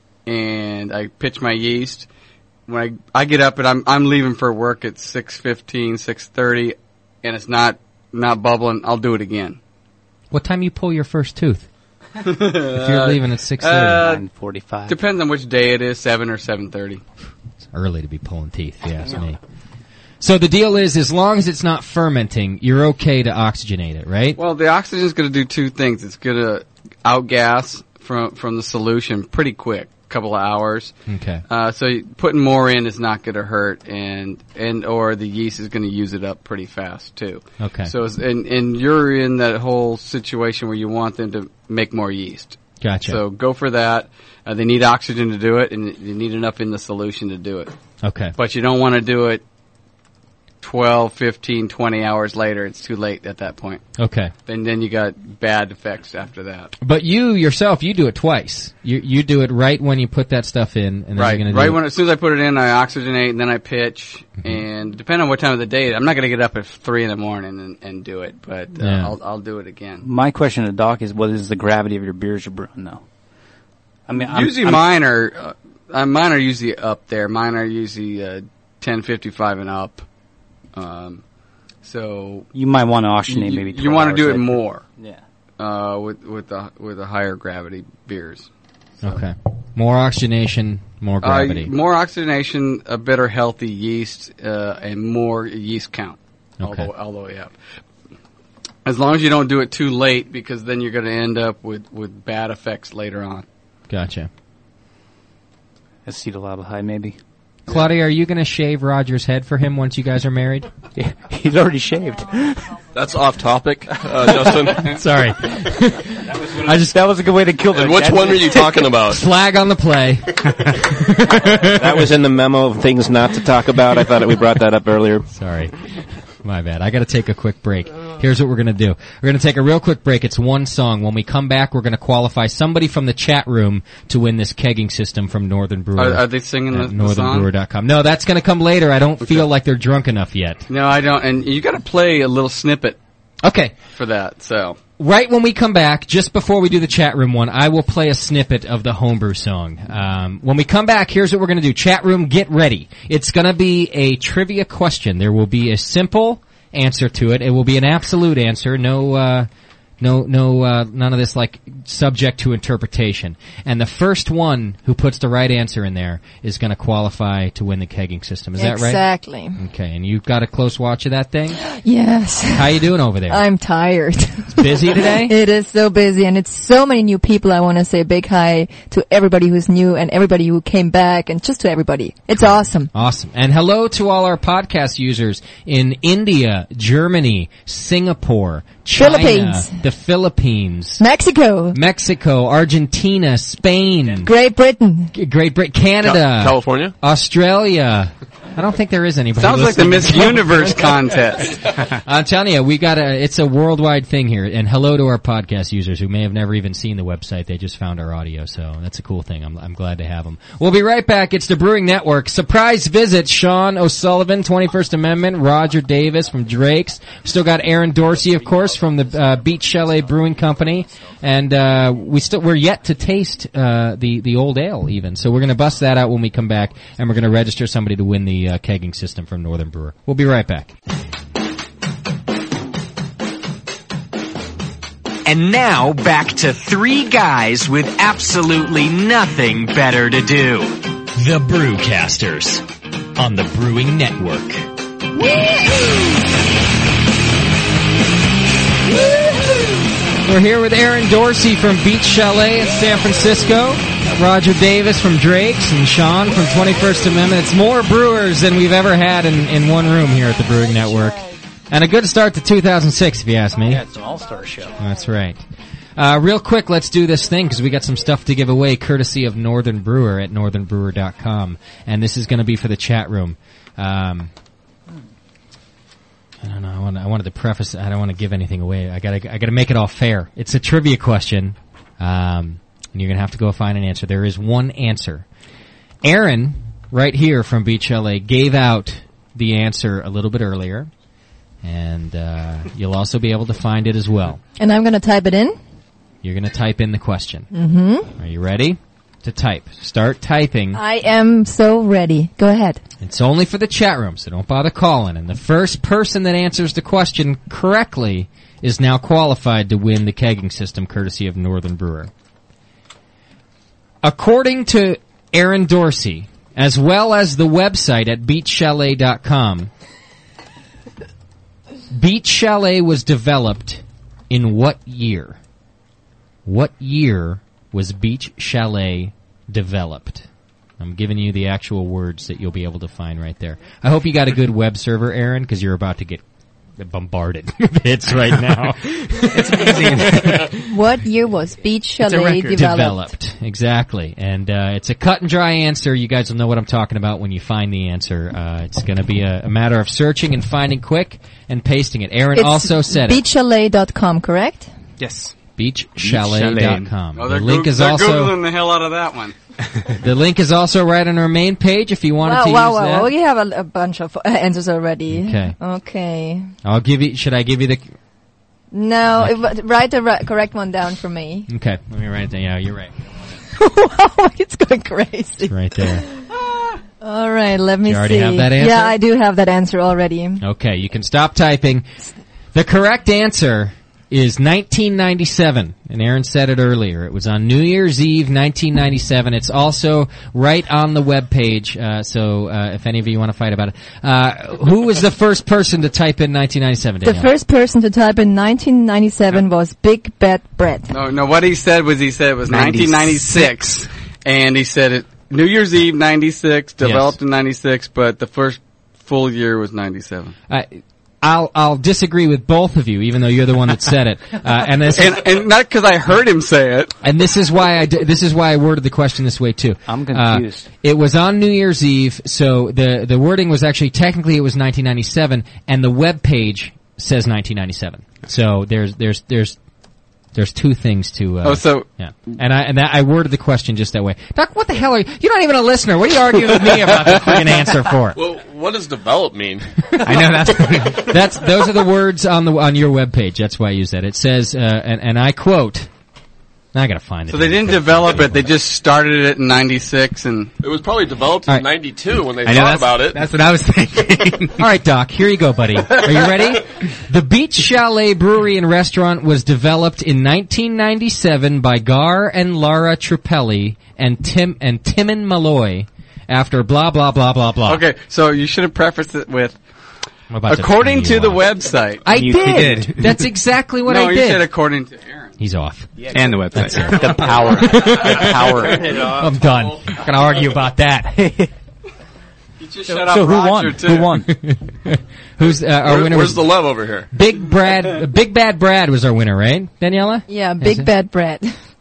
and I pitch my yeast, when I I get up and I'm I'm leaving for work at six fifteen, six thirty, and it's not not bubbling, I'll do it again. What time you pull your first tooth? If you're leaving at six thirty. Uh, nine forty-five. Depends on which day it is, seven or seven thirty. It's early to be pulling teeth, if you ask me. So the deal is, as long as it's not fermenting, you're okay to oxygenate it, right? Well, the oxygen is going to do two things. It's going to outgas from from the solution pretty quick, couple of hours. Okay. Uh, so you- putting more in is not going to hurt, and and or the yeast is going to use it up pretty fast too. Okay. So it's, and and you're in that whole situation where you want them to make more yeast. Gotcha. So go for that. Uh, they need oxygen to do it, and you need enough in the solution to do it. Okay. But you don't want to do it twelve, fifteen, twenty hours later. It's too late at that point. Okay. And then you got bad effects after that. But you yourself, you do it twice. You you do it right when you put that stuff in, and then Right, you're gonna right do when it. as soon as I put it in, I oxygenate and then I pitch. Mm-hmm. And depending on what time of the day, I'm not going to get up at three in the morning and, and do it, but uh, Yeah. I'll I'll do it again. My question to Doc is, what is the gravity of your beers you're brewing, though? I mean, I'm- usually I'm- mine are uh, uh, mine are usually up there. Mine are usually uh, ten fifty-five and up. Um, so You might want to oxygenate you, maybe You twelve want to do hours it later. more. Yeah. Uh, with with the with the higher gravity beers. Okay. More oxygenation, more gravity. Uh, more oxygenation, a better healthy yeast, uh, and more yeast count all, Okay. the, all the way up. As long as you don't do it too late, because then you're going to end up with, with bad effects later on. Gotcha. Acetaldehyde, maybe. Claudia, are you going to shave Roger's head for him once you guys are married? Yeah, he's already shaved. That's off topic, uh, Justin. Sorry. I just that was a good way to kill And the- which that- one were you talking about? Flag on the play. That was in the memo of things not to talk about. I thought that we brought that up earlier. Sorry. My bad. I got to take a quick break. Here's what we're going to do. We're going to take a real quick break. It's one song. When we come back, we're going to qualify somebody from the chat room to win this kegging system from Northern Brewer. Are, are they singing at the, the northern song? brewer dot com. No, that's going to come later. I don't feel like they're drunk enough yet. No, I don't. And you got to play a little snippet. Okay. For that, so. right when we come back, just before we do the chat room one, I will play a snippet of the homebrew song. Um, when we come back, here's what we're going to do. Chat room, get ready. It's going to be a trivia question. There will be a simple answer to it. It will be an absolute answer. No, uh, no, no, uh, none of this like subject to interpretation. And the first one who puts the right answer in there is going to qualify to win the kegging system. Is that right? Exactly. Okay, and you've got a close watch of that thing? Yes. How you doing over there? I'm tired. It's busy today? It is so busy, and it's so many new people. I want to say a big hi to everybody who's new and everybody who came back, and just to everybody. It's awesome. Awesome. And hello to all our podcast users in India, Germany, Singapore, China, Philippines. the Philippines, Mexico, Mexico, Argentina, Spain, Great Britain, Great Britain, Canada, Cal- California, Australia. I don't think there is anybody. Sounds like the listening. Miss Universe contest. I'm telling you, we got a, it's a worldwide thing here. And hello to our podcast users who may have never even seen the website. They just found our audio. So that's a cool thing. I'm, I'm glad to have them. We'll be right back. It's the Brewing Network. Surprise visit. Sean O'Sullivan, twenty-first Amendment. Roger Davis from Drake's. Still got Aaron Dorsey, of course, from the, uh, Beach Chalet Brewing Company. And, uh, we still, we're yet to taste, uh, the, the old ale even. So we're gonna bust that out when we come back, and we're gonna register somebody to win the, uh, kegging system from Northern Brewer. We'll be right back. And now back to three guys with absolutely nothing better to do. The Brewcasters on the Brewing Network. We're here with Aaron Dorsey from Beach Chalet in San Francisco, Roger Davis from Drake's, and Sean from twenty-first Amendment. It's more brewers than we've ever had in, in one room here at the Brewing Network. And a good start to two thousand six, if you ask me. Yeah, it's an all-star show. That's right. Uh, real quick, let's do this thing, because we got some stuff to give away, courtesy of Northern Brewer at northern brewer dot com. And this is going to be for the chat room. Um, I don't know. I, want, I wanted to preface. I don't want to give anything away. I gotta. I gotta make it all fair. It's a trivia question, um, and you're gonna have to go find an answer. There is one answer. Aaron, right here from Beach L A, gave out the answer a little bit earlier, and uh, you'll also be able to find it as well. And I'm going to type it in. You're gonna type in the question. Mm-hmm. Are you ready to type? Start typing. I am so ready. Go ahead. It's only for the chat room, so don't bother calling. And the first person that answers the question correctly is now qualified to win the kegging system, courtesy of Northern Brewer. According to Aaron Dorsey, as well as the website at beach chalet dot com, Beach Chalet was developed in what year? What year was Beach Chalet developed? I'm giving you the actual words that you'll be able to find right there. I hope you got a good web server, Aaron, because you're about to get bombarded with hits right now. It's amazing. What year was Beach Chalet developed? Developed, exactly. And uh, it's a cut and dry answer. You guys will know what I'm talking about when you find the answer. Uh, it's going to be a, a matter of searching and finding quick and pasting it. Aaron It's also said beach chalet dot com, correct? Yes. beach chalet dot com. Oh, The they're link Goog- is they're also Googling the hell out of that one. the link is also right on our main page if you wanted wow, to wow, use wow, that. wow. We have a, a bunch of answers already. Okay. Okay. I'll give you. Should I give you the? No, it, write the right, correct one down for me. Okay, let me write it down. Yeah, you're right. Wow, it's going crazy. It's right there. All right, let me You already see. have that answer? Yeah, I do have that answer already. Okay, you can stop typing. The correct answer is nineteen ninety-seven, and Aaron said it earlier. It was on New Year's Eve, nineteen ninety-seven. It's also right on the webpage, uh, so uh, if any of you want to fight about it. Uh, who was the first person to type in nineteen ninety-seven, The Danielle? first person to type in nineteen ninety-seven was Big Bad Brett. No, no. What he said was he said it was nineteen ninety-six, and he said it New Year's Eve ninety-six, developed Yes. in ninety-six, but the first full year was ninety-seven. Uh, I'll I'll disagree with both of you, even though you're the one that said it. Uh, and this and, and not because I heard him say it. And this is why I di- this is why I worded the question this way too. I'm confused. Uh, it was on New Year's Eve, so the the wording was actually technically it was nineteen ninety-seven, and the web page says nineteen ninety-seven. So there's there's there's There's two things to. Uh, Oh, so- yeah, and I and that, I worded the question just that way. Doc, what the hell are you? You're not even a listener. What are you arguing with me about the freaking answer for? Well, what does develop mean? I know that's that's those are the words on the on your webpage. That's why I use that. It says, uh, and and I quote. Now I gotta find it. So they didn't develop it; they just started it in ninety-six, and It was probably developed in ninety-two when they I know, thought that's- about it. That's what I was thinking. All right, Doc, here you go, buddy. Are you ready? The Beach Chalet Brewery and Restaurant was developed in nineteen ninety-seven by Gar and Lara Tripelli and Tim and Timon Malloy after blah blah blah blah blah. okay. So you should have prefaced it with, I'm about to according turn to you the off. website. I You did. That's exactly what no, I you did. said according to Aaron. He's off. And the website. That's it. The power. The power. Turn it off. I'm done. Not gonna argue about that. You just shut up So who Roger, won? too. Who won? Who's uh, our Where- winner? where's Was the love over here? Big Brad. uh, Big Bad Brad was our winner, right, Daniela? Yeah, Is Big it? Bad Brad.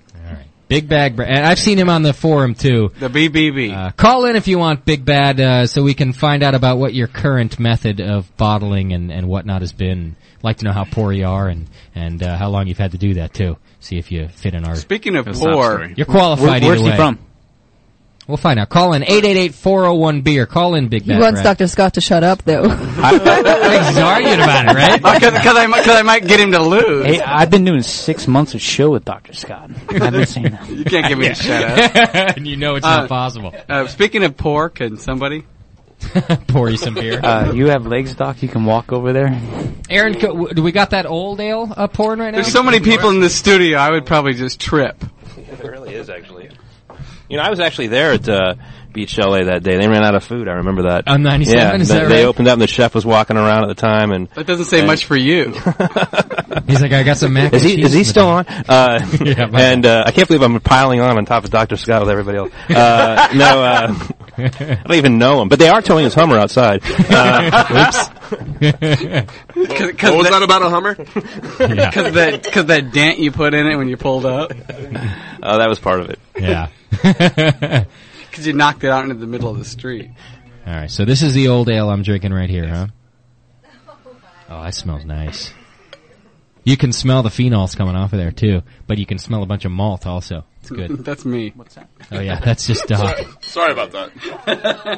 Big Bad Brad. And I've seen him on the forum too. The B B B. Uh, call in if you want, Big Bad, uh, so we can find out about what your current method of bottling and, and whatnot has been. Like to know how poor you are and and uh, how long you've had to do that too. See if you fit in our. Speaking of our poor, story. You're qualified Where, where's either he way. from? We'll find out. Call in eight eight eight, four oh one, beer. Call in, Big He Bad wants Brad. Doctor Scott to shut up, though. He's arguing about it, right? Because I, might- 'cause I might get him to lose. Hey, I've been doing six months of show with Doctor Scott. I've been saying that. You can't get me to shut up. And you know it's Uh, not possible. Uh, speaking of poor, can somebody? Pour you some beer. Uh, you have legs, Doc. You can walk over there. Aaron, co- w- do we got that old ale uh, pouring right now? There's so many people in the studio, I would probably just trip. It really is, actually. You know, I was actually there at uh, Beach Chalet that day. They ran out of food. I remember that. On ninety-seven, yeah, is they, that they right? opened up and the chef was walking around at the time, and That doesn't say and- much for you. He's like, I got some mac Is and he cheese is he in the still on? back. Uh, Yeah, my and uh, I can't believe I'm piling on on top of Doctor Scott with everybody else. Uh, no, uh, I don't even know him, but they are towing his Hummer outside. Uh, oops. What was that about a Hummer? Because that, cause that dent you put in it when you pulled up. Oh, that was part of it. Yeah. Because you knocked it out into the middle of the street. All right, so this is the old ale I'm drinking right here, huh? Oh, that smells nice. You can smell the phenols coming off of there too, but you can smell a bunch of malt also. It's good. That's me. What's that? Oh yeah, that's just Doc. Sorry, sorry about that.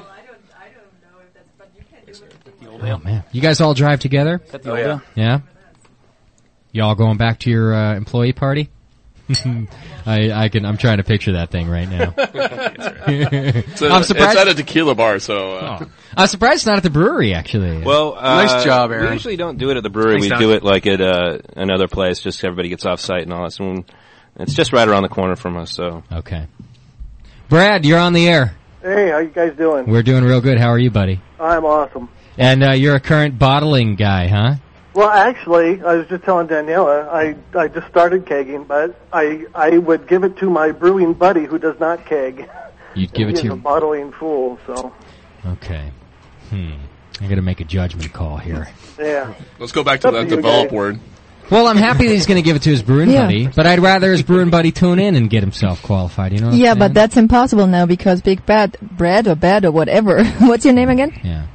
Oh man, you guys all drive together? Oh, yeah. Yeah. Y'all going back to your uh, employee party? I I can. I'm trying to picture that thing right now. It's, a, I'm surprised. it's at a tequila bar, so. Uh, Oh. I'm surprised it's not at the brewery, actually. Well, uh, Nice job, Aaron. We usually don't do it at the brewery. Thanks, we Doc. do it like at uh, another place, just so everybody gets off site and all that. So it's just right around the corner from us. So Okay. Brad, you're on the air. Hey, how you guys doing? We're doing real good. How are you, buddy? I'm awesome. And uh, you're a current bottling guy, huh? Well, actually, I was just telling Daniela, I I just started kegging, but I I would give it to my brewing buddy who does not keg. You'd give it He's to a your... bottling fool, so Okay. Hmm. I gotta make a judgment call here. yeah. let's go back to Up that to you develop guys. word. Well, I'm happy that he's gonna give it to his brewing Yeah. buddy, but I'd rather his brewing buddy tune in and get himself qualified, you know what I'm Yeah, saying? but that's impossible now because Big Bad Brad or Bad or whatever. What's your name again? Yeah.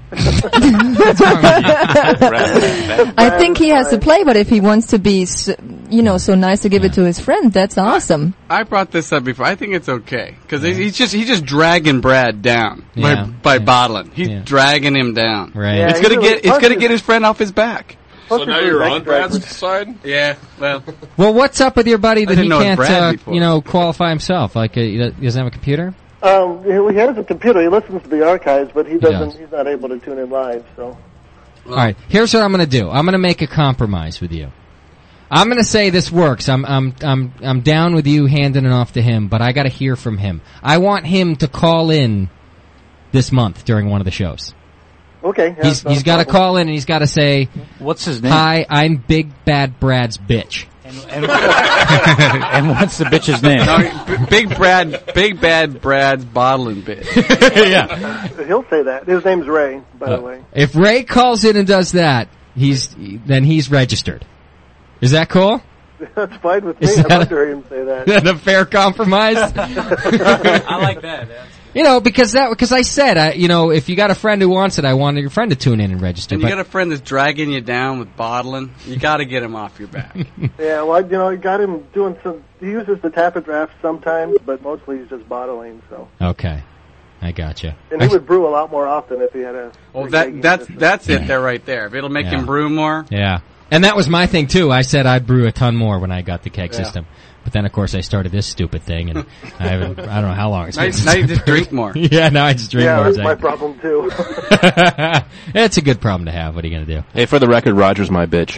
I think he has to play, but if he wants to be, s- you know, so nice to give it to his friend, that's awesome. I brought this up before. I think it's okay. Because he's just he's just dragging Brad down Yeah. by, by bottling. He's Yeah. dragging him down. Right. Yeah, It's he's gonna really get it's gonna pushing. get his friend off his back. So now you're on Brad's side? Yeah, well, Well, what's up with your buddy that didn't he know it was can't, Brad uh, before. you know, qualify himself? Like, uh, he doesn't have a computer? Um, he he has a computer. He listens to the archives, but he doesn't. does. He's not able to tune in live. So All right. Here's what I'm going to do. I'm going to make a compromise with you. I'm going to say this works. I'm I'm I'm I'm down with you handing it off to him, but I got to hear from him. I want him to call in this month during one of the shows. okay, yeah, He's no he's got to problem. call in and he's got to say, What's his name? "Hi, I'm Big Bad Brad's bitch." And, and what's the bitch's name? no, B- Big Brad, Big Bad Brad's bottling bit. Yeah. He'll say that. His name's Ray, by the way. If Ray calls in and does that, he's then he's registered. Is that cool? That's fine with me. Is I'd that love a- to hear him say that. Is that a fair compromise? I like that. That's You know, because that because I said, I, you know, if you got a friend who wants it, I want your friend to tune in and register. And you but- got a friend that's dragging you down with bottling, you got to get him off your back. Yeah, well, I, you know, I got him doing some. He uses the Tappa Draft sometimes, but mostly he's just bottling. So. Okay, I gotcha. And he would brew a lot more often if he had a. Well, that that's that's it there right there. If it'll make Yeah. him brew more. Yeah, and that was my thing too. I said I'd brew a ton more when I got the keg Yeah. system, but then of course I started this stupid thing, and I haven't. I don't know how long it's Now been. you- now you just drink more. Yeah, now I just drink yeah, more. that's my exactly. problem too. It's a good problem to have. What are you going to do? Hey, for the record, Roger's my bitch.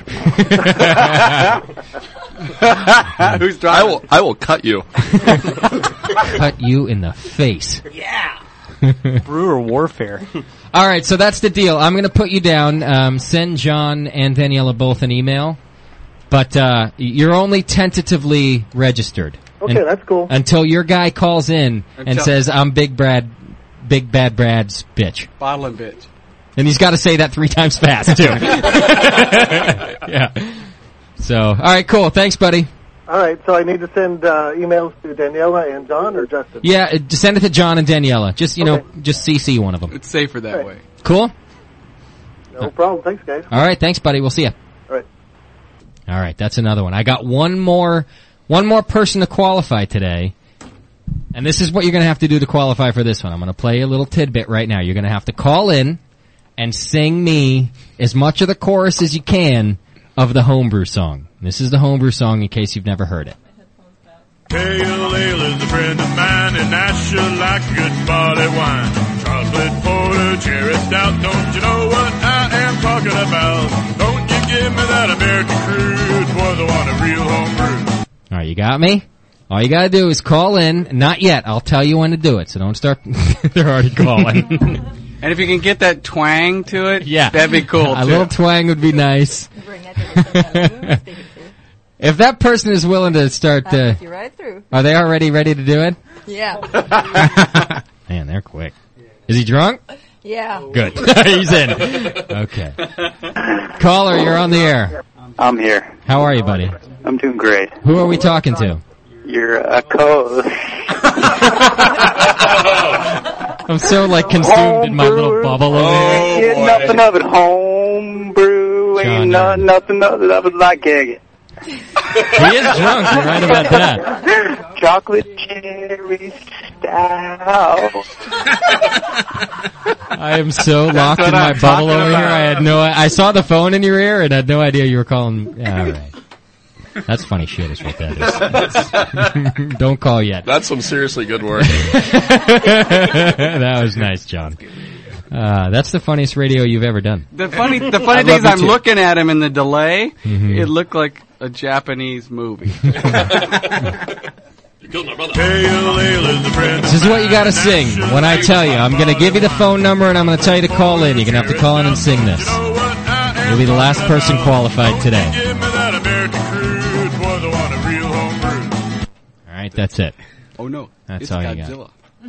Who's driving? I will. I will cut you. Cut you in the face. Yeah. Brewer warfare. All right, so that's the deal. I'm going to put you down. Um, send John and Daniela both an email, but uh, you're only tentatively registered. Okay, Un- that's cool. Until your guy calls in and Until- says, "I'm Big Brad, Big Bad Brad's bitch," Bottling bitch. and he's got to say that three times fast too. Yeah. So, all right, cool. Thanks, buddy. All right, so I need to send uh, emails to Daniela and John or Justin. Yeah, uh, just send it to John and Daniela. Just you Okay. know, just C C one of them. It's safer that Right. way. Cool. No problem. Thanks, guys. All right, thanks, buddy. We'll see you. All right. All right, that's another one. I got one more, one more person to qualify today, and this is what you're going to have to do to qualify for this one. I'm going to play a little tidbit right now. You're going to have to call in and sing me as much of the chorus as you can of the homebrew song. This is the homebrew song in case you've never heard it. Pale ale is a friend of mine, and I sure like good barley wine. Chocolate porter, cherry stout, don't you know what I am talking about? Don't you give me that American crude, boys, I want a real homebrew. All right, you got me? All you got to do is call in. Not yet. I'll tell you when to do it, so don't start. They're already calling. And if you can get that twang to it, Yeah. that'd be cool A too. little twang would be nice. If that person is willing to start, I'll uh, put you right through. are they already ready to do it? Yeah. Man, they're quick. Is he drunk? Yeah. Good. He's in. Okay. Caller, you're on the air. I'm here. How are you, buddy? I'm doing great. Who are we talking to? You're a co I'm so like consumed in my little bubble over here. Get nothing of it. Homebrew John, ain't no, nothing of it. I was like kegging. He is drunk. You're right about that. Chocolate cherry stout. I am so locked what in my I'm bubble talking over here. about. I had no. I saw the phone in your ear and had no idea you were calling. Yeah, all right. That's funny shit is what that is. Don't call yet. That's some seriously good work. That was nice, John. Uh, that's the funniest radio you've ever done. The funny, the I funny love thing is, you I'm too. looking at him in the delay. Mhm. It looked like a Japanese movie. Pale ale is a friend. This is what you gotta sing. When I tell you, I'm gonna give you the phone number and I'm gonna tell you to call in. You're gonna have to call in and sing this. You'll be the last person qualified today. Give me that American crude, boys, I want a real homebrew. Alright, that's it. Oh no, That's it's all you Godzilla.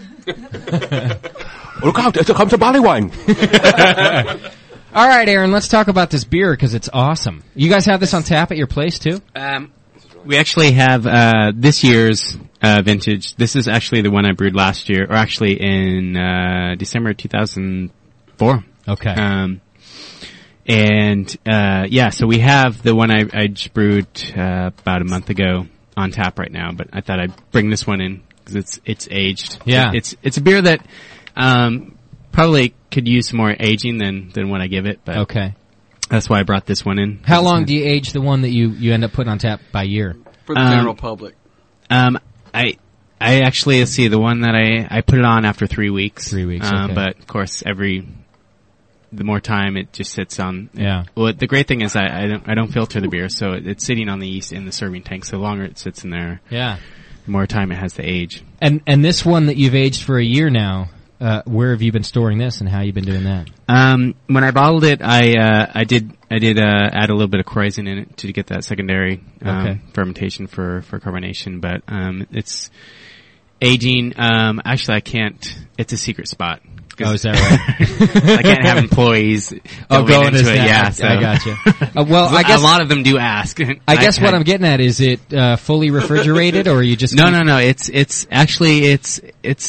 Look out, it comes to barley wine. All right, Aaron, let's talk about this beer because it's awesome. You guys have this on tap at your place too? Um, we actually have uh, this year's uh, vintage. This is actually the one I brewed last year, or actually in uh, December two thousand four. Okay. Um, and uh, yeah, so we have the one I, I just brewed uh, about a month ago on tap right now. But I thought I'd bring this one in because it's it's aged. Yeah. It's it's a beer that um, probably could use some more aging than than what I give it. But Okay. that's why I brought this one in. How long do you age the one that you, you end up putting on tap by year? For the Um, general public. Um, I, I actually, let's see, the one that I, I put it on after three weeks. Three weeks, Um, okay. But of course, every, the more time it just sits on. Yeah. Well, the great thing is I, I don't, I don't filter the beer, so it, it's sitting on the yeast in the serving tank. So the longer it sits in there, Yeah. the more time it has to age. And and this one that you've aged for a year now, uh, where have you been storing this and how you been doing that? Um, when I bottled it, I, uh, I did, I did, uh, add a little bit of krausen in it to get that secondary, um, Okay. fermentation for, for carbonation, but, um, it's aging, um, actually I can't, it's a secret spot. 'Cause Oh, is that right? I can't have employees Oh, going going into as it, that. yeah, I- so. I gotcha. Uh, well, I A guess- lot of them do ask. I guess what I'm getting at is it uh, fully refrigerated or are you just No, keep- no, no, it's, it's, actually, it's, it's,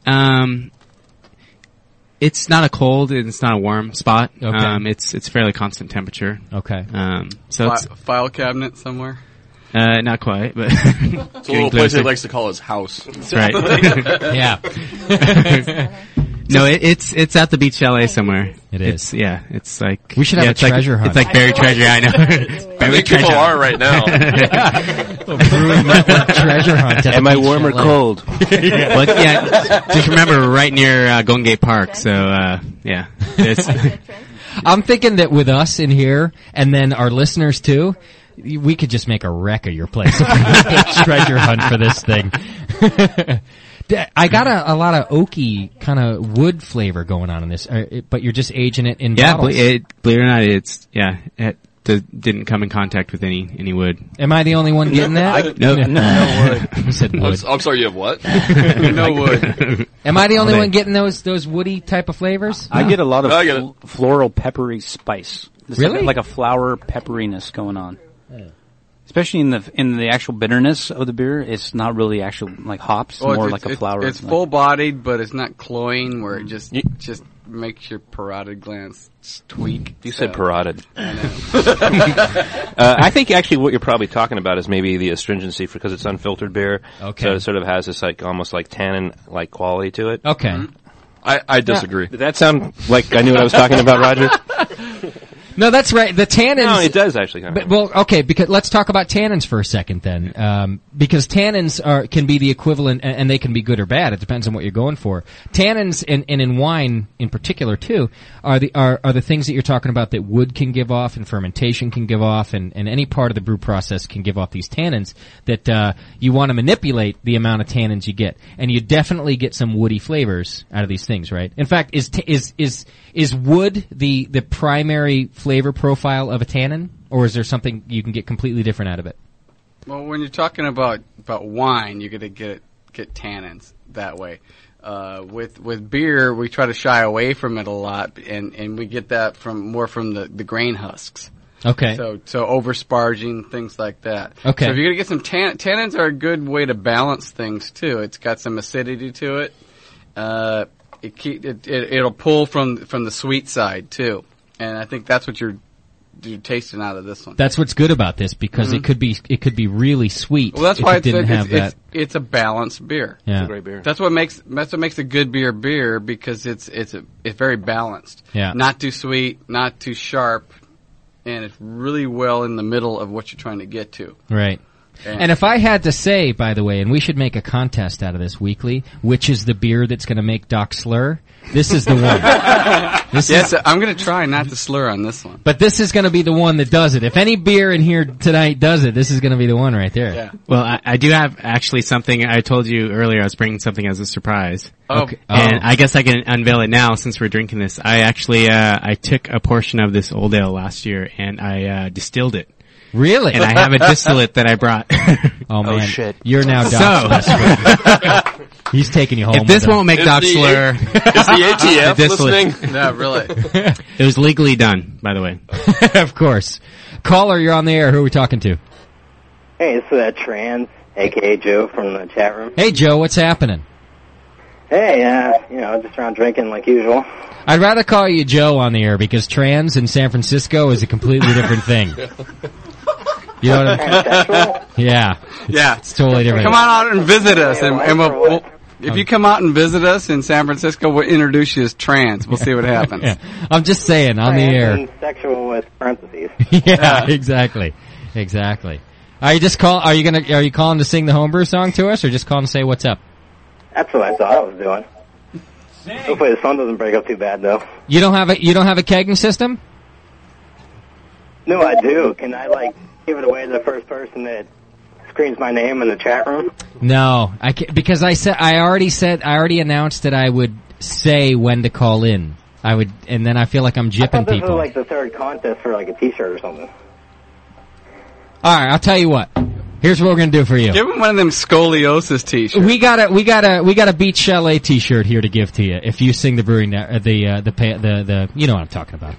Um, it's not a cold and it's not a warm spot. Okay. Um, it's it's fairly constant temperature. Okay. Um, so Fi- it's file cabinet somewhere. uh, not quite, but It's a little place he likes to call his house. That's right. Yeah. No, it, it's it's at the beach L A somewhere. It is. It's, yeah, it's like We should yeah, have a it's like- treasure hunt. It's like buried treasure. I know. I think people are right now. Brewing Network treasure hunt. at Am the I beach warm or L A. Well, cold? yeah, just remember we're right near uh, Golden Gate Park. So uh, yeah, it's, I'm thinking that with us in here, and then our listeners too, we could just make a wreck of your place. Treasure hunt for this thing. I got a, a lot of oaky kind of wood flavor going on in this, uh, it- but you're just aging it in yeah. bottles. Bel- it, believe it or not, it's yeah. It d- didn't come in contact with any any wood. Am I the only one getting that? No, no, no wood. I said I'm, wood. s- I'm sorry, you have what? No wood. Am I the only They- one getting those those woody type of flavors? I get a lot of I get fl- floral peppery spice. There's Really? Like, like a flower pepperiness going on. Especially in the in the actual bitterness of the beer, it's not really actual like hops, Well, more it's, like a it's- flower. It's like- full bodied, but it's not cloying where it just just makes your parotid glands tweak. You said So- parotid. I know. uh, I think actually what you're probably talking about is maybe the astringency because it's unfiltered beer. Okay. So it sort of has this like almost like tannin like quality to it. Okay. I, I disagree. Did that sound like I knew what I was talking about, Roger? No, that's right. The tannins. No, it does actually. Kind of. But, well, okay, because let's talk about tannins for a second then. Um, because tannins are, can be the equivalent, and, and they can be good or bad. It depends on what you're going for. Tannins, and, and in wine in particular too, are the, are, are the things that you're talking about that wood can give off and fermentation can give off and, and any part of the brew process can give off these tannins that, uh, you want to manipulate the amount of tannins you get. And you definitely get some woody flavors out of these things, right? In fact, is, t- is, is, is wood the, the primary flavor profile of a tannin, or is there something you can get completely different out of it? Well, when you're talking about, about wine, you're gonna get get tannins that way. Uh, with with beer, we try to shy away from it a lot, and, and we get that from more from the, the grain husks. Okay. So so oversparging, things like that. Okay. So if you're gonna get some tan- tannins, are a good way to balance things too. It's got some acidity to it. Uh, it, keep, it, it it'll pull from from the sweet side too, and I think that's what you're you're tasting out of this one. That's what's good about this because Mhm. it could be it could be really sweet. Well, that's if why it it's, didn't it's, have it's, that. it's a balanced beer. Yeah. It's a great beer. That's what makes that's what makes a good beer beer because it's it's a, it's very balanced. Yeah. Not too sweet, not too sharp, and it's really well in the middle of what you're trying to get to. Right. And- And if I had to say, by the way, and we should make a contest out of this weekly, which is the beer that's going to make Doc slur, this is the one. This yes, is, I'm going to try not to slur on this one. but this is going to be the one that does it. If any beer in here tonight does it, this is going to be the one right there. Yeah. Well, I, I do have actually something. I told you earlier I was bringing something as a surprise. Oh. Okay. And Oh. I guess I can unveil it now since we're drinking this. I actually, uh, I took a portion of this old ale last year and I, uh, distilled it. Really? And I have a distillate that I brought. Oh man, shit. you're now Doc's So- best friend. He's taking you home. If this with him. won't make Is Doc the slur, A- is the A T F the distillate. listening? No, really. It was legally done, by the way. Of course. Caller, you're on the air. Who are we talking to? Hey, it's uh, Trans, a k a. Joe from the chat room. Hey Joe, what's happening? Hey, uh, you know, just around drinking like usual. I'd rather call you Joe on the air because trans in San Francisco is a completely different thing. You know what I'm Yeah. Yeah. It's totally different. Come on out and visit us, and, and we'll, we'll, if you come out and visit us in San Francisco, we'll introduce you as trans. We'll see what happens. Yeah. I'm just saying, on the air. And sexual with parentheses. Yeah, exactly. Exactly. Are you just call, are you gonna, are you calling to sing the homebrew song to us or just calling to say what's up? That's what I thought I was doing. Hopefully the sun doesn't break up too bad, though. You don't have a, you don't have a kegging system? No, I do. Can I, like, give it away to the first person that screams my name in the chat room? No, I can't, because I said, I already said, I already announced that I would say when to call in. I would, and then I feel like I'm I jipping thought this people. was, like, the third contest for, like, a t-shirt or something. Alright, I'll tell you what. Here's what we're gonna do for you. Give him one of them scoliosis t-shirts. We got a we got a we got a Beach Chalet T-shirt here to give to you if you sing the brewing ne- uh, the uh, the pay, the the you know what I'm talking about.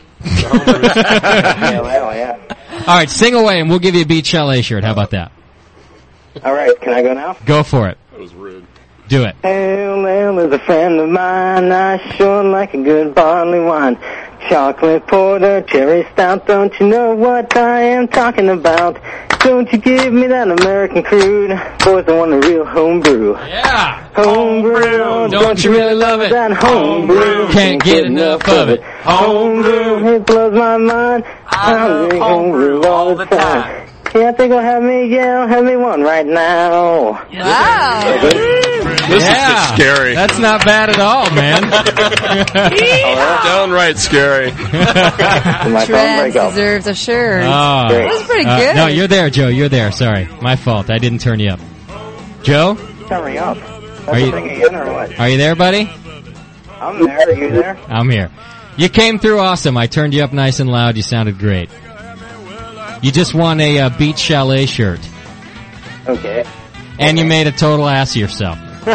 Yeah, well, yeah. All right, sing away, and we'll give you a Beach Chalet shirt. How about that? All right, can I go now? Go for it. That was rude. Do it. Pale ale is a friend of mine. I sure like a good barley wine. Chocolate porter, cherry stout, don't you know what I am talking about? Don't you give me that American crude. Boys, I want a real homebrew. Yeah. Homebrew. Don't you really love it? That homebrew. Can't get enough of it. Homebrew. It blows my mind. I drink homebrew all the time. Yeah, I think I'll have me, yeah, I'll have me one right now. Wow. This Yeah. is scary. That's not bad at all, man. Downright scary. Trans deserves a shirt. Oh. That was pretty Uh, good. no, you're there, Joe. You're there. Sorry. My fault. I didn't turn you up. Joe? Turn me up. Are you, again or what? are you there, buddy? I'm there. Are you there? I'm here. You came through awesome. I turned you up nice and loud. You sounded great. You just won a uh, Beach Chalet shirt. Okay. And you made a total ass of yourself. I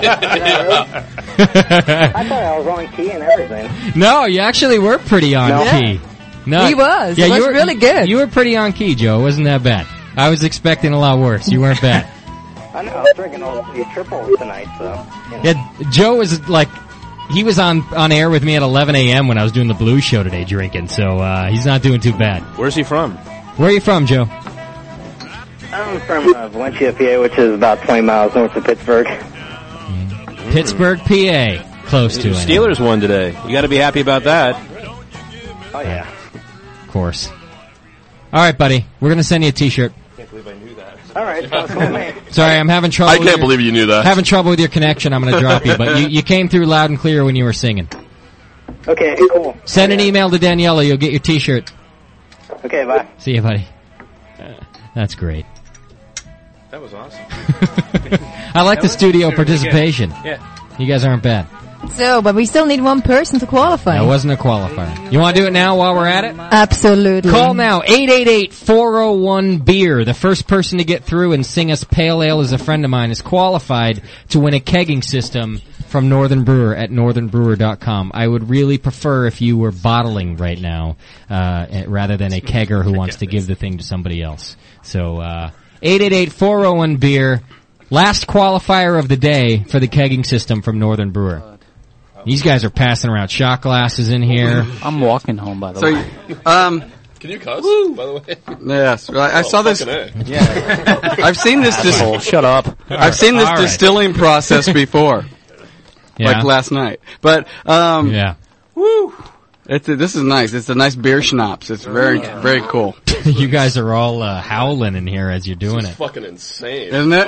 thought I was on key and everything. No, you actually were pretty on No? key. No, He was. Yeah, He you was were really good. You were pretty on key, Joe. It wasn't that bad. I was expecting a lot worse. You weren't bad. I know. I was drinking all the triples tonight, so. You know. Yeah, Joe was like, he was on on air with me at eleven a.m. when I was doing the blues show today drinking, so uh, he's not doing too bad. Where's he from? Where are you from, Joe? I'm from uh, Valencia, P A, which is about twenty miles north of Pittsburgh. Pittsburgh, P A. Close to it. Steelers won today. You got to be happy about that. Oh, yeah. Of course. All right, buddy. We're going to send you a T-shirt. Can't believe I knew that. All right. Sounds cool, man. Sorry, I'm having trouble I with can't your, believe you knew that. having trouble with your connection. I'm going to drop you, but you, you came through loud and clear when you were singing. Okay, cool. Send an email to Daniela. You'll get your T-shirt. Okay, bye. See you, buddy. That's great. That was awesome. I like That the was studio really good. participation. Yeah. You guys aren't bad. So, but we still need one person to qualify. That wasn't a qualifier. You want to do it now while we're at it? Absolutely. Call now, eight eight eight, four oh one, beer. The first person to get through and sing us Pale Ale is a Friend of Mine is qualified to win a kegging system from Northern Brewer at northern brewer dot com. I would really prefer if you were bottling right now, uh, rather than a kegger who wants to give the thing to somebody else. So, uh, eight eight eight, four oh one, beer. Last qualifier of the day for the kegging system from Northern Brewer. These guys are passing around shot glasses in here. I'm walking home, by the So, way. um, Can you cuss, by the way? yes, I, I Oh, saw this. fucking A. Yeah. I've seen this. Dis- Asshole, shut up. I've seen this All right. distilling process before, Yeah. like last night. But um, Yeah. woo, it's a, this is nice. It's a nice beer schnapps. It's very very cool, You guys are all uh, howling in here as you're doing This is it. fucking insane. isn't it?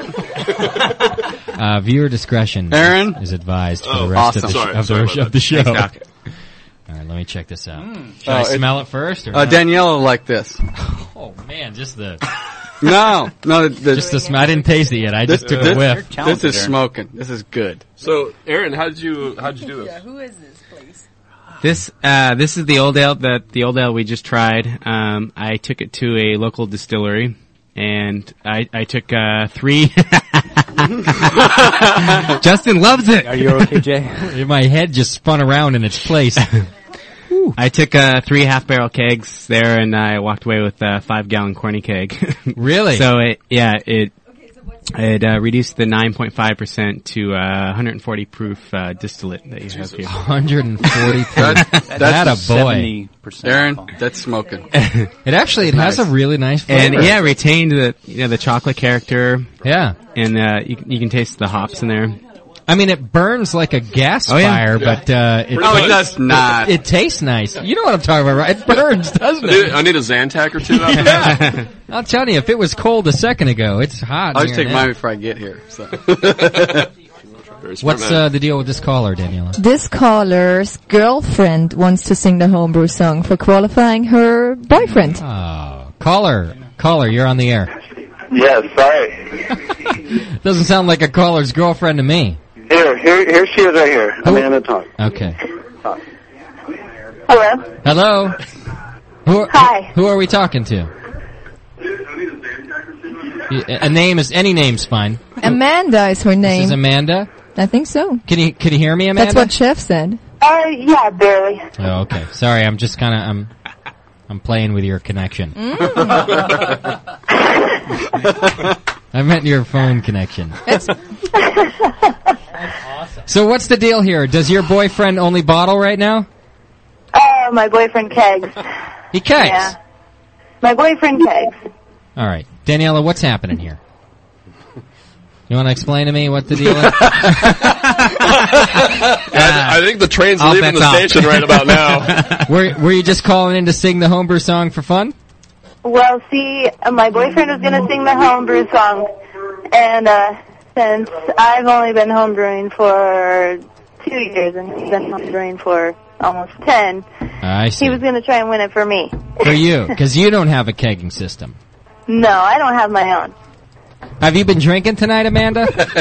Uh, viewer discretion Aaron? is advised for Oh, the rest awesome. of the, sh- Sorry, of, sorry the, about of the that. show. Thanks, Doc. All right, let me check this out. Should Oh, I it- smell it first? Or Uh, no? Daniela liked this. Oh man, just the No, no, the, just the smell. I didn't taste it yet. I just took this, a whiff. this is smoking. This is good. So, Aaron, how did you how did you do this? Who is this, please? This uh, this is the old ale that the old ale we just tried. Um, I took it to a local distillery, and I I took uh, three. Justin loves it. Are you okay, Jay? My head just spun around in its place. I took uh, three half barrel kegs there, and I walked away with a five gallon corny keg. Really? So it yeah it it uh, reduced the nine point five percent to uh, one hundred forty proof uh, distillate that you have here. one hundred forty proof. That- That a boy. seventy percent Aaron, alcohol. that's smoking. It actually it has a Nice. really nice flavor. And yeah, retained the you know the chocolate character, yeah. and uh, you, you can taste the hops in there. I mean, it burns like a gas Oh, yeah. fire, but uh, it, No, it does not. it tastes nice. You know what I'm talking about, right? It burns, doesn't I need, it? I need a Zantac or two after that. I'll tell you, if it was cold a second ago, it's hot. I'll here just take now. mine before I get here. So. Very smart What's man. uh, the deal with this caller, Daniela? This caller's girlfriend wants to sing the homebrew song for qualifying her boyfriend. Oh, caller, caller, you're on the air. Yes, sorry. Doesn't sound like a caller's girlfriend to me. Here, here, here she is right here. Amanda talk. Okay. Hello. Hello. Who are, Hi. Who are we talking to? A name is any name's fine. Amanda is her This name. is Amanda. I think so. Can you can you hear me, Amanda? That's what Chef said. Uh, yeah, barely. Oh, okay. Sorry, I'm just kind of I'm I'm playing with your connection. Mm. I meant your phone connection. So what's the deal here? Does your boyfriend only bottle right now? Oh, my boyfriend kegs. He kegs? Yeah. My boyfriend kegs. All right. Daniela, what's happening here? You want to explain to me what the deal is? I, I think the train's Off leaving that the top. station right about now. were, were you just calling in to sing the homebrew song for fun? Well, see, uh, my boyfriend was going to sing the homebrew song, and uh, since I've only been homebrewing for two years and he's been homebrewing for almost ten, I see. he was going to try and win it for me. For you, because you don't have a kegging system. No, I don't have my own. Have you been drinking tonight, Amanda?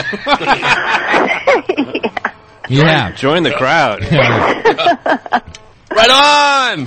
You have. Join the crowd. Right on!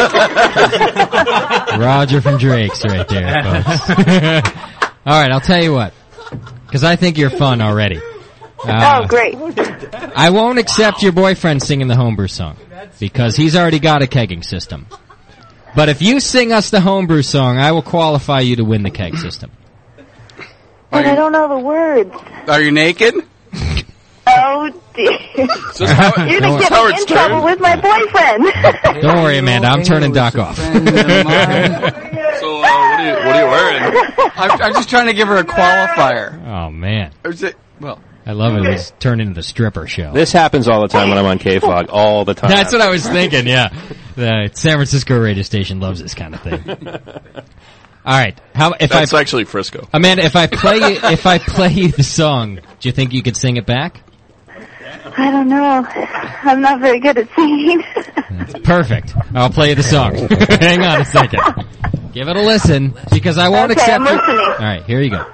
Roger from Drake's right there, folks. All right, I'll tell you what, because I think you're fun already. Uh, oh, great. I won't accept your boyfriend singing the homebrew song, because he's already got a kegging system. But if you sing us the homebrew song, I will qualify you to win the keg system. But I don't know the words. Are you naked? Oh, dear. So You're going to get me in trouble with my boyfriend. Don't worry, Amanda. I'm turning Doc off. So, uh, what are you, what are you wearing? I'm, I'm just trying to give her a qualifier. Oh, man. Or is it, well, I love it. It's turned into the stripper show. This happens all the time when I'm on K-Fog, all the time. That's what I was thinking, yeah. The San Francisco radio station loves this kind of thing. All right. How if That's I actually Frisco. Amanda, if I play you, if I play you the song, do you think you could sing it back? I don't know. I'm not very good at singing. Perfect. I'll play you the song. Hang on a second. Give it a listen, because I won't Okay, accept I'm it. listening. All right, here you go.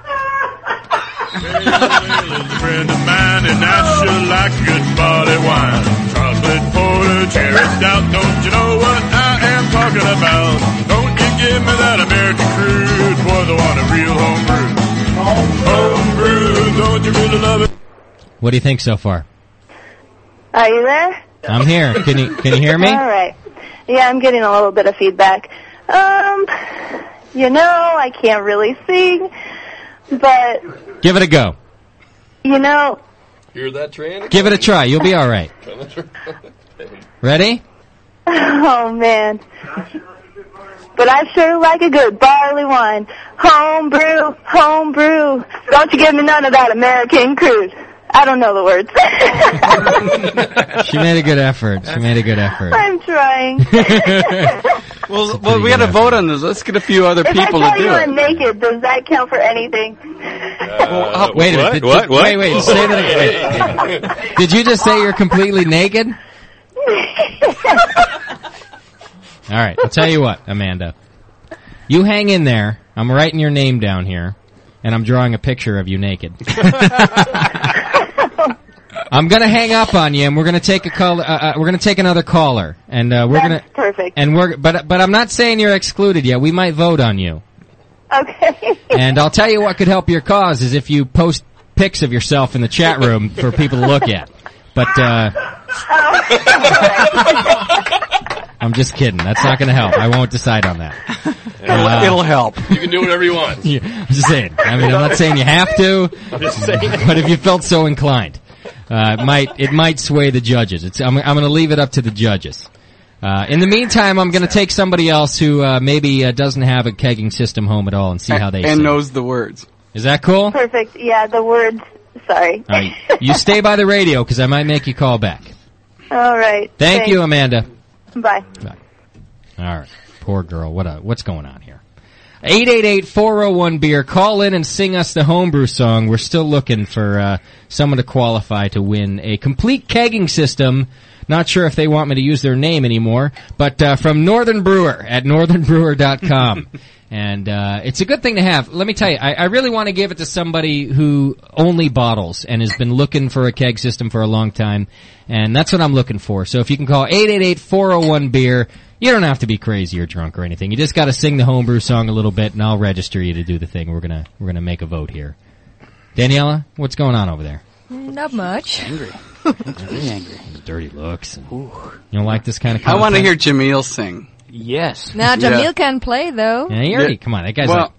Friend of mine, and I sure like good barley wine. Chocolate porter, cherry stout. Don't you know what I am talking about? Don't you give me that American crude, boy, the one a real homebrew. Homebrew, don't you really love it? What do you think so far? Are you there? I'm here. Can you can you hear me? All right. Yeah, I'm getting a little bit of feedback. Um, you know, I can't really sing, but, Give it a go. you know, Hear that train? Give it a try. You'll be all right. Ready? oh, man. But I sure like a good barley wine. Home brew, home brew. Don't you give me none of that American crude. I don't know the words. She made a good effort. She made a good effort. I'm trying. well, well, we got to vote on this. Let's get a few other If people I to tell do you I'm it. naked, does that count for anything? Uh, wait a minute. Did, what? did- What? Wait, wait. Say that again. Wait. Did you just say you're completely naked? All right. I'll tell you what, Amanda. You hang in there. I'm writing your name down here, and I'm drawing a picture of you naked. I'm gonna hang up on you, and we're gonna take a call. Uh, uh, we're gonna take another caller, and uh, we're That's gonna perfect. and we're. But but I'm not saying you're excluded yet. We might vote on you. Okay. And I'll tell you what could help your cause is if you post pics of yourself in the chat room for people to look at. But uh, I'm just kidding. That's not going to help. I won't decide on that. Uh, It'll help. You can do whatever you want. Yeah, I'm just saying. I mean, I'm not saying you have to. I'm just saying. But if you felt so inclined, uh, it might it might sway the judges. It's, I'm, I'm going to leave it up to the judges. Uh, in the meantime, I'm going to take somebody else who uh, maybe uh, doesn't have a kegging system home at all and see how they and sing. knows the words. Is that cool? Perfect. Yeah, the words. Sorry. All right. You stay by the radio because I might make you call back. All right. Thank Thanks. you, Amanda. Bye. All right. Poor girl. What a, what's going on here? eight eight eight, four oh one, beer. Call in and sing us the homebrew song. We're still looking for uh, someone to qualify to win a complete kegging system. Not sure if they want me to use their name anymore, but uh, from Northern Brewer at northern brewer dot com. And uh, it's a good thing to have. Let me tell you, I, I really want to give it to somebody who only bottles and has been looking for a keg system for a long time. And that's what I'm looking for. So if you can call eight eight eight, four oh one, beer, you don't have to be crazy or drunk or anything. You just got to sing the homebrew song a little bit, and I'll register you to do the thing. We're gonna we're gonna make a vote here. Daniela, what's going on over there? Not much. Angry. Very angry. Dirty looks. And you don't like this kind of I content? want to hear Jameel sing. Yes. Now, Jamil Yeah. can play, though. Yeah, he already, come on, that guy's Well, like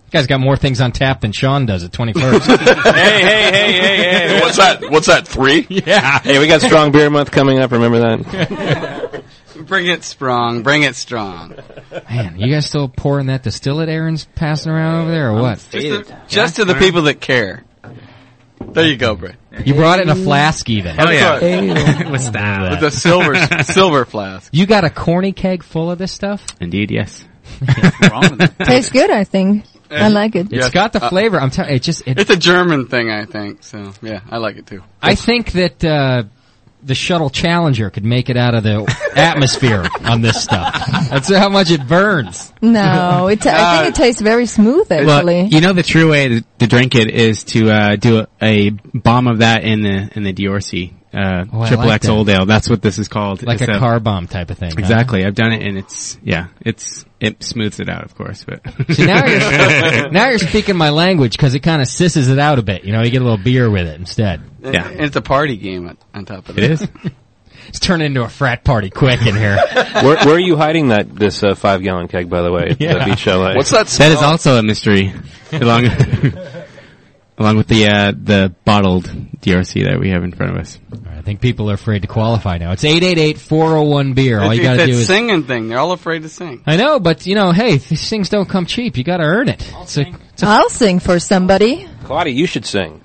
Guy's got more things on tap than Sean does at twenty-first. hey, hey, hey, hey, hey. What's that? What's that? Three? Yeah. Hey, we got Strong Beer Month coming up. Remember that? Bring it strong. Bring it strong. Man, you guys still pouring that distillate Aaron's passing around over there, or what? Just, to, just to the people that care. There you go, Brett. You brought it in a flask, even. Oh, yeah. Hey. What's that? With a silver silver flask. You got a corny keg full of this stuff? Indeed, yes. Tastes good, I think. I like it. It's got the flavor. I'm telling you, it just... It, It's a German thing, I think. So, yeah, I like it, too. I think that uh, the Shuttle Challenger could make it out of the atmosphere on this stuff. That's how much it burns. No, it t- I think it tastes very smooth, actually. Well, you know the true way to, to drink it is to uh, do a, a bomb of that in the in the Diorsi uh, Oh, I Triple like X that. Old Ale. That's what this is called. Like It's a car bomb type of thing. huh? Exactly. I've done it, and it's yeah, it's it smooths it out, of course. But See, now you're, now you're speaking my language because it kind of sisses it out a bit. You know, you get a little beer with it instead. Yeah. And it's a party game on- on top of it it. is. It's turning into a frat party quick in here. where, where are you hiding that this uh, five gallon keg, by the way? At Yeah. the Beach Chalet. What's that? That is also a mystery, along along with the uh, the bottled D R C that we have in front of us. I think people are afraid to qualify now. It's eight eight eight, four oh one, beer. All you It's got to that do is... singing thing. They're all afraid to sing. I know, but, you know, hey, these things don't come cheap. You got to earn it. It's a, it's a, I'll sing for somebody. Claudia, you should sing.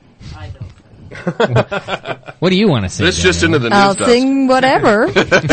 what do you want to sing? This just into the news I'll desk. sing whatever.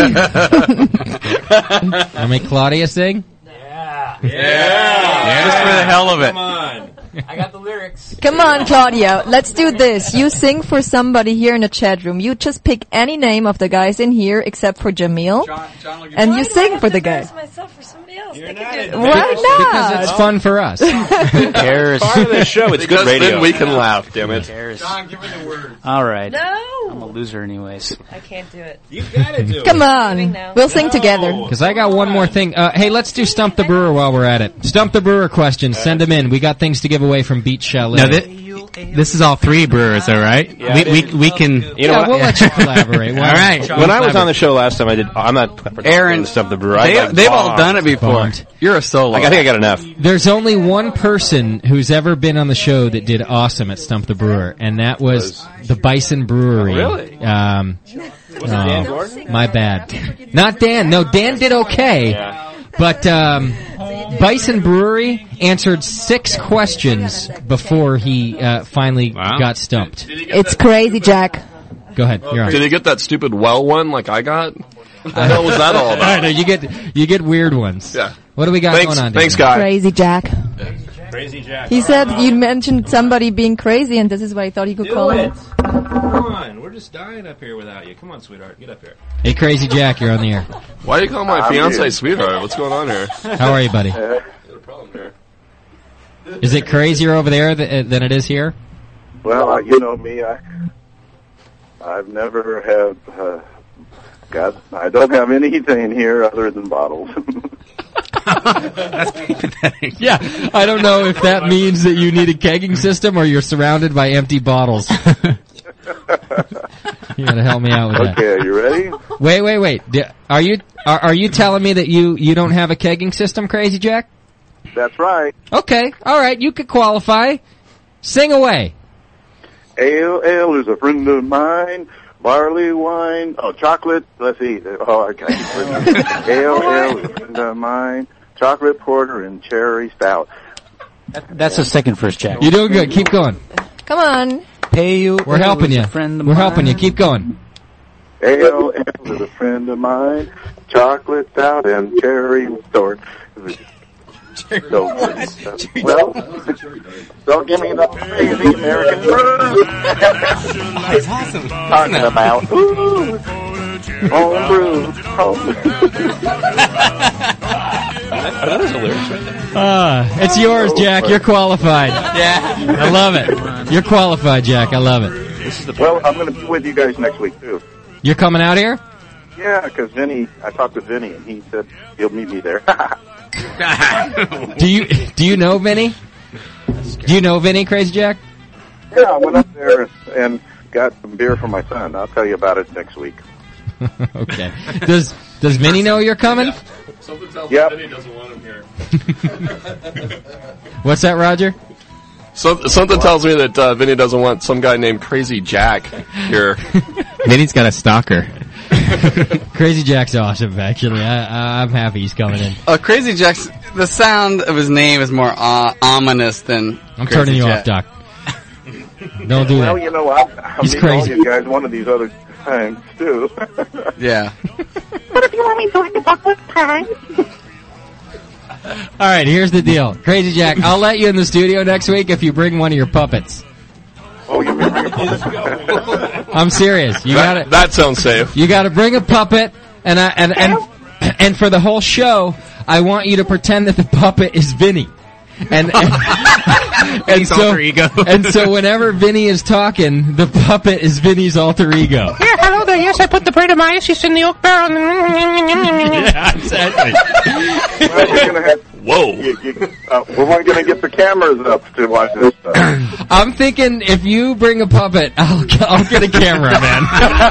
I'll make Claudia sing? Yeah. Yeah. Just for the hell of it. Come on. I got the lyrics. Come on, Claudia. Let's do this. You sing for somebody here in the chat room. You just pick any name of the guys in here except for Jamil. John, John and Why you do I sing have for to the guy. embarrass myself for somebody else. They can do it. Why Because not? it's fun for us. Who cares? Part of the show, it's Because good radio. then we can laugh, damn Who it. cares? John, give me the words. All right. No. I'm a loser anyways. I can't do it. You gotta do Come it. on. now. We'll sing together. Because I got one more thing. Uh, hey, let's do Stump the Brewer while we're at it. Stump the Brewer questions. Send them in. We got things to give away from Beach Chalet. Now, thi- this is all three brewers, all right? Yeah, we, it we we can. You know yeah, what? we'll let you collaborate. All right. When I was on the show last time, I did. I'm not. Aaron, Stump the Brewer. I They, got they've all bombed. done it before. Bombed. You're a solo. Like, I think I got enough. There's only one person who's ever been on the show that did awesome at Stump the Brewer, and that was the Bison Brewery. Really? Um, Was it Dan Gordon? my bad. Not Dan. No, Dan did okay. But um, Bison Brewery answered six questions before he uh, finally Wow. got stumped. It's crazy, Jack. Go ahead. You're on. Did he get that stupid well one like I got? What the hell was that all I about? know you get you get weird ones. Yeah. What do we got Thanks, going on? thanks, Dan? guy. Crazy Jack. Crazy Jack. He said you mentioned somebody being crazy, and this is why he thought he could Do call it. him. Come on. We're just dying up here without you. Come on, sweetheart. Get up here. Hey, Crazy Jack, you're on the air. Why do you call my I'm fiance here. sweetheart? What's going on here? How are you, buddy? Got a problem here. Is it crazier over there th- than it is here? Well, uh, you know me. I I've never have uh, got. I don't have anything here other than bottles. That's pretty pathetic. Yeah, I don't know if that means that you need a kegging system or you're surrounded by empty bottles. You gotta help me out with that. Okay, are you ready? Wait, wait, wait. D- Are you are, are you telling me that you, you don't have a kegging system, Crazy Jack? That's right. Okay, all right, you could qualify. Sing away. Ale, ale is a friend of mine. Barley wine. Oh, chocolate. Let's see. Oh, I can't. Ale, ale is a friend of mine. Chocolate porter and cherry stout. That, that's a second first, Jack. You're doing good. Keep going. Come on. Pay you. We're helping you. We're helping you. Keep going. Ale, ale is a friend of mine. Chocolate stout and cherry store. So, uh, well, don't give me the crazy American brew. That's awesome. Talking about ooh, home brew, home. Are those the lyrics right there? Uh, it's yours, Jack. You're qualified. Yeah. I love it. You're qualified, Jack. I love it. This is the well, I'm going to be with you guys next week too. You're coming out here? Yeah, because Vinny, I talked with Vinny and he said he'll meet me there. Do you do you know Vinny? Do you know Vinny, Crazy Jack? Yeah, I went up there and got some beer for my son. I'll tell you about it next week. Okay. Does does Vinny know you're coming? Something tells Yep. me Vinny doesn't want him here. What's that, Roger? So, something tells me that uh, Vinny doesn't want some guy named Crazy Jack here. Vinny's got a stalker. Crazy Jack's awesome, actually. I, I'm happy he's coming in. Uh, Crazy Jack's, the sound of his name is more uh, ominous than I'm Crazy turning you Jack. off, Doc. Don't do Well, that. you know, I'll, I'll He's meet all crazy. you guys one of these other times, too. Yeah. What if you want me to join the bucket time? All right, here's the deal. Crazy Jack, I'll let you in the studio next week if you bring one of your puppets. Oh, you I'm serious. You That- gotta, that sounds safe. You gotta bring a puppet, and I, and, and, and for the whole show, I want you to pretend that the puppet is Vinny. And, and, and Vinny's so, alter ego. and so whenever Vinny is talking, the puppet is Vinny's alter ego. Yeah, hello there. Yes, I put the Brettanomyces in the oak barrel. Yeah, exactly. Well, we're gonna have, Whoa. You, you, uh, we're going to get the cameras up to watch this stuff. I'm thinking if you bring a puppet, I'll, I'll get a camera, man.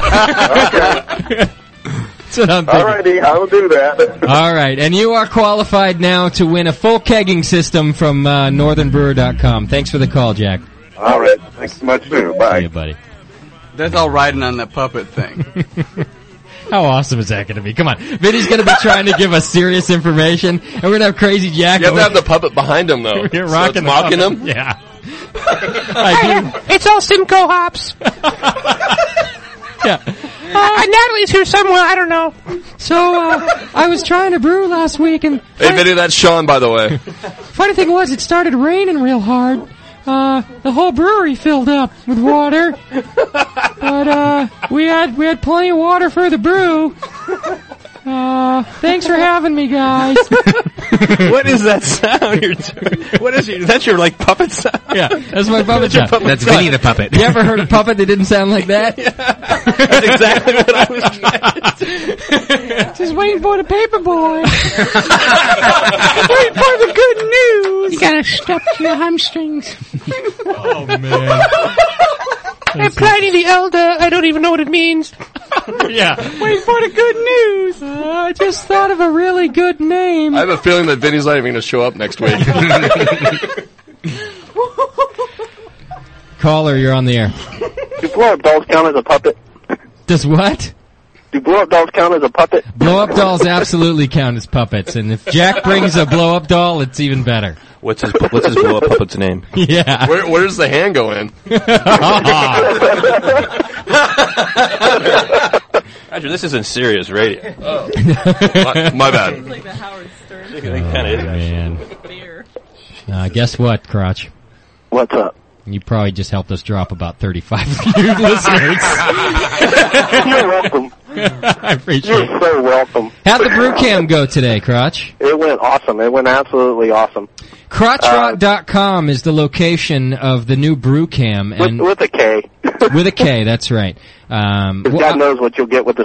Okay. That's what I'm thinking. Alrighty, I will do that. All right, and you are qualified now to win a full kegging system from uh, northern brewer dot com. Thanks for the call, Jack. All right, thanks so much, too. Bye. See you, buddy. That's all riding on that puppet thing. How awesome is that going to be? Come on. Vinny's going to be trying to give us serious information, and we're going to have Crazy Jack. You have to have the puppet behind him, though. You're so rocking it's mocking the him? Yeah. It's all Simcoe hops. Yeah. Uh, Natalie's here somewhere. I don't know. So, uh, I was trying to brew last week, and Hey, Vinny, that's Sean, by the way. funny thing was, it started raining real hard. Uh, the whole brewery filled up with water. But, uh, we had, we had plenty of water for the brew. Uh, thanks for having me, guys. What is that sound you're doing? What is your, that's your, like, puppet sound? Yeah, that's my puppet That's your sound. puppet That's sound. Vinny the puppet. You ever heard a puppet that didn't sound like that? That's exactly what I was trying to do. Just waiting for the paper boy. Waiting for the good news. You gotta step to your hamstrings. Oh, man. Hey, Pliny the Elder, I don't even know what it means. Yeah. Waiting for the good news. Uh, I just thought of a really good name. I have a feeling that Vinny's not even going to show up next week. Caller, you're on the air. Do blow-up dolls count as a puppet? Does what? Do blow-up dolls count as a puppet? Blow-up dolls absolutely count as puppets, and if Jack brings a blow-up doll, it's even better. What's his What's his blow up puppet's name? Yeah. Where, where does the hand go in? Roger, this isn't serious radio. Oh. my, my bad. It's like the Howard Stern. Oh, man. Uh, guess what, Crotch? What's up? You probably just helped us drop about thirty-five new listeners. You're welcome. I appreciate You're it. so welcome. How'd the brew cam go today, Crotch? It went awesome. It went absolutely awesome. crotch rock dot com is the location of the new brew cam. With, And with a K. with a K, that's right. Um, 'Cause well, God knows what you'll get with the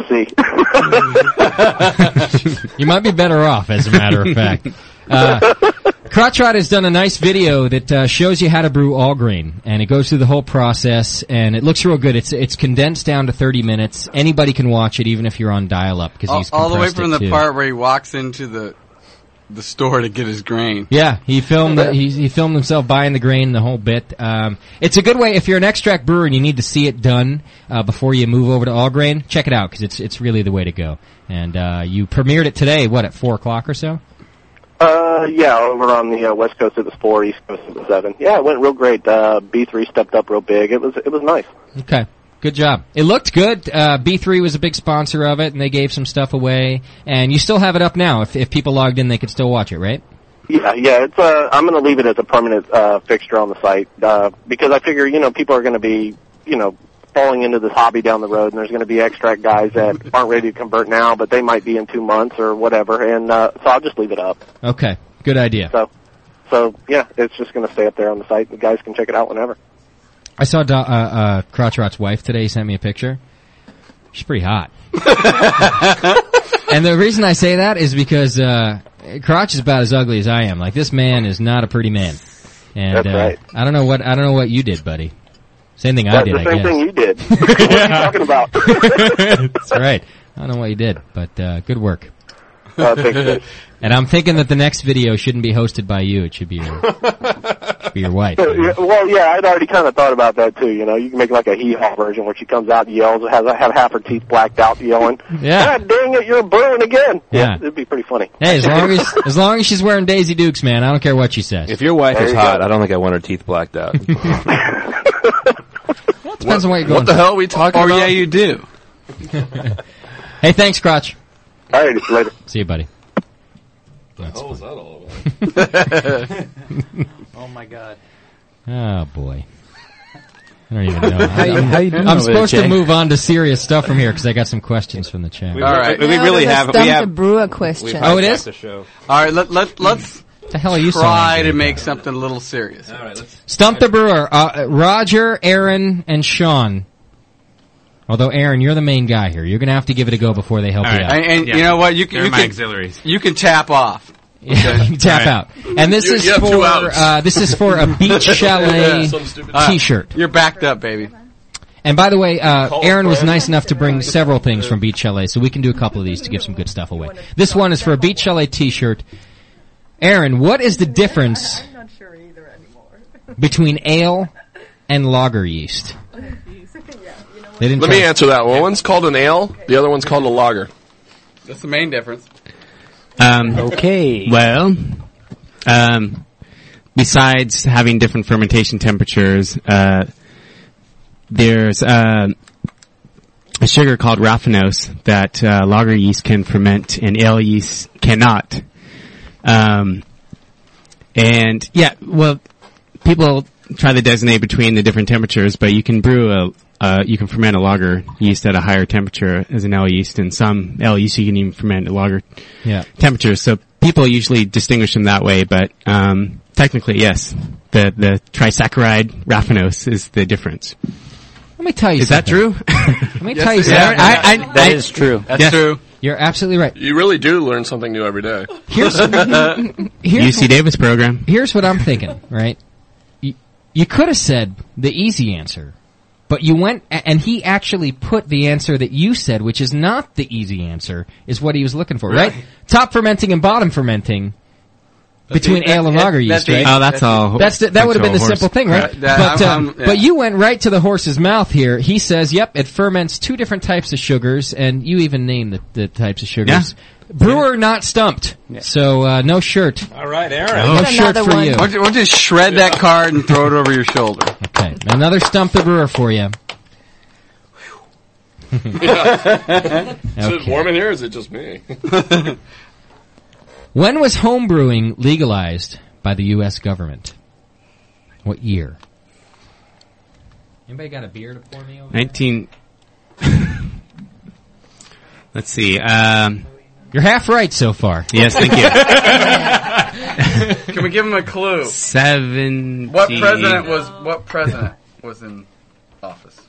C. you might be better off, as a matter of fact. Uh, Crotchrot has done a nice video that uh, shows you how to brew all grain, and it goes through the whole process, and it looks real good. It's it's condensed down to thirty minutes. Anybody can watch it, even if you're on dial-up, because all, he's all the way compressed from it the too. part where he walks into the the store to get his grain. Yeah, he filmed it. He, he filmed himself buying the grain, the whole bit. Um, it's a good way if you're an extract brewer and you need to see it done uh, before you move over to all grain. Check it out because it's it's really the way to go. And uh, you premiered it today. What, at four o'clock or so? Uh, yeah, over on the uh, West Coast it was four, East Coast it was seven. Yeah, it went real great. Uh, B three stepped up real big. It was it was nice. Okay. Good job. It looked good. Uh, B three was a big sponsor of it, and they gave some stuff away. And you still have it up now. If if people logged in, they could still watch it, right? Yeah, yeah. It's uh, I'm going to leave it as a permanent uh, fixture on the site uh, because I figure you know people are going to be you know falling into this hobby down the road, and there's going to be extract guys that aren't ready to convert now, but they might be in two months or whatever. And uh, so I'll just leave it up. Okay. Good idea. So, so yeah, it's just going to stay up there on the site. The guys can check it out whenever. I saw Do- uh, uh, Crotchrot's wife today. He sent me a picture. She's pretty hot. And the reason I say that is because uh, Crotch is about as ugly as I am. Like, this man is not a pretty man. And That's uh, right. I don't know what I don't know what you did, buddy. Same thing I That's did, the I same guess. thing you did. What are you talking about? That's right. I don't know what you did, but uh, good work. Uh, big fish. And I'm thinking that the next video shouldn't be hosted by you. It should be your, should be your wife. Uh, yeah, well, yeah, I'd already kind of thought about that too. You know, you can make like a hee-haw version where she comes out and yells, has have half her teeth blacked out, yelling. Yeah. God dang it, you're brewing again. Yeah. It'd be pretty funny. Hey, as long as as long as she's wearing Daisy Dukes, man, I don't care what she says. If your wife There is you hot, go. I don't think I want her teeth blacked out. Depends on what you're going What the for. hell are we talking Oh, about? yeah, you do. Hey, thanks, Crotch. All right, later. See you, buddy. What the hell was that all about? Oh my God. Oh boy. I don't even know. How you- I'm, how you doing I'm over supposed there, to Jay? move on to serious stuff from here because I got some questions from the chat. All right. We really have. We have the brewer question. Oh, it is? The show. All right, let, let, let's What the hell are you try saying? to make something a little serious. All right, let's. Stump the Brewer. Uh, Roger, Aaron, and Sean. Although, Aaron, you're the main guy here. You're going to have to give it a go before they help All you right. out. And, and Yeah. you know what? You can, They're you my can, auxiliaries. you can tap off. Yeah, you tap All out. And this You- is you have two for outs. uh, this is for a Beach Chalet Some stupid- Uh, T-shirt. You're backed up, baby. And by the way, uh, Call Aaron was friend. nice enough to bring several things from Beach Chalet, so we can do a couple of these to give some good stuff away. This one is for a Beach Chalet T-shirt. Aaron, what is the difference I'm not sure either anymore. between ale and lager yeast? They didn't Let tell me us. answer that one. One's called an ale. The other one's called a lager. That's the main difference. Um, Okay. Well, um, besides having different fermentation temperatures, uh, there's uh, a sugar called raffinose that uh, lager yeast can ferment and ale yeast cannot. Um, and yeah, well, people try to designate between the different temperatures, but you can brew a uh, you can ferment a lager yeast at a higher temperature as an ale yeast, and some ale yeast you can even ferment at lager Yeah. temperatures. So people usually distinguish them that way, but um, technically, yes, the the trisaccharide raffinose is the difference. Let me tell you Is that something. true? Let me tell you Yeah, something. I- I- That I- is true. That's Yes. true. You're absolutely right. You really do learn something new every day. Here's, U here's, C Davis program. here's what I'm thinking, right? You, you could have said the easy answer, but you went, a- and he actually put the answer that you said, which is not the easy answer, is what he was looking for, right? Top fermenting and bottom fermenting between the- ale and that- lager that's yeast, the- right? Oh, that's all. That's the, that would have been the horse simple thing, right? Right, that- but uh, I'm- I'm- yeah. but you went right to the horse's mouth here. He says, "Yep, it ferments two different types of sugars," and you even named the, the types of sugars. Brewer not stumped, so uh, no shirt. All right, Aaron. No shirt Another for one. you. Why don't you, why don't you just shred that card and throw it over your shoulder? Okay, another stump the brewer for you. Is it Okay. warm in here or is it just me? When was home brewing legalized by the U S government? What year? Anybody got a beer to pour me over? Nineteen. Let's see. Um, You're half right so far. yes, thank you. Can we give him a clue? Seventeen. What president was what president was in office?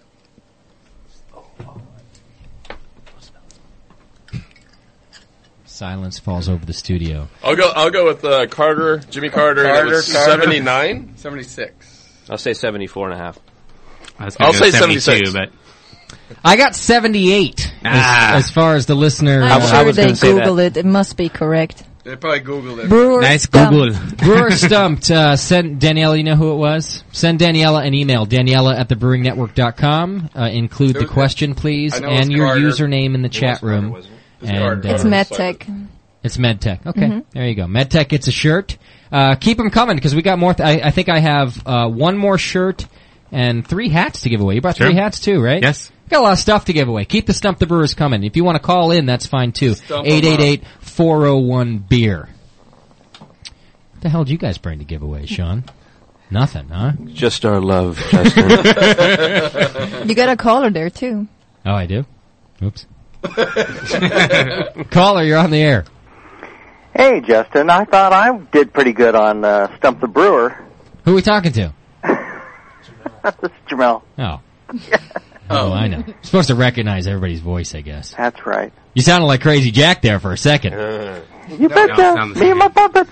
Silence falls over the studio. I'll go. I'll go with uh, Carter, Jimmy Carter. and Carter, it was Carter. seventy-nine. seventy-six. I'll say seventy-four and a half. I was gonna I'll go say seventy-two, seventy-six. but I got seventy-eight Ah. as, as far as the listener. I'm uh, sure I was they gonna say that. Googled it. It must be correct. They probably Googled it. Brewer nice stumped. Google. Brewer stumped. Uh, send Daniela. You know who it was? Send Daniela an email. Daniela at the brewing network dot com. Uh, include the It was- question, please, I know and it's your Carter. username in the It chat was Carter, room. wasn't it? It's And, Carter. uh, It's MedTech. It's MedTech. Okay, Mhm. there you go. MedTech gets a shirt. Uh, keep them coming because we got more. Th- I, I think I have uh, one more shirt and three hats to give away. You brought Sure. three hats too, right? Yes. Got a lot of stuff to give away. Keep the Stump the Brewers coming. If you want to call in, that's fine too. Stump 'em eight eight eight, four oh one, beer. What the hell did you guys bring to give away, Sean? Nothing, huh? Just our love, Justin. You got a caller there too. Oh, I do? Oops. Caller, you're on the air. Hey, Justin, I thought I did pretty good on uh, Stump the Brewer. Who are we talking to? This is Jamel. Oh. Oh, I know. You're supposed to recognize everybody's voice, I guess. That's right. You sounded like Crazy Jack there for a second. You betcha. sound the Me and my puppets.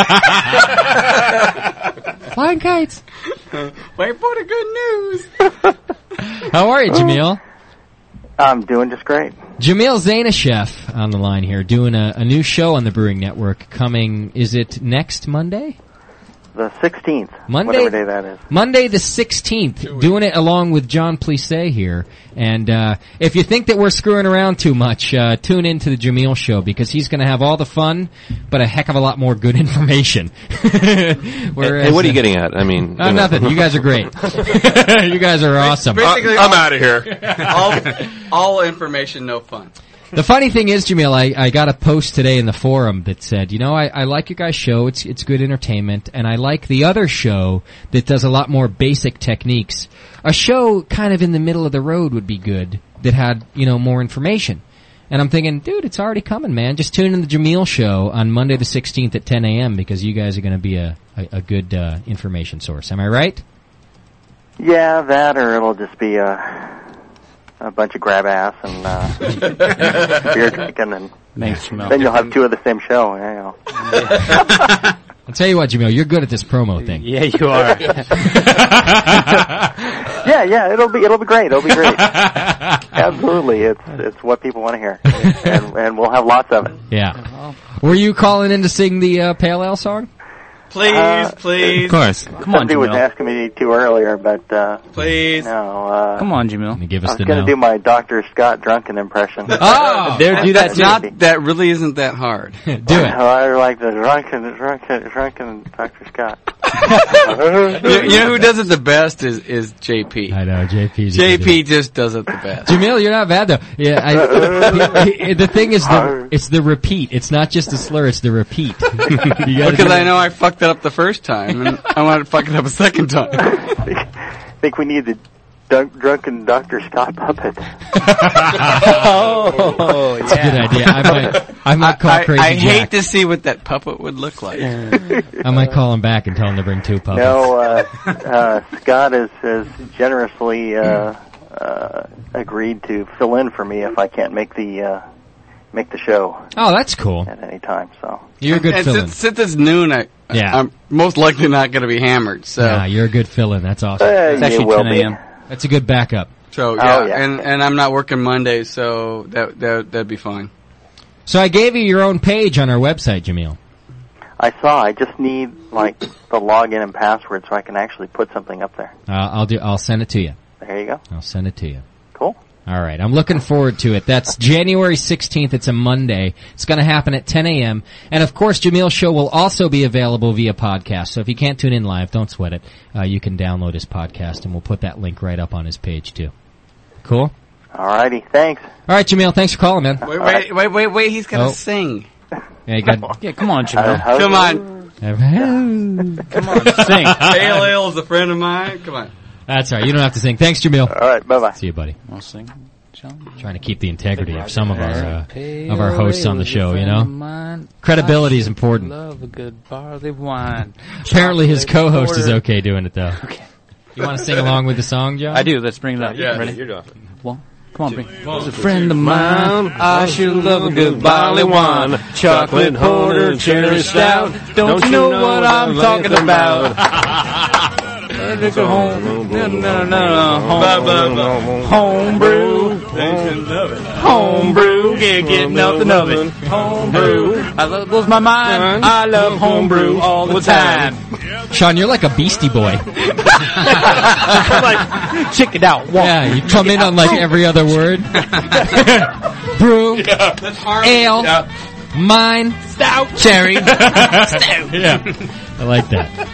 Flying kites. Wait for the good news. How are you, Jamil? I'm doing just great. Jamil Zainasheff on the line here, doing a, a new show on the Brewing Network coming, is it next Monday? The sixteenth. Monday, whatever day that is. Monday the sixteenth, doing it along with John Plissé here. And uh if you think that we're screwing around too much, uh tune in to the Jameel Show, because he's going to have all the fun, but a heck of a lot more good information. Hey, what are you getting at? I mean... Uh, you know. nothing. You guys are great. You guys are awesome. Basically, I'm all- outta here. all, all information, no fun. The funny thing is, Jameel, I, I got a post today in the forum that said, you know, I, I like your guys' show. It's it's good entertainment, and I like the other show that does a lot more basic techniques. A show kind of in the middle of the road would be good that had, you know, more information. And I'm thinking, dude, it's already coming, man. Just tune in to the Jameel Show on Monday the sixteenth at ten a.m. because you guys are going to be a, a, a good uh, information source. Am I right? Yeah, that, or it'll just be a, a bunch of grab ass and uh, beer drinking, and Thanks, Jameel. then you'll have two of the same show. You know. I'll tell you what, Jameel, you're good at this promo thing. Yeah, you are. yeah, yeah, it'll be it'll be great. It'll be great. Absolutely, it's it's what people want to hear, and and we'll have lots of it. Yeah. Were you calling in to sing the uh, Pale Ale song? Please, Uh, please. Of course. Somebody was asking me to earlier, but uh, please. No. Uh, Come on, Jameel. Give I was going to do my Doctor Scott drunken impression. Oh, there, do that That's too. not, that really isn't that hard. Do it. Oh, I like the drunken, drunken, drunken Doctor Scott. you, you know who does it the best is, is J P. I know, J P. J P just does it the best. Jameel, you're not bad though. Yeah, I, the thing is, the, it's the repeat. It's not just the slur; it's the repeat. You gotta Because do I it. know I fucked it up the first time, and I want to fuck it up a second time. I think we need the dunk, drunken Doctor Scott puppet. oh, It's a good idea. I might, I might call I, Crazy I Jack. hate to see what that puppet would look like. I might call him back and tell him to bring two puppets. No, uh, uh, Scott has, has generously uh, uh, agreed to fill in for me if I can't make the uh, make the show Oh, that's cool. at any time. So You're a good and fill-in. since, since it's noon, I, Yeah. I'm most likely not going to be hammered. So, Yeah, you're a good fill-in. That's awesome. Uh, It's actually you will ten a.m. be. That's a good backup. so Oh, yeah, yeah. and and I'm not working Mondays, so that that that'd be fine. So I gave you your own page on our website, Jameel. I saw. I just need like the login and password so I can actually put something up there. Uh, I'll do. I'll send it to you. There you go. I'll send it to you. Cool. All right. I'm looking forward to it. That's January sixteenth. It's a Monday. It's going to happen at ten a.m. And, of course, Jameel's show will also be available via podcast. So if you can't tune in live, don't sweat it. Uh, you can download his podcast, and we'll put that link right up on his page, too. Cool? All righty. Thanks. All right, Jameel. Thanks for calling, man. Wait, wait, wait, wait, wait. He's gonna Oh. sing. Yeah, you got... Yeah, come on, Jameel. Uh, Come on. Come on, sing. Pale Ale is a friend of mine. Come on. That's all right. You don't have to sing. Thanks, Jameel. All right. Bye bye. See you, buddy. I'll sing. John. Trying to keep the integrity of some of our uh, of our hosts on the show, you know. Credibility is important. Love a good barley wine. Apparently, his co-host is Porter. okay doing it though. Okay. You want to sing along with the song, John? I do. Let's bring it up. Yeah, Ready? you're done. One. Come on, bring. There's a friend of mine. I sure love a good barley wine. Chocolate porter, cherry stout. Don't you know what I'm talking about? Let's go home. No, no, no, no. Home, home brew. Home brew. Can't get nothing of it. Home brew. I love, blows my mind. I love home brew all the time. Sean, you're like a Beastie Boy. Like, check it out. One. Yeah, you come in on like every other word. Brew, ale, mine, Stout. cherry, stout. Yeah, I like that.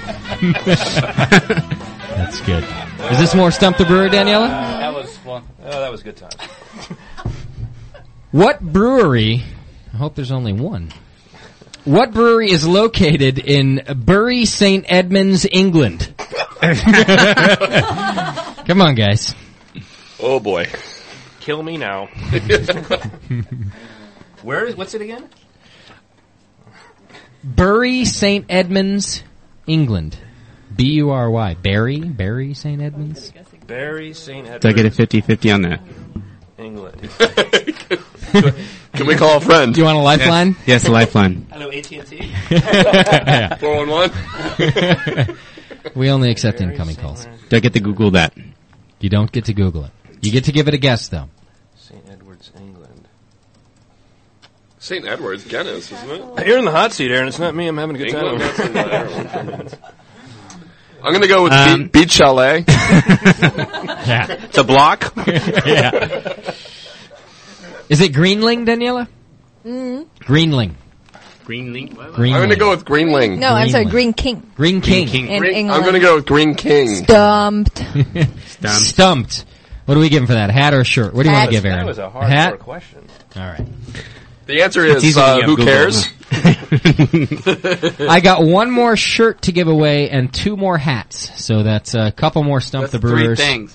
That's good. Is this more Stump the Brewer, Daniela? That was fun. Oh, that was a good time. What brewery, I hope there's only one, what brewery is located in Bury Saint Edmunds, England? Come on, guys. Oh boy. Kill me now. Where is, what's it again? Bury Saint Edmunds, England. B U R Y. Bury? Bury Saint Edmunds? Barry Saint Edmunds. Do I get a fifty-fifty on that? England. Can we call a friend? Do you want a lifeline? Yes, a lifeline. Hello, A T and T. Yeah. four one one? We only accept incoming calls. Do I get to Google that? You don't get to Google it. You get to give it a guess, though. Saint Edwards, England. Saint Edward's Guinness, isn't it? You're in the hot seat, Aaron. It's not me. I'm having a good England, time. that's in Ireland. I'm going to go with Um, Be- Beach Chalet. Yeah. It's a block. Yeah. Is it Greenling, Daniela? Mm. Greenling. Greenling? Greenling. I'm going to go with Greenling. No, I'm sorry, Greenling. Green King. Green King. In Green- England. I'm going to go with Green King. Stumped. Stumped. Stumped. What do we give him for that? Hat or shirt? What do you Hat. want to give Aaron? That was a hard hat? question. All right. The answer It's is, easy when uh, you have who Google. cares? I got one more shirt to give away and two more hats. So that's a couple more Stump That's the three Brewers. things.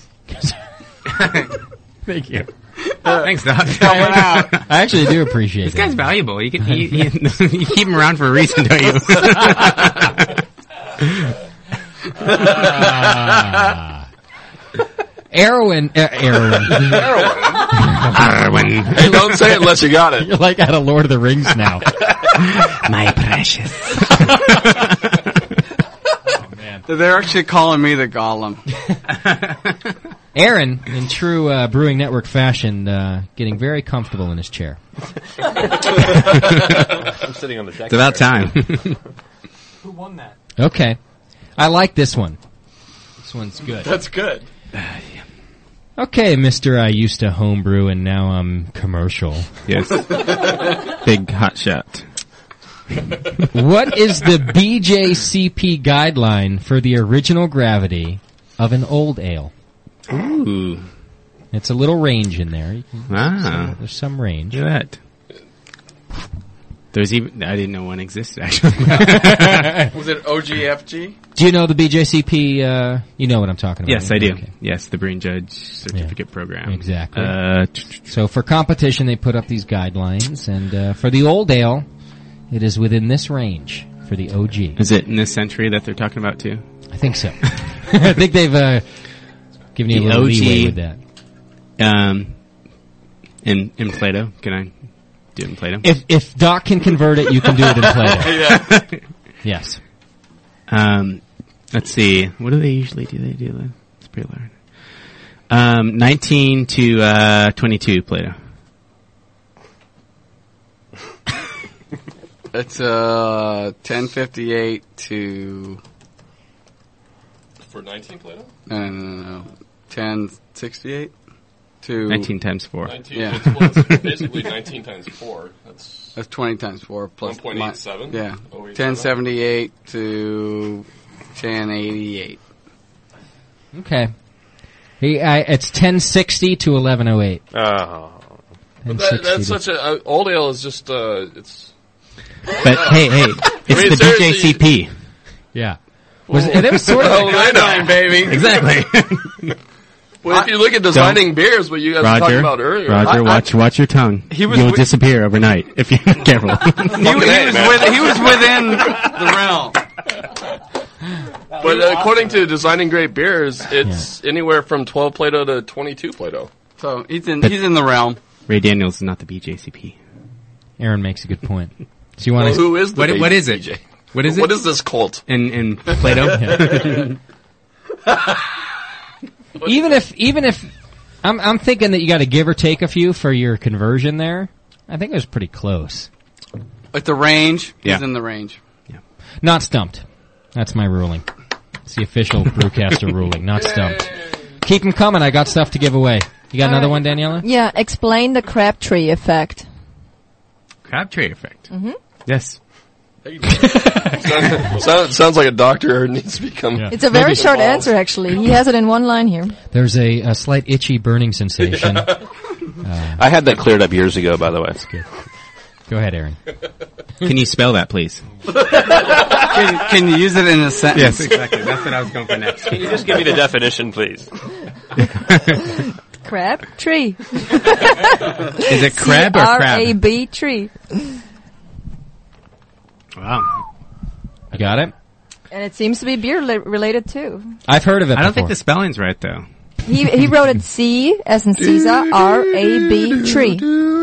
Thank you. Thanks, Doc. I actually do appreciate This that. guy's valuable. You, can, you, you, you keep him around for a reason, don't you? Ah. Erwin. Uh, Erwin. Erwin. Hey, don't say it unless you got it. You're like out of Lord of the Rings now. My precious. They're actually calling me the Gollum. Aaron, in true uh, Brewing Network fashion, uh, getting very comfortable in his chair. I'm sitting on the deck. It's about time. Who won that? Okay. I like this one. This one's good. That's good. Okay, Mister I used to homebrew and now I'm commercial. Yes. Big hot shot. What is the B J C P guideline for the original gravity of an old ale? Ooh. It's a little range in there. You can, Ah. some, there's some range. Look at that. There's even, I didn't know one existed, actually. Was it O G F G? Do you know the B J C P, uh, you know what I'm talking about? Yes, I do. Okay. Yes, the Brewing Judge Certificate Program. Exactly. Uh, So for competition, they put up these guidelines, and uh, for the old ale, it is within this range for the O G. is it in this century that they're talking about, too? I think so. I think they've uh, given you a The little O G, leeway with that. Um, in, in Plato, can I do it in Plato? If if Doc can convert it, you can do it in Plato. Yeah. Yes. Um, let's see. What do they usually do? They do that. It's pretty large. Um, nineteen to uh, twenty-two, Plato. It's uh ten fifty-eight to For nineteen Plato? no no no no ten sixty-eight to nineteen times four. nineteen, Yeah. well, it's basically nineteen times four. That's That's twenty times four plus one point eight seven? Yeah, oh eight ten seven? seventy-eight to ten eighty-eight. Okay. He, I, it's ten sixty to eleven oh eight. Oh. But that, that's such a uh, old ale is just uh, it's. But hey, hey, it's I mean, the B J seriously- C P. Yeah. Was it, it was sort of Well, a I know. guideline, baby. Exactly. Well, if you look at designing beers, what you guys were talking Roger, about earlier, Roger, I- watch watch your tongue. He was You'll wi- disappear overnight if you're not careful. He, he was with, he was within the realm. but uh, according to designing great beers, it's anywhere from twelve Plato to twenty-two Plato. So he's in But- he's in the realm. Ray Daniels is not the B J C P. Aaron makes a good point. So you want Well, to? who is the What, B- what is it? B J? What is it? What is this cult? In in Plato? Even if even if I'm I'm thinking that you got to give or take a few for your conversion there. I think it was pretty close. At the range, Yeah. he's in the range. Not stumped. That's my ruling. It's the official Brewcaster ruling. Not stumped. Keep them coming. I got stuff to give away. You got All another right. one, Daniela? Yeah, explain the Crabtree effect. Crabtree effect. Mm-hmm. Yes. sounds, sounds, sounds like a doctor needs to become. It's a very maybe short involved. answer, actually. He has it in one line here. There's a, a slight itchy burning sensation. Uh, I had that cleared up years ago, by the way. Go ahead, Aaron. Can you spell that, please? can, can you use it in a sentence? Yes, exactly. That's what I was going for next. Can you just give me the definition, please? Crabtree. Is it crab or crab? C R A B tree. Wow. You got it? And it seems to be beer li- related too. I've heard of it I don't before. think the spelling's right, though. He he wrote it C as in Caesar, R A B tree.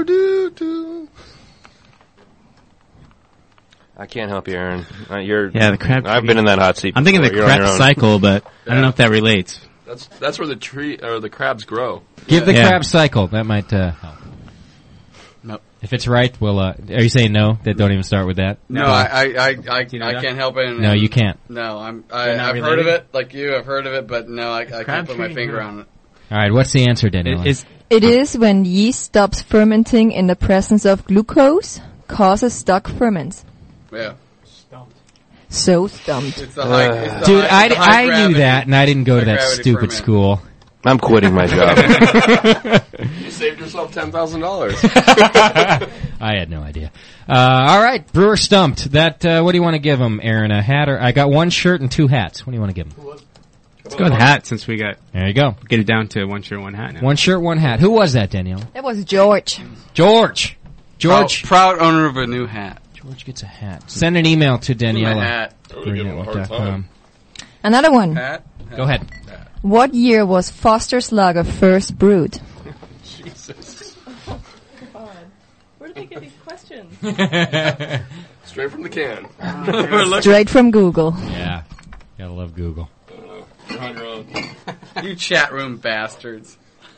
I can't help you, Aaron. Uh, you're Yeah, the crab. I've been in that hot seat. I'm thinking the before. You're on crab your own. cycle, but I don't know if that relates. That's that's where the tree or the crabs grow. Give the Yeah. crab cycle. That might uh, help. Nope. If it's right, well, uh, are you saying no? That don't even start with that? No, I, I, I, I, I know that? can't help it. And, No, you can't. No, I'm, I, You're not I've heard of related? it, like you. I've heard of it, but no, I, I can't put my Crabtree? finger No. on it. All right, what's the answer, Daniel? It is when yeast stops fermenting in the presence of glucose, causes stuck ferments. Yeah. So stumped. It's the high, it's the Dude, high, I, it's the high I gravity, knew that, and I didn't go to high that gravity stupid ferment. school. I'm quitting my job. You saved yourself ten thousand dollars. I had no idea. Uh, all right, Brewer stumped. That. Uh, what do you want to give him, Aaron? A hat or I got one shirt and two hats. What do you want to give him? Let's go with hat since we got. There you go. Get it down to one shirt, one hat now. One shirt, one hat. Who was that, Danielle? That was George. George. George. Proud, proud owner of a new hat. George gets a hat. Send an email to Daniela. hat. Oh, we give him a hard time. Another one. Hat. Go ahead. What year was Foster's Lager first brewed? Jesus. Where do they get these questions? Straight from the can. Straight from Google. Yeah. Gotta love Google. You're on your own. You chat room bastards.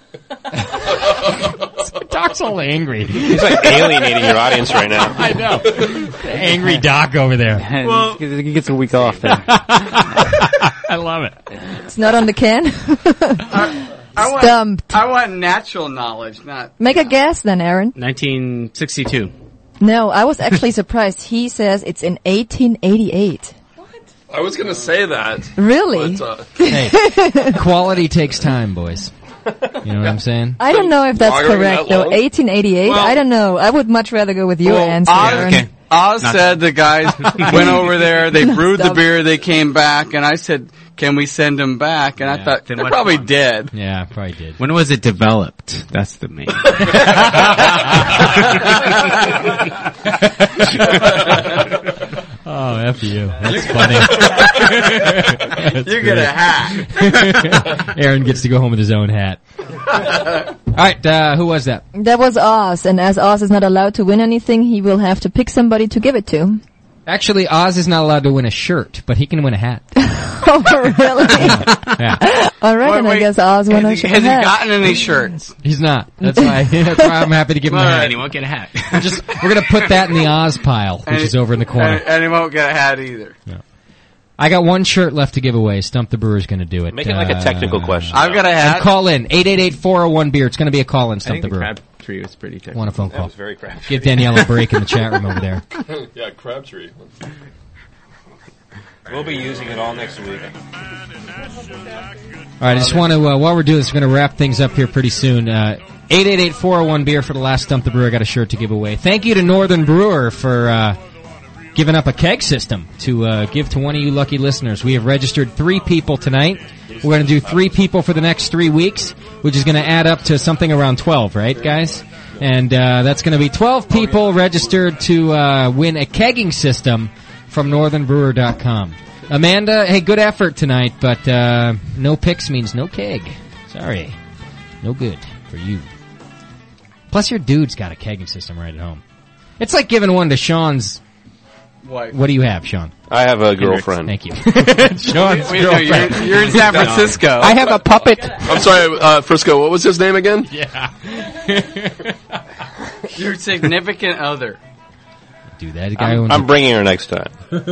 Doc's all angry. He's like alienating your audience right now. I know. Angry Doc over there. Well, he gets a week off then. I love it. It's not on the can. I want, Stumped. I want natural knowledge, not. Make a guess then, Aaron. nineteen sixty-two. No, I was actually surprised. He says it's in eighteen eighty-eight. I was going to say that. Really? But, uh, Hey, quality takes time, boys. You know what I'm saying? I don't know if that's Longer than correct, that though. long? eighteen eighty-eight? Well- I don't know. I would much rather go with your Well, answer, Oz, Aaron. Oz Not said the guys went over there, they brewed the Stop. beer, they came back, and I said, can we send them back? And I Yeah. thought, Then they're what probably one? dead. Yeah, probably did. When was it developed? That's the main. Oh, F you. That's funny. That's You get a great. hat. Aaron gets to go home with his own hat. All right, uh, who was that? That was Oz, and as Oz is not allowed to win anything, he will have to pick somebody to give it to. Actually, Oz is not allowed to win a shirt, but he can win a hat. Oh, really? Yeah. All right, Wait, and I wait. guess Oz won a Has, sh- he, has he hat. gotten any shirts? He's not. That's why. That's why I'm happy to give him a All hat. And he won't get a hat. We're just we're gonna put that in the Oz pile, which And- is over in the corner. And, and he won't get a hat either. I got one shirt left to give away. Stump the Brewer's gonna do it. Make it like a technical question. I've got a And hat. call in eight eight eight, four oh one, beer. It's gonna be a call in. I Stump think the the Brewer. Crabtree was pretty technical. Want a phone That call? was very crap. Give Danielle a break in the chat room over there. yeah, Crabtree. We'll be using it all next week. All right, I just want to, uh, while we're doing this, we're going to wrap things up here pretty soon. Uh, eight eight eight, four oh one, beer for the last Stump the Brewer. I got a shirt to give away. Thank you to Northern Brewer for uh, giving up a keg system to uh, give to one of you lucky listeners. We have registered three people tonight. We're going to do three people for the next three weeks, which is going to add up to something around twelve, right, guys? And uh, that's going to be twelve people registered to uh, win a kegging system from northern brewer dot com. Amanda, hey, good effort tonight, but uh, no picks means no keg. Sorry. No good for you. Plus, your dude's got a kegging system right at home. It's like giving one to Sean's... Wife. What do you have, Sean? I have a girlfriend. Thank you. Sean's Wait, no, girlfriend. you're, you're in San Francisco. I have a puppet. I'm sorry, uh, Frisco, what was his name again? Yeah. Your significant other. Do that guy I'm, owns I'm a- bringing her next time.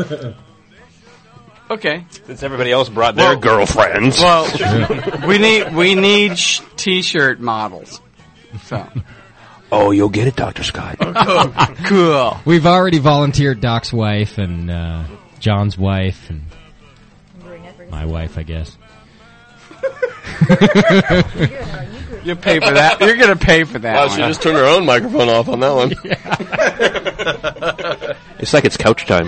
Okay. Since everybody else brought their Well- girlfriends. Well, we need we need sh- t-shirt models. So. Oh, you'll get it, Doctor Scott. Oh, cool. We've already volunteered Doc's wife and uh, John's wife and my wife, I guess. You pay for that. You're gonna pay for that. Wow, one. she just turned her own microphone off on that one. It's like it's couch time.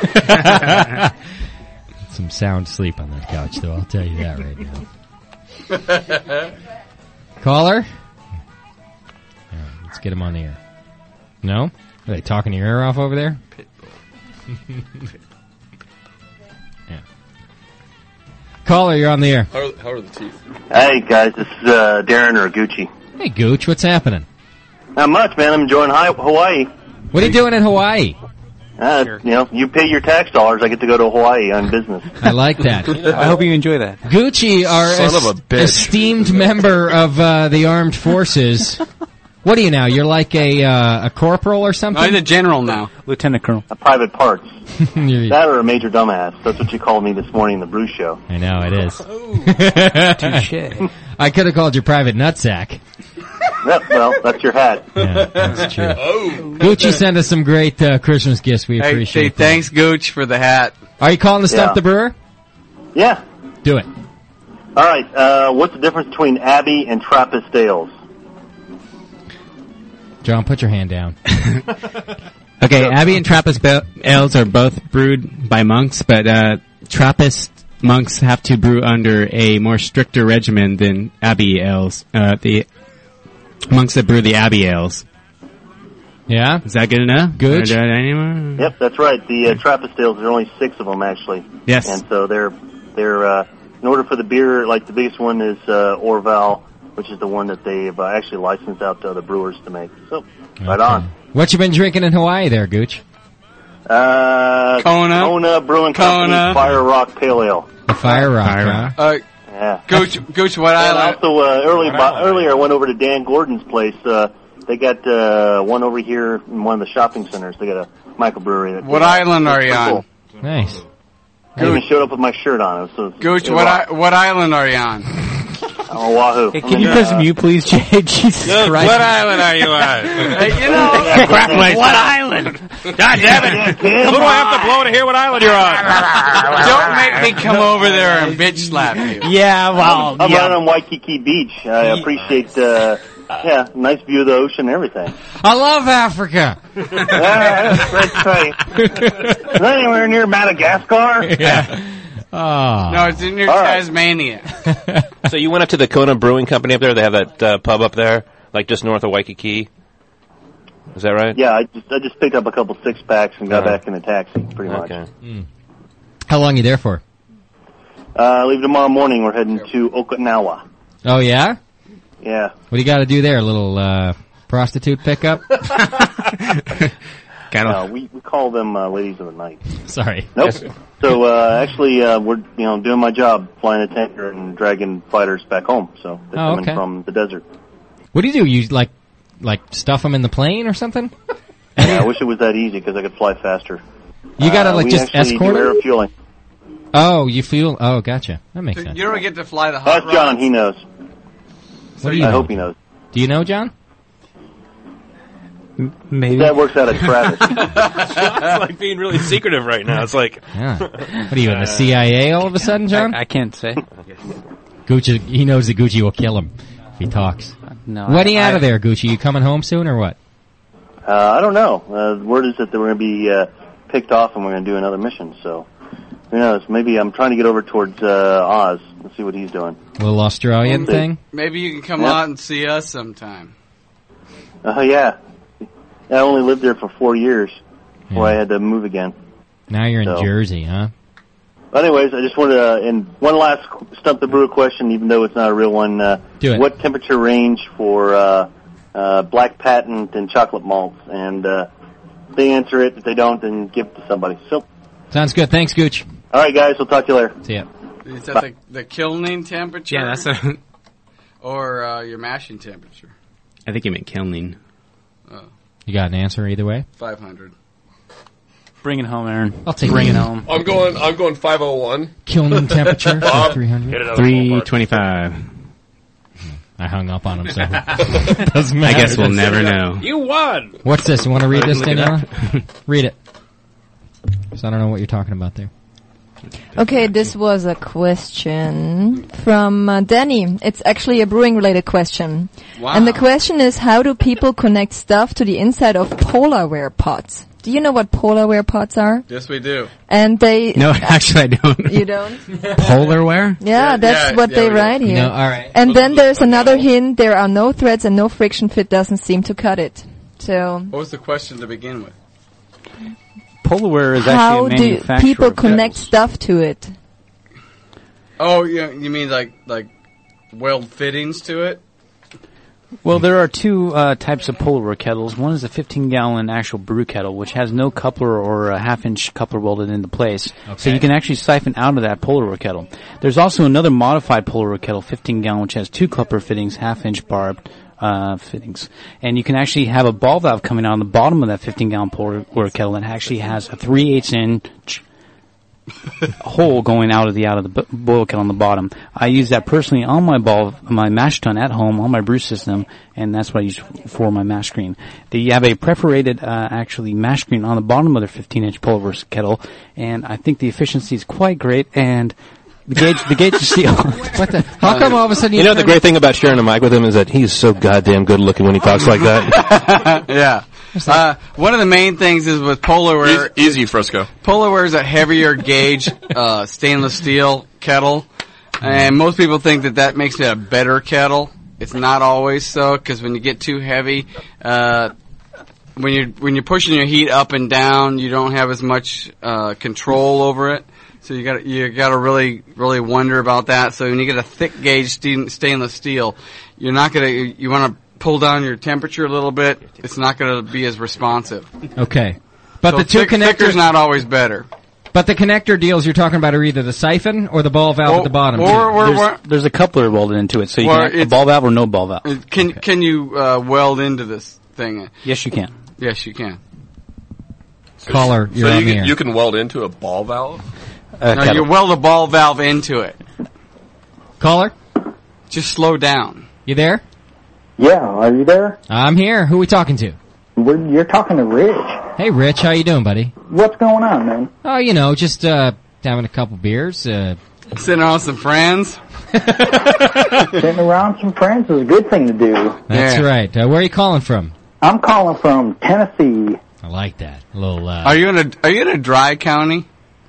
Some sound sleep on that couch, though, I'll tell you that right now. Caller? Yeah, let's get him on the air. No? Are they talking your ear off over there? Yeah. Caller, you're on the air. How are, how are the teeth? Hey guys, this is uh, Darren or Gucci. Hey, Gooch, what's happening? Not much, man. I'm enjoying Hi- Hawaii. What are you doing in Hawaii? Uh, You know, you pay your tax dollars, I get to go to Hawaii on business. I like that. I hope you enjoy that. Gucci, our Son of a es- bitch. esteemed member of uh, the armed forces, What are you now? You're like a uh, a corporal or something? I'm a general now. Lieutenant Colonel. A private parts. You're- That or a major dumbass. That's what you called me this morning in the brew show. I know, it is. Touche. I could have called you Private Nutsack. Yep, well, that's your hat. Yeah, that's true. Gucci sent us some great uh, Christmas gifts. We Hey, appreciate hey, that. thanks, Gooch, for the hat. Are you calling to Stump Yeah. the Brewer? Yeah. Do it. All right, uh, what's the difference between Abbey and Trappist ales? John, put your hand down. Okay, Abbey and Trappist be- ales are both brewed by monks, but uh, Trappist monks have to brew under a more stricter regimen than Abbey ales. Uh, the monks that brew the Abbey ales. Yeah? Is that good enough? Good. Or do I- anymore? Yep, that's right. The uh, Trappist ales, there are only six of them, actually. Yes. And so they're, they're uh, in order for the beer, like the biggest one is uh, Orval, which is the one that they've uh, actually licensed out to other brewers to make. So, right on. What you been drinking in Hawaii there, Gooch? Uh, Kona. Kona Brewing Kona. Company Fire Rock Pale Ale. The Fire Rock, Fire huh? Rock. Uh, Yeah. Gooch, Gooch, what And island? also, uh, early, earlier I went over to Dan Gordon's place. Uh, they got uh, one over here in one of the shopping centers. They got a microbrewery. that- What island are you Pretty on? cool. Nice. I even showed up with my shirt on. It was, so it was, Gooch, it what rocked. I, what island are you on? Oh, Oahu. Hey, can you press mute, please, Jay? Jesus Christ. What island are you on? Hey, you know, Crap place. What island? God damn it! Who do I have to blow to hear what island you're on? don't make me come over there and bitch slap you. Yeah, well, I'm yeah. right on Waikiki Beach. I appreciate, uh, yeah, nice view of the ocean and everything. I love Africa. Yeah, that's right. Is that anywhere near Madagascar? Yeah. Oh. No, it's in near All right. Tasmania. So you went up to the Kona Brewing Company up there? They have that uh, pub up there, like just north of Waikiki. Is that right? Yeah, I just I just picked up a couple six packs and got Uh-huh. back in the taxi, pretty much. Okay. Mm. How long you there for? Uh, I leave tomorrow morning. We're heading to Okinawa. Oh, yeah? Yeah. What do you got to do there? A little uh, prostitute pickup? Uh, we we call them uh, ladies of the night. Sorry. Nope. So uh, actually, uh, we're you know doing my job, flying a tanker and dragging fighters back home. So they're Oh, coming okay. from the desert. What do you do? You like like stuff them in the plane or something? Yeah, I wish it was that easy because I could fly faster. You gotta Uh, like we just actually escort do air them? refueling. Oh, you fuel? Oh, gotcha. That makes sense. You don't get to fly the hot Ask John. rods. He knows. What do you I know? hope he knows. Do you know, John? Maybe. That works out of Travis. It's like being really secretive right now. It's like, Yeah. What are you in the C I A all of a sudden, John? I, I can't say. Gucci, he knows that Gucci will kill him if he talks. No. When are you I, out of there, Gucci? You coming home soon or what? Uh, I don't know. Uh, word is that we're going to be uh, picked off and we're going to do another mission. So who knows? Maybe I'm trying to get over towards uh, Oz and see what he's doing. A little Australian We'll see. thing? Maybe you can come Yeah. out and see us sometime. Oh yeah. I only lived there for four years before I had to move again. Now you're in So. Jersey, huh? Anyways, I just wanted to, uh, and one last Stump the Brewer question, even though it's not a real one. Uh, Do it. What temperature range for uh, uh, black patent and chocolate malts? And uh, if they answer it. If they don't, then give it to somebody. So, Sounds good. Thanks, Gooch. all right, guys, we'll talk to you later. See ya. Is that the, the kilning temperature? Yeah, that's a. Or uh, your mashing temperature? I think you meant kilning. Oh, You got an answer either way? five hundred. Bring it home, Aaron. I'll take Bring it. it home. I'm going. I'm going five oh one. Killing temperature Bob, three hundred. hit it out of the Three ballpark. twenty-five. I hung up on him, so it doesn't I matter. guess we'll never know. you won! What's this? You want to read this, Look it Daniela? up. Read it. So I don't know what you're talking about there. Okay, this was a question from uh, Danny. It's actually a brewing-related question. Wow. And the question is, how do people connect stuff to the inside of Polarware pots? Do you know what Polarware pots are? Yes, we do. And they... No, actually, I don't. You don't? Polarware? Yeah, that's yeah, what yeah, they we do. write here. No, all right. And then there's another hint. There are no threads and no friction fit doesn't seem to cut it. So... What was the question to begin with? Polarware is How actually a do manufacturer. people of connect kettles. stuff to it? Oh, yeah, you mean like like weld fittings to it? Well, there are two uh, types of Polarware kettles. One is a fifteen gallon actual brew kettle, which has no coupler or a half-inch coupler welded into place. So Okay. you can actually siphon out of that Polarware kettle. There's also another modified Polarware kettle, fifteen gallon, which has two coupler fittings, half-inch barbed, uh, fittings. And you can actually have a ball valve coming out on the bottom of that fifteen gallon porter kettle that actually has a three eighths inch hole going out of the out of the bo- boil kettle on the bottom. I use that personally on my ball, my mash tun at home on my brew system, and that's what I use for my mash screen. They have a perforated, uh, actually mash screen on the bottom of their fifteen inch pulver kettle, and I think the efficiency is quite great, and the gauge, the gauge is steel. What the? How come all of a sudden you, You know, the great thing about sharing a mic with him is that he's so goddamn good looking when he talks like that. Yeah. Uh, one of the main things is with Polarware. Easy, easy Frisco. Polarware is a heavier gauge, uh, stainless steel kettle. And most people think that that makes it a better kettle. It's not always so, because when you get too heavy, uh, when you're, when you're pushing your heat up and down, you don't have as much, uh, control over it. So you got you got to really really wonder about that. So when you get a thick gauge stainless steel, you're not gonna you want to pull down your temperature a little bit. It's not going to be as responsive. Okay, but so the two thick, connectors thicker's not always better. But the connector deals you're talking about are either the siphon or the ball valve Or- at the bottom. or- too. or- There's, there's a coupler welded into it, so you Well, can have a it's- ball valve or no ball valve. Can can you uh, weld into this thing? Yes, you can. Yes, you can. Caller, So you're on you the can, air. you can weld into a ball valve? Uh, no, you weld a ball valve into it. Caller, just slow down. You there? Yeah, are you there? I'm here. Who are we talking to? We're, you're talking to Rich. Hey, Rich, how you doing, buddy? What's going on, man? Oh, you know, just uh having a couple beers. Uh, Sitting around with some friends. Sitting around some friends is a good thing to do. That's Yeah. right. Uh, where are you calling from? I'm calling from Tennessee. I like that. A little. Uh, Are you in a Are you in a dry county?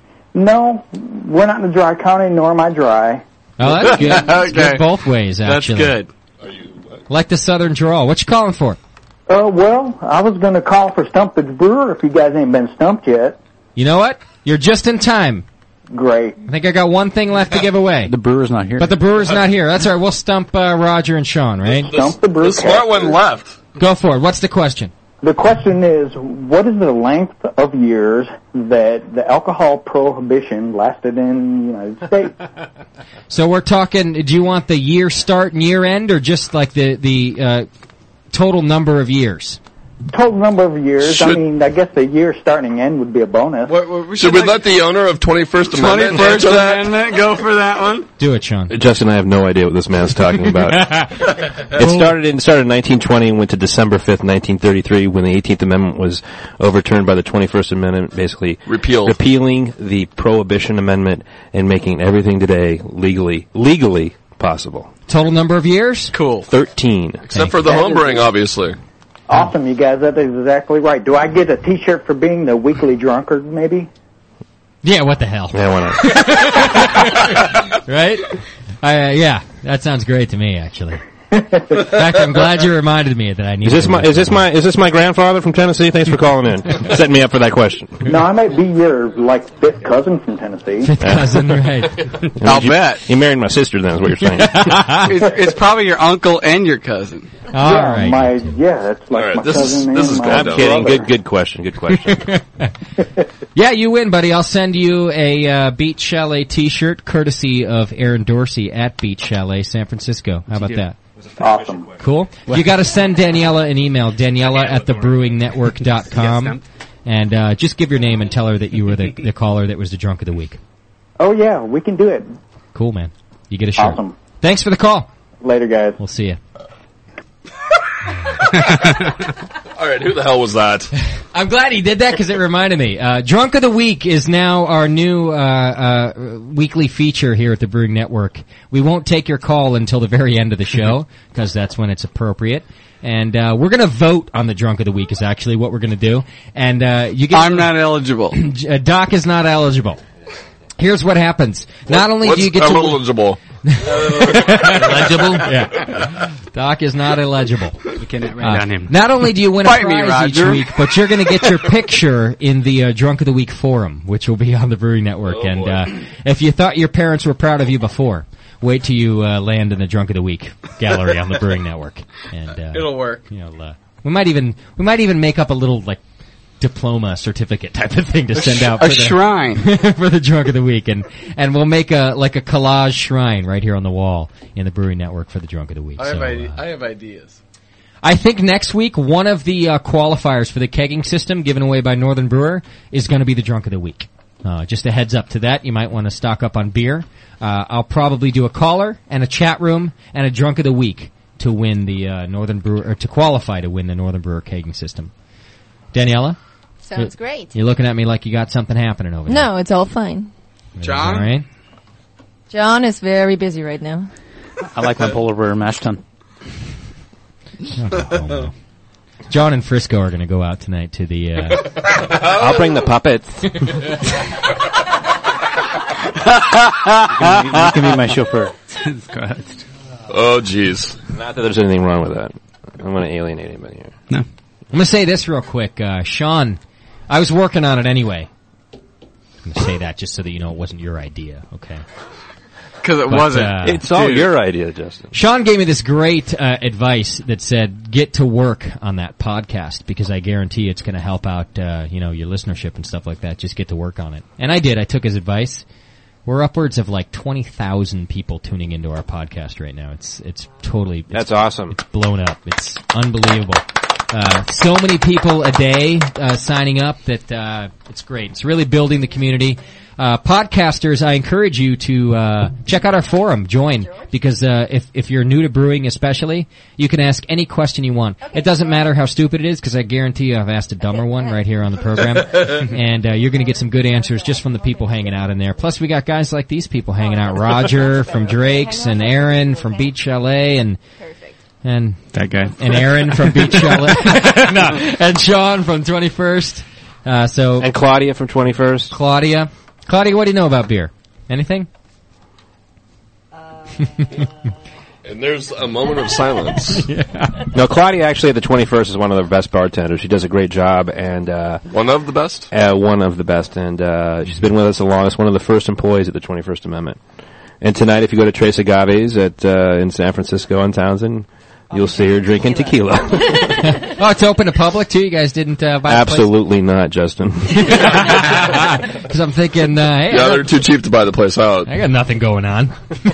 No, we're not in the dry county, nor am I dry. Oh, that's good. That's Okay. good both ways, That's actually. good. Like the Southern drawl. What you calling for? Uh, well, I was going to call for Stumpage Brewer if you guys ain't been stumped yet. You know what? You're just in time. Great. I think I got one thing left to give away. The brewer's not here. But the brewer's not here. That's all right. We'll stump uh, Roger and Sean, right? Stump the brewer. The smart one left. Go for it. What's the question? The question is, what is the length of years that the alcohol prohibition lasted in the United States? So we're talking, do you want the year start and year end, or just like the, the uh, total number of years? Total number of years. I Should- mean, I guess the year starting end would be a bonus. Should we let the owner of twenty-first Amendment Twenty-first answer that? Amendment. Go for that one. Do it, Sean. Justin, I have no idea what this man's talking about. It started in started in nineteen twenty and went to December fifth, nineteen thirty-three, when the eighteenth Amendment was overturned by the twenty-first Amendment, basically Repealed. repealing the Prohibition Amendment and making everything today legally legally possible. Total number of years? Cool. Thirteen. Except for the That is- homebrewing, obviously. Awesome, you guys. That is exactly right. Do I get a T-shirt for being the weekly drunkard, maybe? Yeah, what the hell? Yeah, why not? Right? Uh, yeah, that sounds great to me, actually. In fact, I'm glad you reminded me that I need Is this to my look is this for my is this my grandfather from Tennessee? Thanks for calling in. Setting me up for that question. No, I might be your, like, fifth cousin from Tennessee. Fifth cousin, right. I'll you, bet. You married my sister then, is what you're saying. it's, it's probably your uncle and your cousin. All yeah, right. my, yeah, that's like All right, my this is- cousin this and is my good, I'm though. kidding. brother. Good good question. Good question. Yeah, you win, buddy. I'll send you a uh, Beach Chalet T-shirt, courtesy of Aaron Dorsey at Beach Chalet, San Francisco. How about that? Awesome. Cool. You got to send Daniela an email, Daniela at the brewing network dot com, and uh, just give your name and tell her that you were the, the caller that was the drunk of the week. Oh, yeah, we can do it. Cool, man. You get a shirt. Awesome. Thanks for the call. Later, guys. We'll see you. All right, who the hell was that? I'm glad he did that because it reminded me. Uh, Drunk of the Week is now our new uh, uh, weekly feature here at the Brewing Network. We won't take your call until the very end of the show because that's when it's appropriate. And uh, we're going to vote on the Drunk of the Week is actually what we're going to do. And uh, you get I'm not eligible. uh, Doc is not eligible. Here's what happens. Not only What's do you get to eligible? eligible, yeah. Doc is not eligible. You can write Uh, down him. not only do you win a Fight me, prize each Roger. week, but you're going to get your picture in the uh, Drunk of the Week forum, which will be on the Brewing Network. Oh, and boy. uh, if you thought your parents were proud of you before, wait till you uh, land in the Drunk of the Week gallery on the Brewing Network. And uh, It'll work. you know, uh, we might even we might even make up a little like diploma certificate type of thing to send out A for the, shrine. for the Drunk of the Week, and and we'll make a like a collage shrine right here on the wall in the Brewing Network for the Drunk of the Week. I have, So, ide- uh, I have ideas. I think next week one of the uh, qualifiers for the kegging system given away by Northern Brewer is going to be the drunk of the week. Uh, just a heads up to that. You might want to stock up on beer. Uh, I'll probably do a caller and a chat room and a drunk of the week to win the uh, Northern Brewer, or to qualify to win the Northern Brewer kegging system. Daniela? Sounds you're, great. You're looking at me like you got something happening over there. No, it's all fine. John? All right. John is very busy right now. I like my polar bear mash tun. Oh, John and Frisco are going to go out tonight to the... Uh... I'll bring the puppets. you, can, you can be my chauffeur. Oh, jeez. Not that there's anything wrong with that. I don't want to alienate anybody here. No. I'm going to say this real quick. Uh, Sean, I was working on it anyway. I'm going to say that just so that you know it wasn't your idea, okay? Because it But, wasn't. uh, It's all Dude. your idea, Justin. Sean gave me this great uh, advice that said, get to work on that podcast because I guarantee it's going to help out, uh, you know, your listenership and stuff like that. Just get to work on it. And I did. I took his advice. We're upwards of like twenty thousand people tuning into our podcast right now. It's it's totally... It's, That's awesome. It's blown up. It's unbelievable. Uh, so many people a day uh, signing up that uh, it's great. It's really building the community. Uh, podcasters, I encourage you to uh, check out our forum, join, because uh, if if you're new to brewing especially, you can ask any question you want. It doesn't matter how stupid it is, because I guarantee you I've asked a dumber one right here on the program, and uh, you're going to get some good answers just from the people hanging out in there. Plus, we got guys like these people hanging out. Roger from Drake's, and Aaron from Beach Chalet, and... And that guy. And Aaron from Beach Chalet. No, and Sean from twenty-first. Uh, so And Claudia from twenty-first. Claudia. Claudia, what do you know about beer? Anything? And there's a moment of silence. Yeah. No, Claudia actually at the twenty-first is one of the best bartenders. She does a great job, and uh, one of the best. Uh, one of the best, and uh, she's been with us the longest. One of the first employees at the twenty-first Amendment. And tonight, if you go to Tres Agaves at uh, in San Francisco on Townsend, you'll see her drinking tequila. Oh, it's open to public too. You guys didn't uh, buy Absolutely not, Justin. Because I'm thinking, uh, hey, Yeah, they're too cheap to buy the place out. I got nothing going on.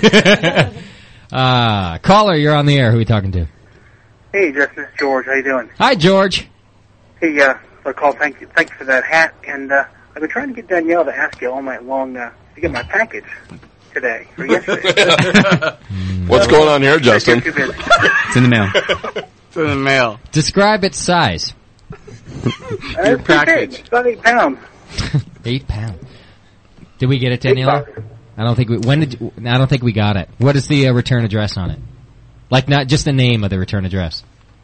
uh, caller, you're on the air. Who are we talking to? Hey, Justin, it's George. How you doing? Hi, George. Hey, uh, I called. Thank you, thank you for that hat. And uh, I've been trying to get Danielle to ask you all night long uh, to get my package today or yesterday. What's going on here, Justin? It's in the mail. It's in the mail. Describe its size. Your package. It's about eight pounds. Eight pounds. Did we get it, Daniela? I don't think we. When did? You, I don't think we got it. What is the uh, return address on it? Like, not just the name of the return address.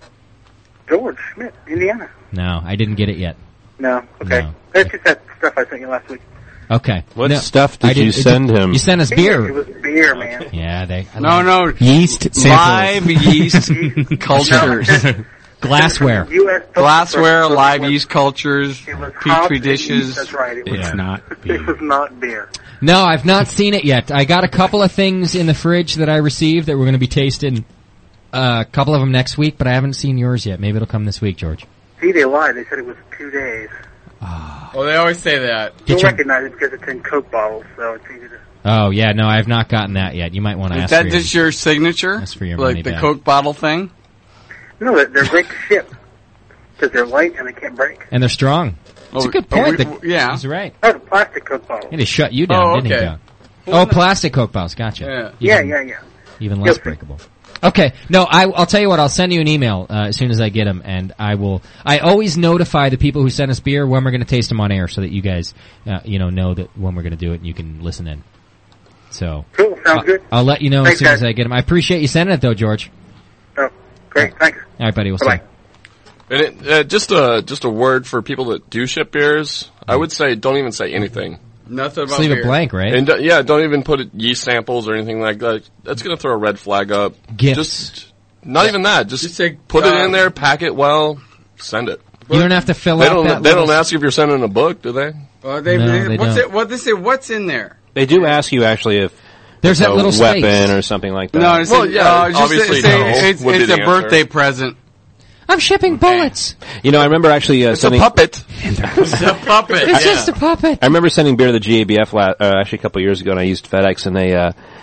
George Schmidt, Indiana. No, I didn't get it yet. No. Okay. No. That's just that stuff I sent you last week. Okay. What No, stuff did I you did- send him? You sent us It beer. was beer, man. Yeah, they. I No, love- no. Yeast samples. Live yeast cultures. Glassware. U S Glassware, live yeast cultures, petri hops dishes. That's right. It was, It's not It was not beer. No, I've not seen it yet. I got a couple of things in the fridge that I received that we're going to be tasting. Uh, a couple of them next week, but I haven't seen yours yet. Maybe it'll come this week, George. See, they lied. They said it was two days. Oh, they always say that. You'll your- recognize it because it's in Coke bottles, so it's easy to... Oh yeah, no, I've not gotten that yet. You might want to Is ask. that for just your signature? That's for your like money the back. Coke bottle thing? No, they're, they're great to ship because they're light and they can't break. And they're strong. That's Oh, a good oh, point. we- The- yeah. He's right. Oh, the plastic Coke bottle. It just shut you down, Oh, didn't okay. he, Doug? Oh, plastic Coke bottles. Gotcha. Yeah. Yeah, Even- yeah, yeah. Even less Yep. breakable. Okay. No, I, I'll tell you what. I'll send you an email uh, as soon as I get them, and I will. I always notify the people who send us beer when we're going to taste them on air, so that you guys, uh, you know, know that when we're going to do it, and you can listen in. So. Cool, sounds I'll, good. I'll let you know Thanks, as soon as guys. I get them. I appreciate you sending it, though, George. Oh, great, thanks. All right, buddy. We'll see. Bye-bye. And it, uh, just a just a word for people that do ship beers. I would say don't even say anything. Nothing about Just leave beer. it blank, right? And uh, yeah, don't even put it, yeast samples or anything like that. That's going to throw a red flag up. Gifts. Just not even that. Just, Just say, put it uh, in there, pack it well, send it. You don't have to fill They out don't. that They little don't ask you if you're sending a book, do they? Well, they, No, they, they what's don't. it? What they say? What's in there? They do ask you actually if There's it's that a little weapon space. or something like that. No, it's Well, a, yeah, uh, just obviously say, no, it's, would be it's the a answer. birthday present. I'm shipping bullets. You know, I remember actually uh, It's a sending. puppet. It's a puppet. It's yeah. just a puppet. I remember sending beer to the G A B F la- uh, actually a couple of years ago, and I used FedEx, and they uh,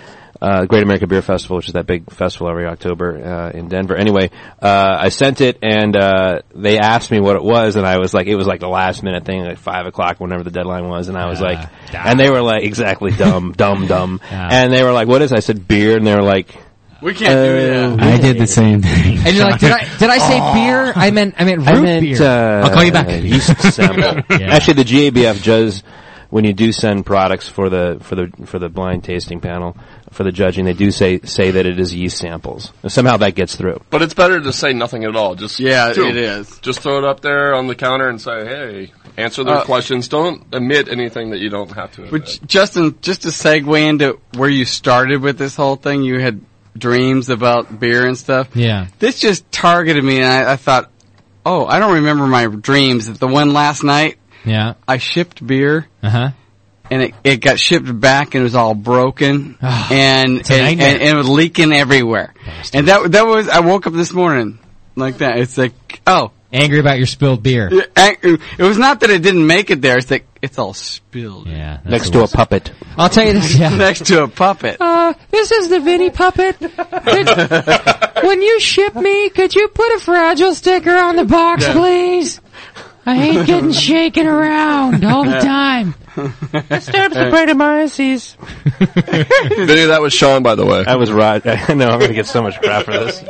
Uh, Great American Beer Festival, which is that big festival every October uh, in Denver. Anyway, uh, I sent it, and uh, they asked me what it was, and I was like, it was like the last minute thing, like five o'clock, whenever the deadline was, and I was Uh, like, dumb. and they were like, exactly, dumb, dumb, dumb, Yeah. and they were like, what is it? I said beer, and they were like, We can't do that. I did the same thing. And you're like, did I did I say beer? I meant I meant root I meant, beer. Uh, I'll call you back. Yeast sample. Yeah. Actually, the G A B F does, when you do send products for the for the for the blind tasting panel for the judging, they do say say that it is yeast samples. And somehow that gets through. But it's better to say nothing at all. Just Yeah, do. it is. Just throw it up there on the counter and say, "Hey, answer their Uh, questions." Don't admit anything that you don't have to. Admit. But Justin, just to segue into where you started with this whole thing, you had dreams about beer and stuff. Yeah. This just targeted me, and I, I thought, oh, I don't remember my dreams. The one last night, Yeah. I shipped beer. Uh huh. And it, it got shipped back and it was all broken and, It's a and, nightmare. and, and it was leaking everywhere. And that that was, I woke up this morning like that. It's like, oh. Angry about your spilled beer. It, it was not that it didn't make it there. It's like, it's all spilled. Yeah. Next to a puppet. I'll tell you this, yeah. Next to a puppet. Uh, this is the Vinny puppet. Could- when you ship me, could you put a fragile sticker on the box, Yeah. please? I hate getting shaken around all the time. Disturbs the bradymiasis. Vinny, that was Sean, by the way. That was Rod. I know I'm going to get so much crap for this.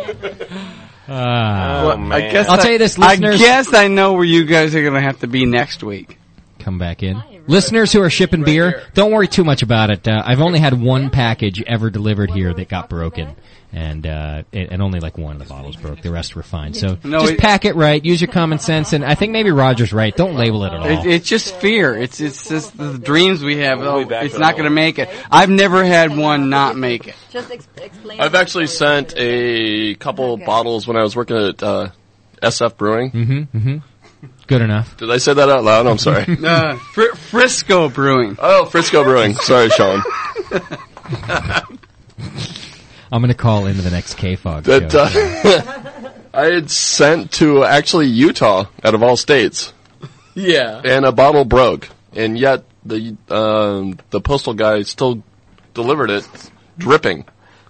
Ah. Well, man. I guess I'll I, tell you this, I listeners. guess I know where you guys are going to have to be next week. Come back in. Listeners who are shipping beer, don't worry too much about it. Uh, I've only had one package ever delivered here that got broken. And, uh, it, and only like one of the bottles broke. The rest were fine. So No, just it- pack it right. Use your common sense. And I think maybe Roger's right. Don't label it at all. It, it's just fear. It's it's just the dreams we have. Oh, back it's to not that going to make it. I've never had one not make it. Just ex- explain. I've actually sent a couple bottles when I was working at uh, S F Brewing. Mm-hmm. Mm-hmm. Good enough. Did I say that out loud? I'm sorry. Uh, Fr- Frisco Brewing. Oh, Frisco Brewing. Sorry, Sean. I'm going to call into the next K-Fog That show. uh, I had sent to actually Utah, out of all states, Yeah. and a bottle broke, and yet the um, the postal guy still delivered it, dripping,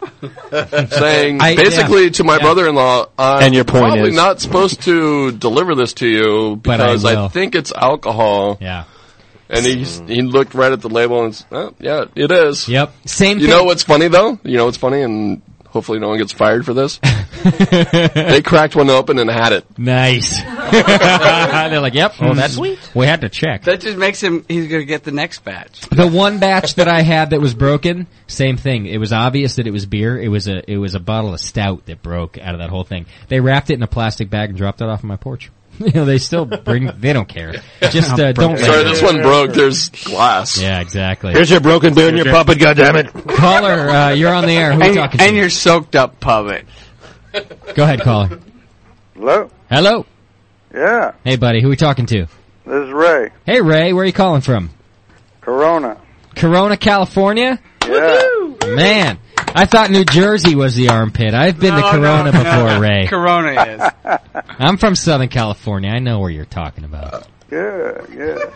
saying I- basically yeah. to my Yeah. brother-in-law, I'm And your point probably is- not supposed to deliver this to you But I because I, will." think it's alcohol. Yeah. And he he looked right at the label and said, oh, yeah, it is. Yep. Same You thing. know what's funny though? You know what's funny, and hopefully no one gets fired for this? They cracked one open and had it. Nice. They're like, yep. Oh, that's Sweet. We had to check. That just makes him, he's going to get the next batch. The one batch that I had that was broken, same thing. It was obvious that it was beer. It was a it was a bottle of stout that broke out of that whole thing. They wrapped it in a plastic bag and dropped it off on my porch. You know, they still bring. They don't care. Just uh, don't. Sorry, this one broke. There's glass. Yeah, exactly. Here's your broken beer and your puppet, goddammit. Caller, uh, you're on the air. Who are you And, talking and to? your soaked up puppet. Go ahead, caller. Hello? Hello. Yeah, Hey, buddy. Who are we talking to? this is Ray. Hey, Ray. Where are you calling from? Corona. Corona, California. Yeah. Man, I thought New Jersey was the armpit. I've been to No, Corona no, before, no. Ray. Corona is. I'm from Southern California. I know where you're talking about. Good,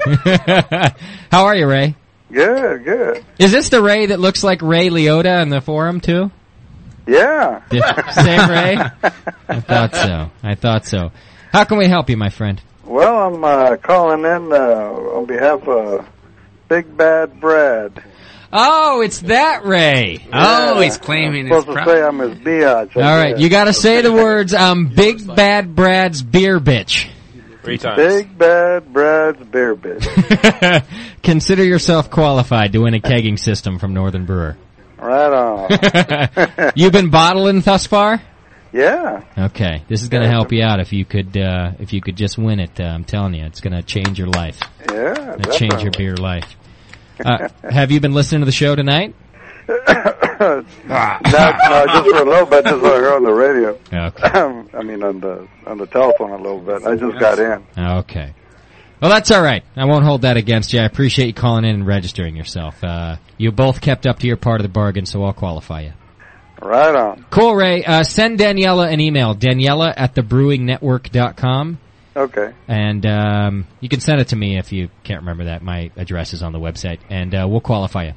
good. How are you, Ray? Good, good. Is this the Ray that looks like Ray Liotta in the forum, too? Yeah. Yeah, same Ray? I thought so. I thought so. How can we help you, my friend? Well, I'm uh, calling in uh, on behalf of Big Bad Brad. Oh, it's that Ray. Oh, he's claiming I'm his supposed to say I'm his biatch. All right, you got to say the words, um, Big Bad Brad's beer bitch. Three times. Big Bad Brad's beer bitch. Consider yourself qualified to win a kegging system from Northern Brewer. Right on. You've been bottling thus far? Yeah. Okay, this is going to help you out if you could uh, if you could just win it. Uh, I'm telling you, it's going to change your life. Yeah, It'll change your definitely. beer life. Uh, have you been listening to the show tonight? no, no, just for a little bit, just what I heard on the radio. Okay. I mean, on the on the telephone a little bit. I just got in. Okay. Well, that's all right. I won't hold that against you. I appreciate you calling in and registering yourself. Uh, you both kept up to your part of the bargain, so I'll qualify you. Right on. Cool, Ray. Uh, send Daniela an email, Daniela at the brewing network dot com. Okay. And um, you can send it to me if you can't remember that. My address is on the website, and uh, we'll qualify you.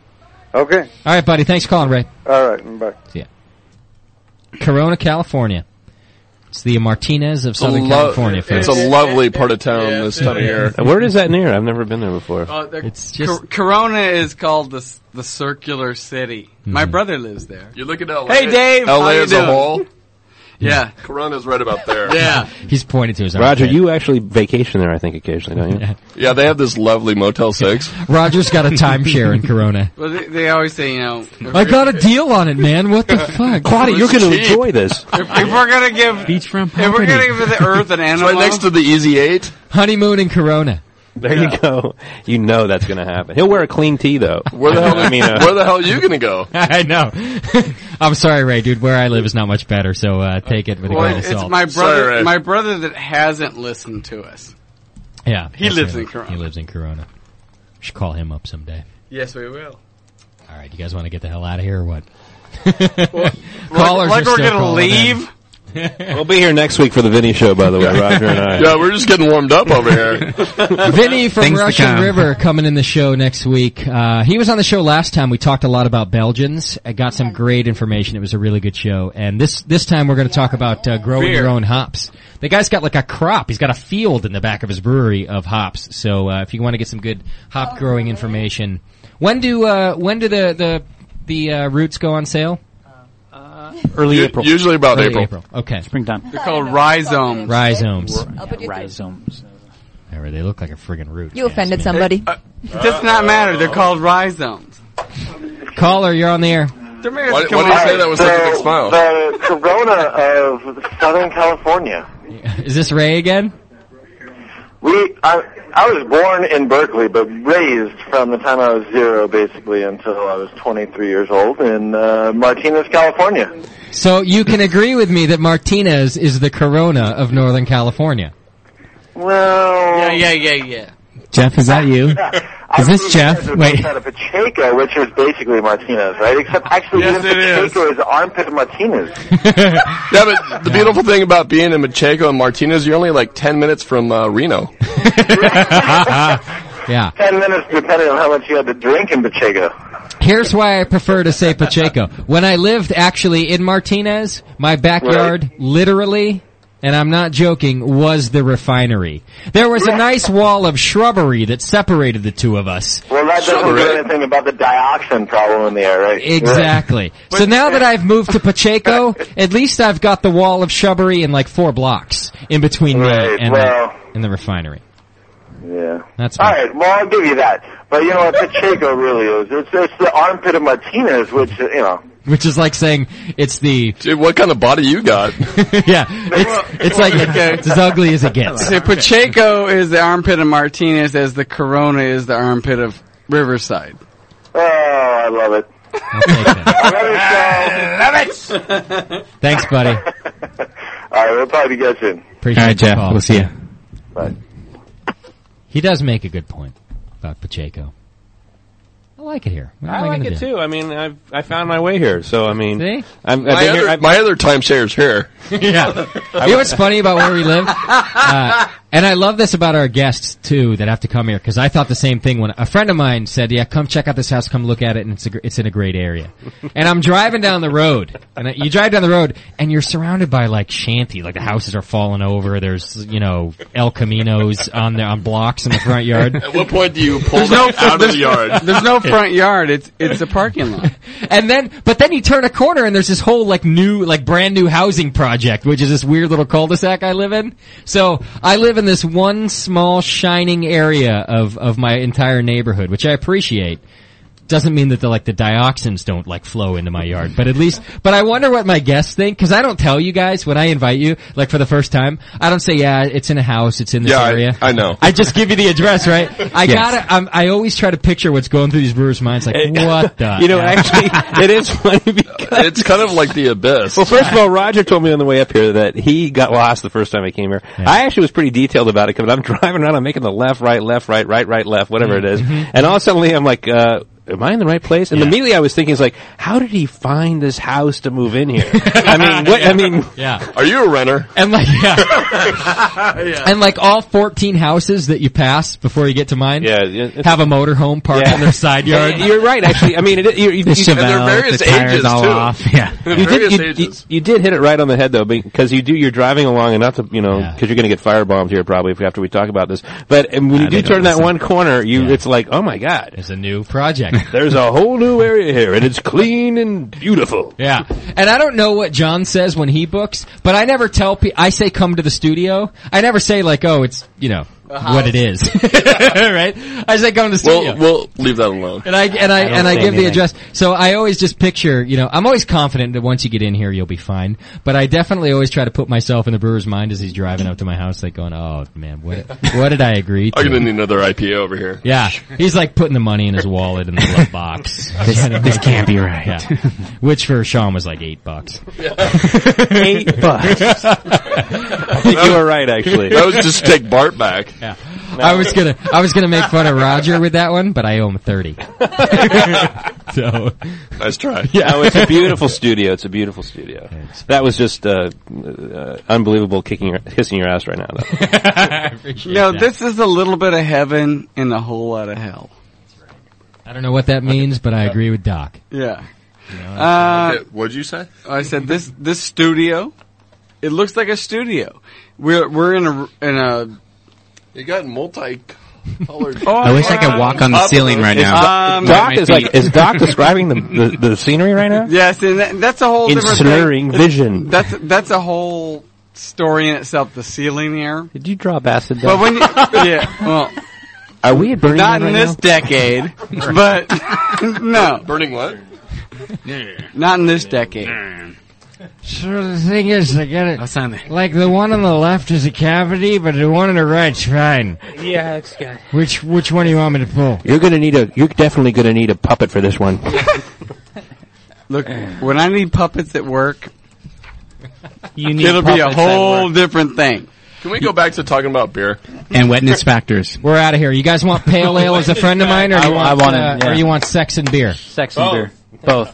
Okay. All right, buddy. Thanks for calling, Ray. All right. Bye. See ya. Corona, California. It's the Martinez of Southern lo- California. It's folks. a lovely part of town this time of year. Where is that near? I've never been there before. Uh, they're- It's just- Cor- Corona is called the s- the Circular City. My Mm-hmm. brother lives there. You look at L A. Hey, Dave. L how A you as a doing? whole. Yeah. Corona's right about there. Yeah. He's pointing to his Roger, armpit. you actually vacation there, I think, occasionally, don't you? Yeah, they have this lovely Motel six. Roger's got a timeshare in Corona. Well, they, they always say, you know, if I got a deal on it, man. What the fuck? Claudia, you're going to cheap. enjoy this. if, if we're gonna give Beachfront if we're gonna give the Earth an It's animal, right next to the Easy Eight. Honeymoon in Corona. There you go. You know that's going to happen. He'll wear a clean tee, though. Where the hell? I mean, uh, where the hell are you going to go? I know. I'm sorry, Ray, dude. Where I live is not much better, so uh, take it with a well, grain of it's salt. my brother. Sorry, Ray. my brother that hasn't listened to us. Yeah, He that's lives him. in Corona. He lives in Corona. We should call him up someday. Yes, we will. All right, you guys want to get the hell out of here or what? Well, Callers like are we're still gonna calling in. leave. We'll be here next week for the Vinny show, by the way, Roger and I. Yeah, we're just getting warmed up over here. Vinny from Things to Russian come. River coming in the show next week. Uh, he was on the show last time. We talked a lot about Belgians. I got some great information. It was a really good show. And this this time we're going to talk about uh, growing Beer. your own hops. The guy's got like a crop. He's got a field in the back of his brewery of hops. So uh, if you want to get some good hop growing information, when do uh, when do the the the uh, roots go on sale? Early U- April. Usually about Early April. April. Okay. Springtime. They're called rhizomes. Rhizomes. Rhizomes. There, they look like a friggin' root. You offended somebody. Uh, it does not matter. They're called rhizomes. Caller, you're on the air. They're made Why, of why do you say that with such a big The, smile? the Corona of Southern California. Is this Ray again? We, I, I was born in Berkeley, but raised from the time I was zero, basically, until I was twenty-three years old in uh, Martinez, California. So you can agree with me that Martinez is the Corona of Northern California. Well, Yeah, yeah, yeah, yeah. Jeff, is that you? I Is this believe Jeff? you guys are Wait. based out of Pacheco, which is basically Martinez, right? Except actually, Yes, even it is. Pacheco is the armpit of Martinez. Yeah, but the beautiful thing about being in Macheco and Martinez, you're only like ten minutes from uh, Reno. Yeah. Ten minutes, depending on how much you had to drink in Pacheco. Here's why I prefer to say Pacheco. When I lived actually in Martinez, my backyard, Right. literally, and I'm not joking, was the refinery. There was a nice wall of shrubbery that separated the two of us. Well, that doesn't Sure, do right? anything about the dioxin problem in the air, right? Exactly. So now that I've moved to Pacheco, at least I've got the wall of shrubbery in like four blocks in between me Right, and, well- the, and the refinery. Yeah. That's All me. right, well, I'll give you that. But, you know what, Pacheco really is. It's, it's the armpit of Martinez, which, you know. Which is like saying it's the... Dude, what kind of body you got? yeah, it's, it's like it's as ugly as it gets. So Pacheco is the armpit of Martinez, as the Corona is the armpit of Riverside. Oh, I love it. I love your show. Love it. Thanks, buddy. All right, we'll talk to you guys soon. Appreciate All right, the Jeff. call. We'll see you. Bye. He does make a good point about Pacheco. I like it here. What am I like gonna it do? too. I mean, I've I found my way here, so I mean, See? I'm, I've My been other, here. I've, my other timeshare's here. Yeah. You know what's funny about where we live? Uh, and I love this about our guests too that have to come here because I thought the same thing when a friend of mine said, "Yeah, come check out this house, come look at it, and it's a, gr- it's in a great area." And I'm driving down the road, and I, you drive down the road, and you're surrounded by like shanty, like the houses are falling over. There's you know El Caminos on the on blocks in the front yard. At what point do you pull There's no that out of the yard? There's no front yard. It's it's a parking lot. And then, but then you turn a corner and there's this whole like new, like brand new housing project, which is this weird little cul-de-sac I live in. So I live in this one small shining area of, of my entire neighborhood, which I appreciate. Doesn't mean that the like the dioxins don't like flow into my yard, but at least, but I wonder what my guests think, cause I don't tell you guys when I invite you, like for the first time, I don't say, yeah, it's in a house, it's in this Yeah, I- area. I know. I just give you the address, right? I Yes. gotta, I'm, I always try to picture what's going through these brewers' minds, like, what the? you know, hell? actually, it is funny because It's kind of like the abyss. well, first of all, Roger told me on the way up here that he got lost the first time I came here. I actually was pretty detailed about it because I'm driving around, I'm making the left, right, left, right, right, right, left, whatever it is, Mm-hmm. and all of a sudden I'm like, uh, am I in the right place? And Yeah. immediately I was thinking, it's like, how did he find this house to move in here? I mean, what, I mean, Yeah. Are you a renter? And like, yeah. And like all fourteen houses that you pass before you get to mine yeah, it's- have a motorhome parked Yeah. in their side yard. You're right, actually. I mean, it, you, you, The you, Chevelle, and they're various the tires ages, all too. off. Yeah. They're you various did, you, you, ages. you did hit it right on the head, though, because you do, you're driving along, and not to, you know, Yeah. because you're going to get firebombed here probably if, after we talk about this. But and when Nah, you do they turn don't that listen. one corner, you Yeah. it's like, oh my God. There's a new project. There's a whole new area here, and it's clean and beautiful. Yeah. And I don't know what John says when he books, but I never tell people, I say come to the studio. I never say like, oh, it's, you know, what it is. Right? I say come to the studio. We'll, we'll leave that alone. And I and I, I don't and I say give the anything. address. So I always just picture, you know, I'm always confident that once you get in here, you'll be fine. But I definitely always try to put myself in the brewer's mind as he's driving up to my house, like going, "Oh man, what what did I agree to?" I'm gonna need another I P A over here. Yeah, he's like putting the money in his wallet in the glove box. This, this can't be right. Yeah, which for Sean was like eight bucks. Eight bucks. I think you were right, actually. That was just to take Bart back. Yeah. I was gonna, I was gonna make fun of Roger with that one, but I owe him thirty. So, Nice try. Yeah, no, it's a beautiful studio. It's a beautiful studio. That was just uh, uh, unbelievable, kicking your, kissing your ass right now. Though. I appreciate No, that. this is a little bit of heaven and a whole lot of hell. I don't know what that means, but I agree with Doc. Yeah. Uh, Okay, what'd you say? I said this this studio. It looks like a studio. We're we're in a in a. You got multi-colored. Oh, I wish I could walk on the ceiling right Is now. Um, Doc my is feet. like, is Doc describing the, the, the scenery right now? Yes, and that, that's a whole In different slurring thing. vision. That's that's a whole story in itself. The ceiling here. Did you drop acid But down? when you, yeah, well, Are we at Burning not Man in right this now? decade, but no, Burning what? not in this decade. So the thing is, I get I'll it. sign there. Like the one on the left is a cavity, but the one on the right's fine. Yeah, it's good. Which which one do you want me to pull? You're gonna need a, you're definitely gonna need a puppet for this one. Look, when I need puppets at work, You need it'll be a puppets at whole work. different thing. Can we go back to talking about beer? And wetness factors. We're out of here. You guys want pale ale as a friend of mine, or I- you want, I want it, uh, yeah. or you want sex and beer? Sex and beer. Both.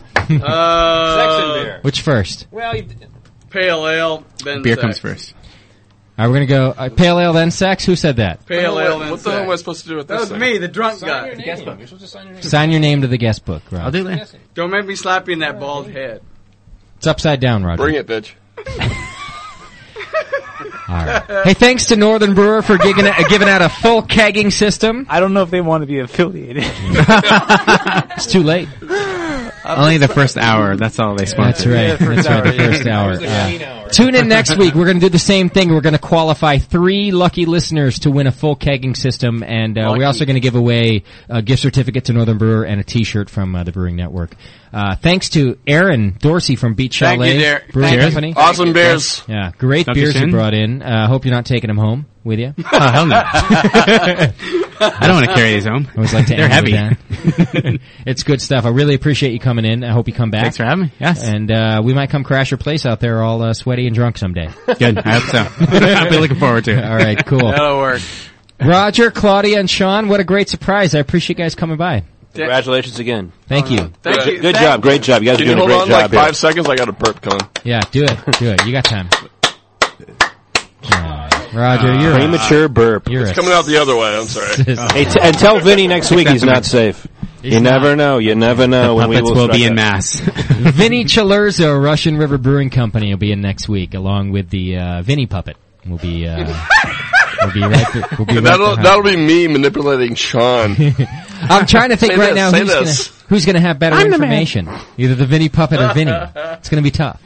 Uh, Which first? Well, pale ale, then Beer sex. comes first. All right, we're gonna go uh, pale ale then sex. Who said that? Pale ale, then What the hell am I sex. supposed to do with That this was thing? me, the drunk guy. Sign your name to the guest book, Rob. I'll do that. Don't make me slap you in that bald head. It's upside down, Roger. Bring it, bitch. All right. Hey, thanks to Northern Brewer for giving, uh, giving out a full kegging system. I don't know if they want to be affiliated. It's too late. Only the first hour. That's all they That's sponsor. right. That's right. The first hour. Uh, tune in next week. We're going to do the same thing. We're going to qualify three lucky listeners to win a full kegging system, and uh, we're also going to give away a gift certificate to Northern Brewer and a T-shirt from uh, the Brewing Network. Uh, thanks to Aaron Dorsey from Beach Thank Chalet you, Dar- Brewing thank you. Company. Awesome beers. Yeah, great Doctor beers you Shin? brought in. I uh, hope you're not taking them home with you. Oh, hell no. I don't want to carry these home. I always like to They're end heavy. with that. It's good stuff. I really appreciate you coming in. I hope you come back. Thanks for having me. Yes. And uh, we might come crash your place out there all uh, sweaty and drunk someday. Good. I hope so. I'll be looking forward to it. All right, cool. That'll work. Roger, Claudia, and Sean, what a great surprise. I appreciate you guys coming by. Congratulations again. Thank you. Thank Good, you. good Thank- job. Great job. You guys are Can you doing a hold great on job like here. five seconds? I got a burp coming. Yeah, do it. Do it. You got time. Uh, Roger, you're a- Premature burp. You're It's a coming out the other way. I'm sorry. Hey, t- and tell Vinny next week he's not safe. He's you not. never know. You never know The when we puppets will, will be strike in out. mass. Vinny Chalerzo, Russian River Brewing Company, will be in next week, along with the uh, Vinny puppet. We'll be uh, we'll be right. Th- we'll be right That'll behind. that'll be me manipulating Sean. I'm trying to think Say right this, now say who's gonna, this. who's gonna have better I'm the man. information. Either the Vinny puppet or Vinny. It's gonna be tough.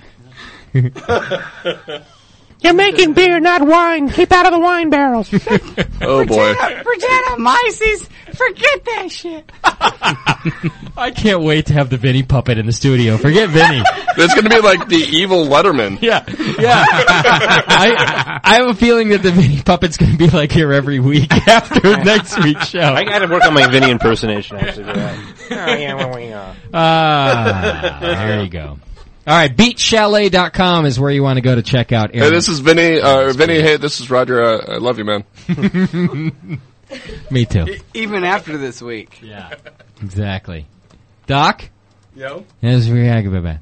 You're making beer, not wine. Keep out of the wine barrels. Oh boy. Britannomyces. Forget that shit. I can't wait to have the Vinny puppet in the studio. Forget Vinny. It's going to be like the evil Letterman. Yeah, yeah. I I have a feeling that the Vinny puppet's going to be like here every week after next week's show. I got to work on my Vinny impersonation actually for that. Ah, there you go. All right, beach chalet dot com is where you want to go to check out Aaron. Hey, this is Vinny. Uh, Vinny, hey, this is Roger. Uh, I love you, man. Me too. E- Even after this week. Yeah. Exactly. Doc? Yo. Yes, we are.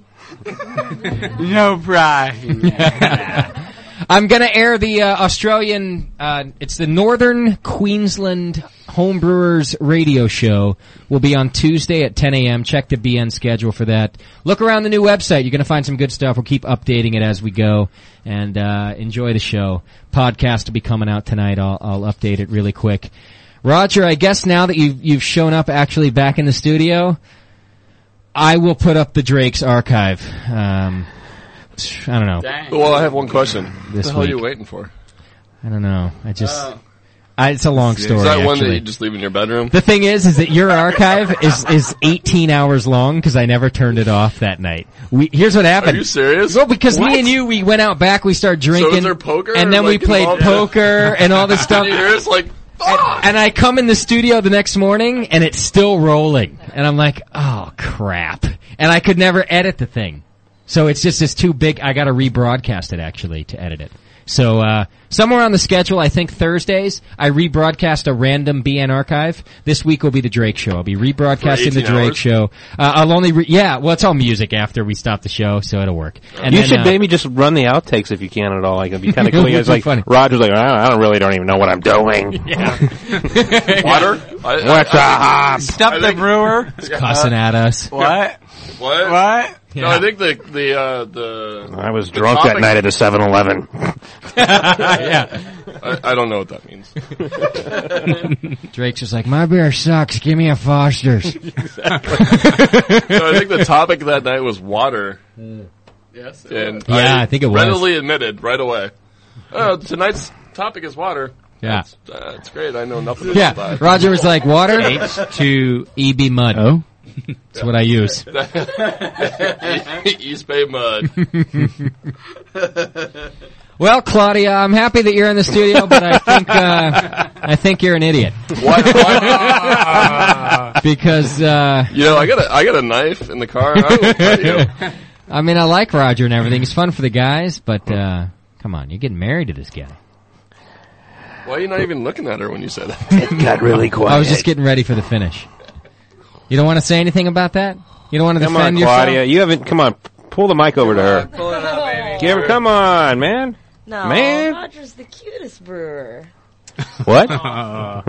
No, Brian. I'm going to air the uh, Australian, uh, it's the Northern Queensland Homebrewers radio show. Will be on Tuesday at ten a.m. Check the B N schedule for that. Look around the new website. You're going to find some good stuff. We'll keep updating it as we go. And uh, enjoy the show. Podcast will be coming out tonight. I'll, I'll update it really quick. Roger, I guess now that you've, you've shown up actually back in the studio, I will put up the Drake's archive. Um, I don't know. Dang. Well, I have one question. This what the hell week. are you waiting for? I don't know. I just... Uh, I, it's a long story, Is that actually. one that you just leave in your bedroom? The thing is, is that your archive is, is eighteen hours long because I never turned it off that night. We, here's what happened. Are you serious? Well, because What? me and you, we went out back, we started drinking. So is there poker? And then like, we played involved? poker and all this stuff. You hear it's like, and, and I come in the studio the next morning and it's still rolling. And I'm like, oh crap. And I could never edit the thing. So it's just, it's too big. I gotta rebroadcast it actually to edit it. So, uh, somewhere on the schedule, I think Thursdays, I rebroadcast a random B N archive. This week will be the Drake show. I'll be rebroadcasting the Drake hours? show. Uh, I'll only, re- yeah, well, it's all music after we stop the show, so it'll work. And you then, should uh, maybe just run the outtakes if you can at all. Like, it'd be kind of It cool. would It's be like, funny. Roger's like, I don't, I don't really don't even know what I'm doing. Yeah. Water? I, What's I, up? Stop the brewer. It's cussing at us. What? What? What? No, I think the the uh, the. I was the drunk that topic- night at a seven eleven. Yeah. I, I don't know what that means. Drake's just like, my beer sucks, give me a Foster's. Exactly. So I think the topic that night was water. Yes. And Yeah, I think it was. readily admitted right away. Oh, tonight's topic is water. Yeah. That's, uh, that's great. I know nothing Yeah, about that. Roger was like, water? H to E B mud. Oh? That's what I use. East Bay mud. Well, Claudia, I'm happy that you're in the studio, but I think uh, I think you're an idiot. Why? why? Because uh, You know, I got a I got a knife in the car. I will fight you. I mean, I like Roger and everything. He's fun for the guys, but uh, come on, you're getting married to this guy. Why are you not even looking at her when you said that? It got really quiet. I was just getting ready for the finish. You don't want to say anything about that? You don't want to Come defend on, yourself? Claudia. You haven't, come on, pull the mic over to her. Pull it up, baby. Give her, come on, man. No, Man. Roger's the cutest brewer. What? No.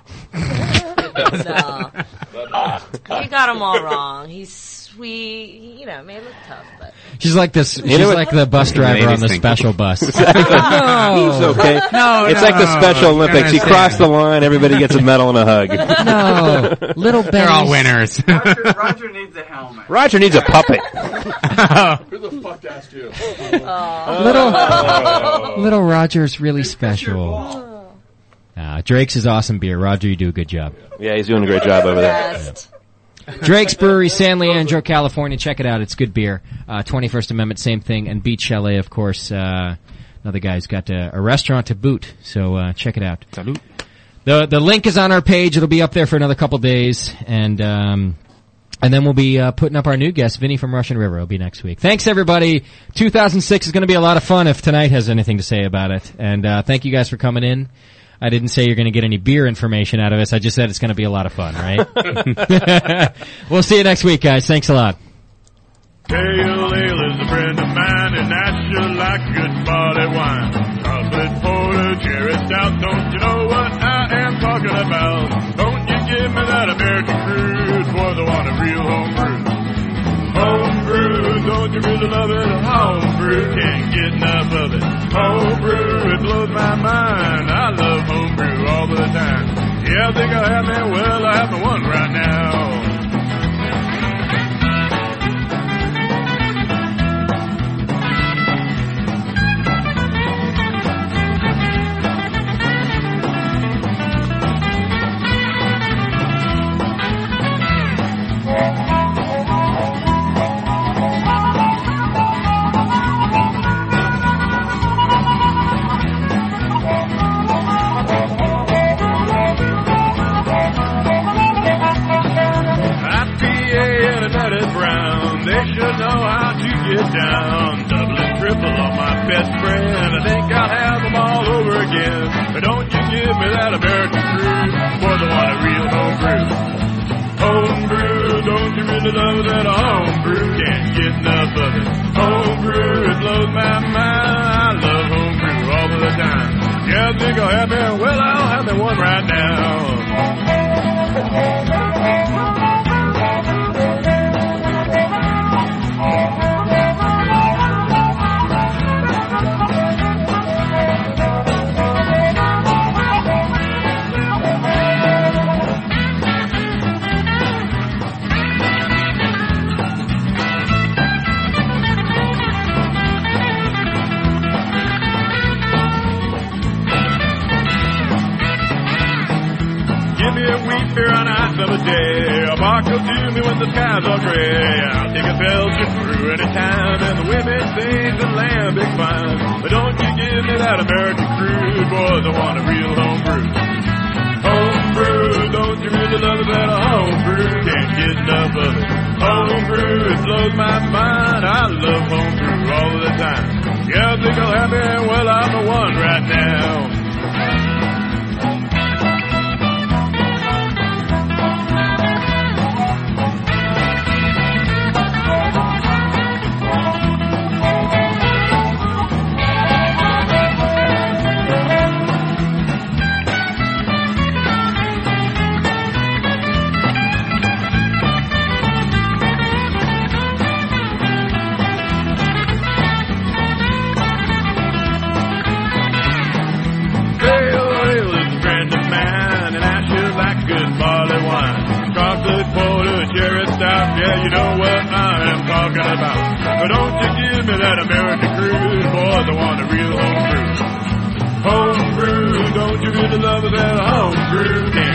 You got him all wrong. He's sweet. He, you know, may look tough, but... She's like this. She's know what- like the bus driver on the Ladies think- special bus. Exactly. No. He's okay. No, It's no. like the Special Olympics. You Understand. cross the line, everybody gets a medal and a hug. No, little Benny. They're all winners. Roger, Roger needs a helmet. Roger needs a puppet. Who the fuck asked you? Little, little Roger's really special. Uh, Drake's is awesome beer. Roger, you do a good job. Yeah, he's doing a great job over there. Best. Drake's Brewery, San Leandro, California. Check it out. It's good beer. Uh, twenty-first Amendment, same thing. And Beach Chalet, of course. Uh, another guy's got a, a restaurant to boot. So, uh, check it out. Salute. The, the link is on our page. It'll be up there for another couple days. And, um, and then we'll be, uh, putting up our new guest, Vinny from Russian River. It'll be next week. Thanks, everybody. two thousand six is going to be a lot of fun if tonight has anything to say about it. And, uh, thank you guys for coming in. I didn't say you're going to get any beer information out of us. I just said it's going to be a lot of fun, right? We'll see you next week, guys. Thanks a lot. Pale ale is a friend of mine, and that's just like good barley wine. Chocolate porter, cherry stout, don't you know what I am talking about? Don't you give me that American crude, for the one of real homebrew. Homebrew, don't you really love it? Homebrew, can't get enough of it. Homebrew, it blows my mind. I love homebrew all the time. Yeah, I think I have me, well, I have me one right now. They should know how to get down. Double and triple on my best friend. I think I'll have them all over again. But don't you give me that American brew for the one a real homebrew. Homebrew, don't you really really love that homebrew, can't get enough of it. Homebrew, it blows my mind. I love homebrew all of the time. Yeah, I think I'll have me, well, I'll have me one right now. Give me a wheat beer on a hot summer day. A bark will do me when the skies are gray. I'll take a Belgian brew anytime, and the women sing the lambic fine. But don't you give me that American crude, boys, I want a real homebrew. Homebrew, don't you really love that homebrew? Can't get enough of it. Homebrew, it blows my mind. I love homebrew all of the time. Yeah, I think I'll have me, well, I'm the one right now. Yeah, you know what I am talking about. But don't you give me that American crude, boys, I want a real homebrew. Homebrew, don't you really love that homebrew?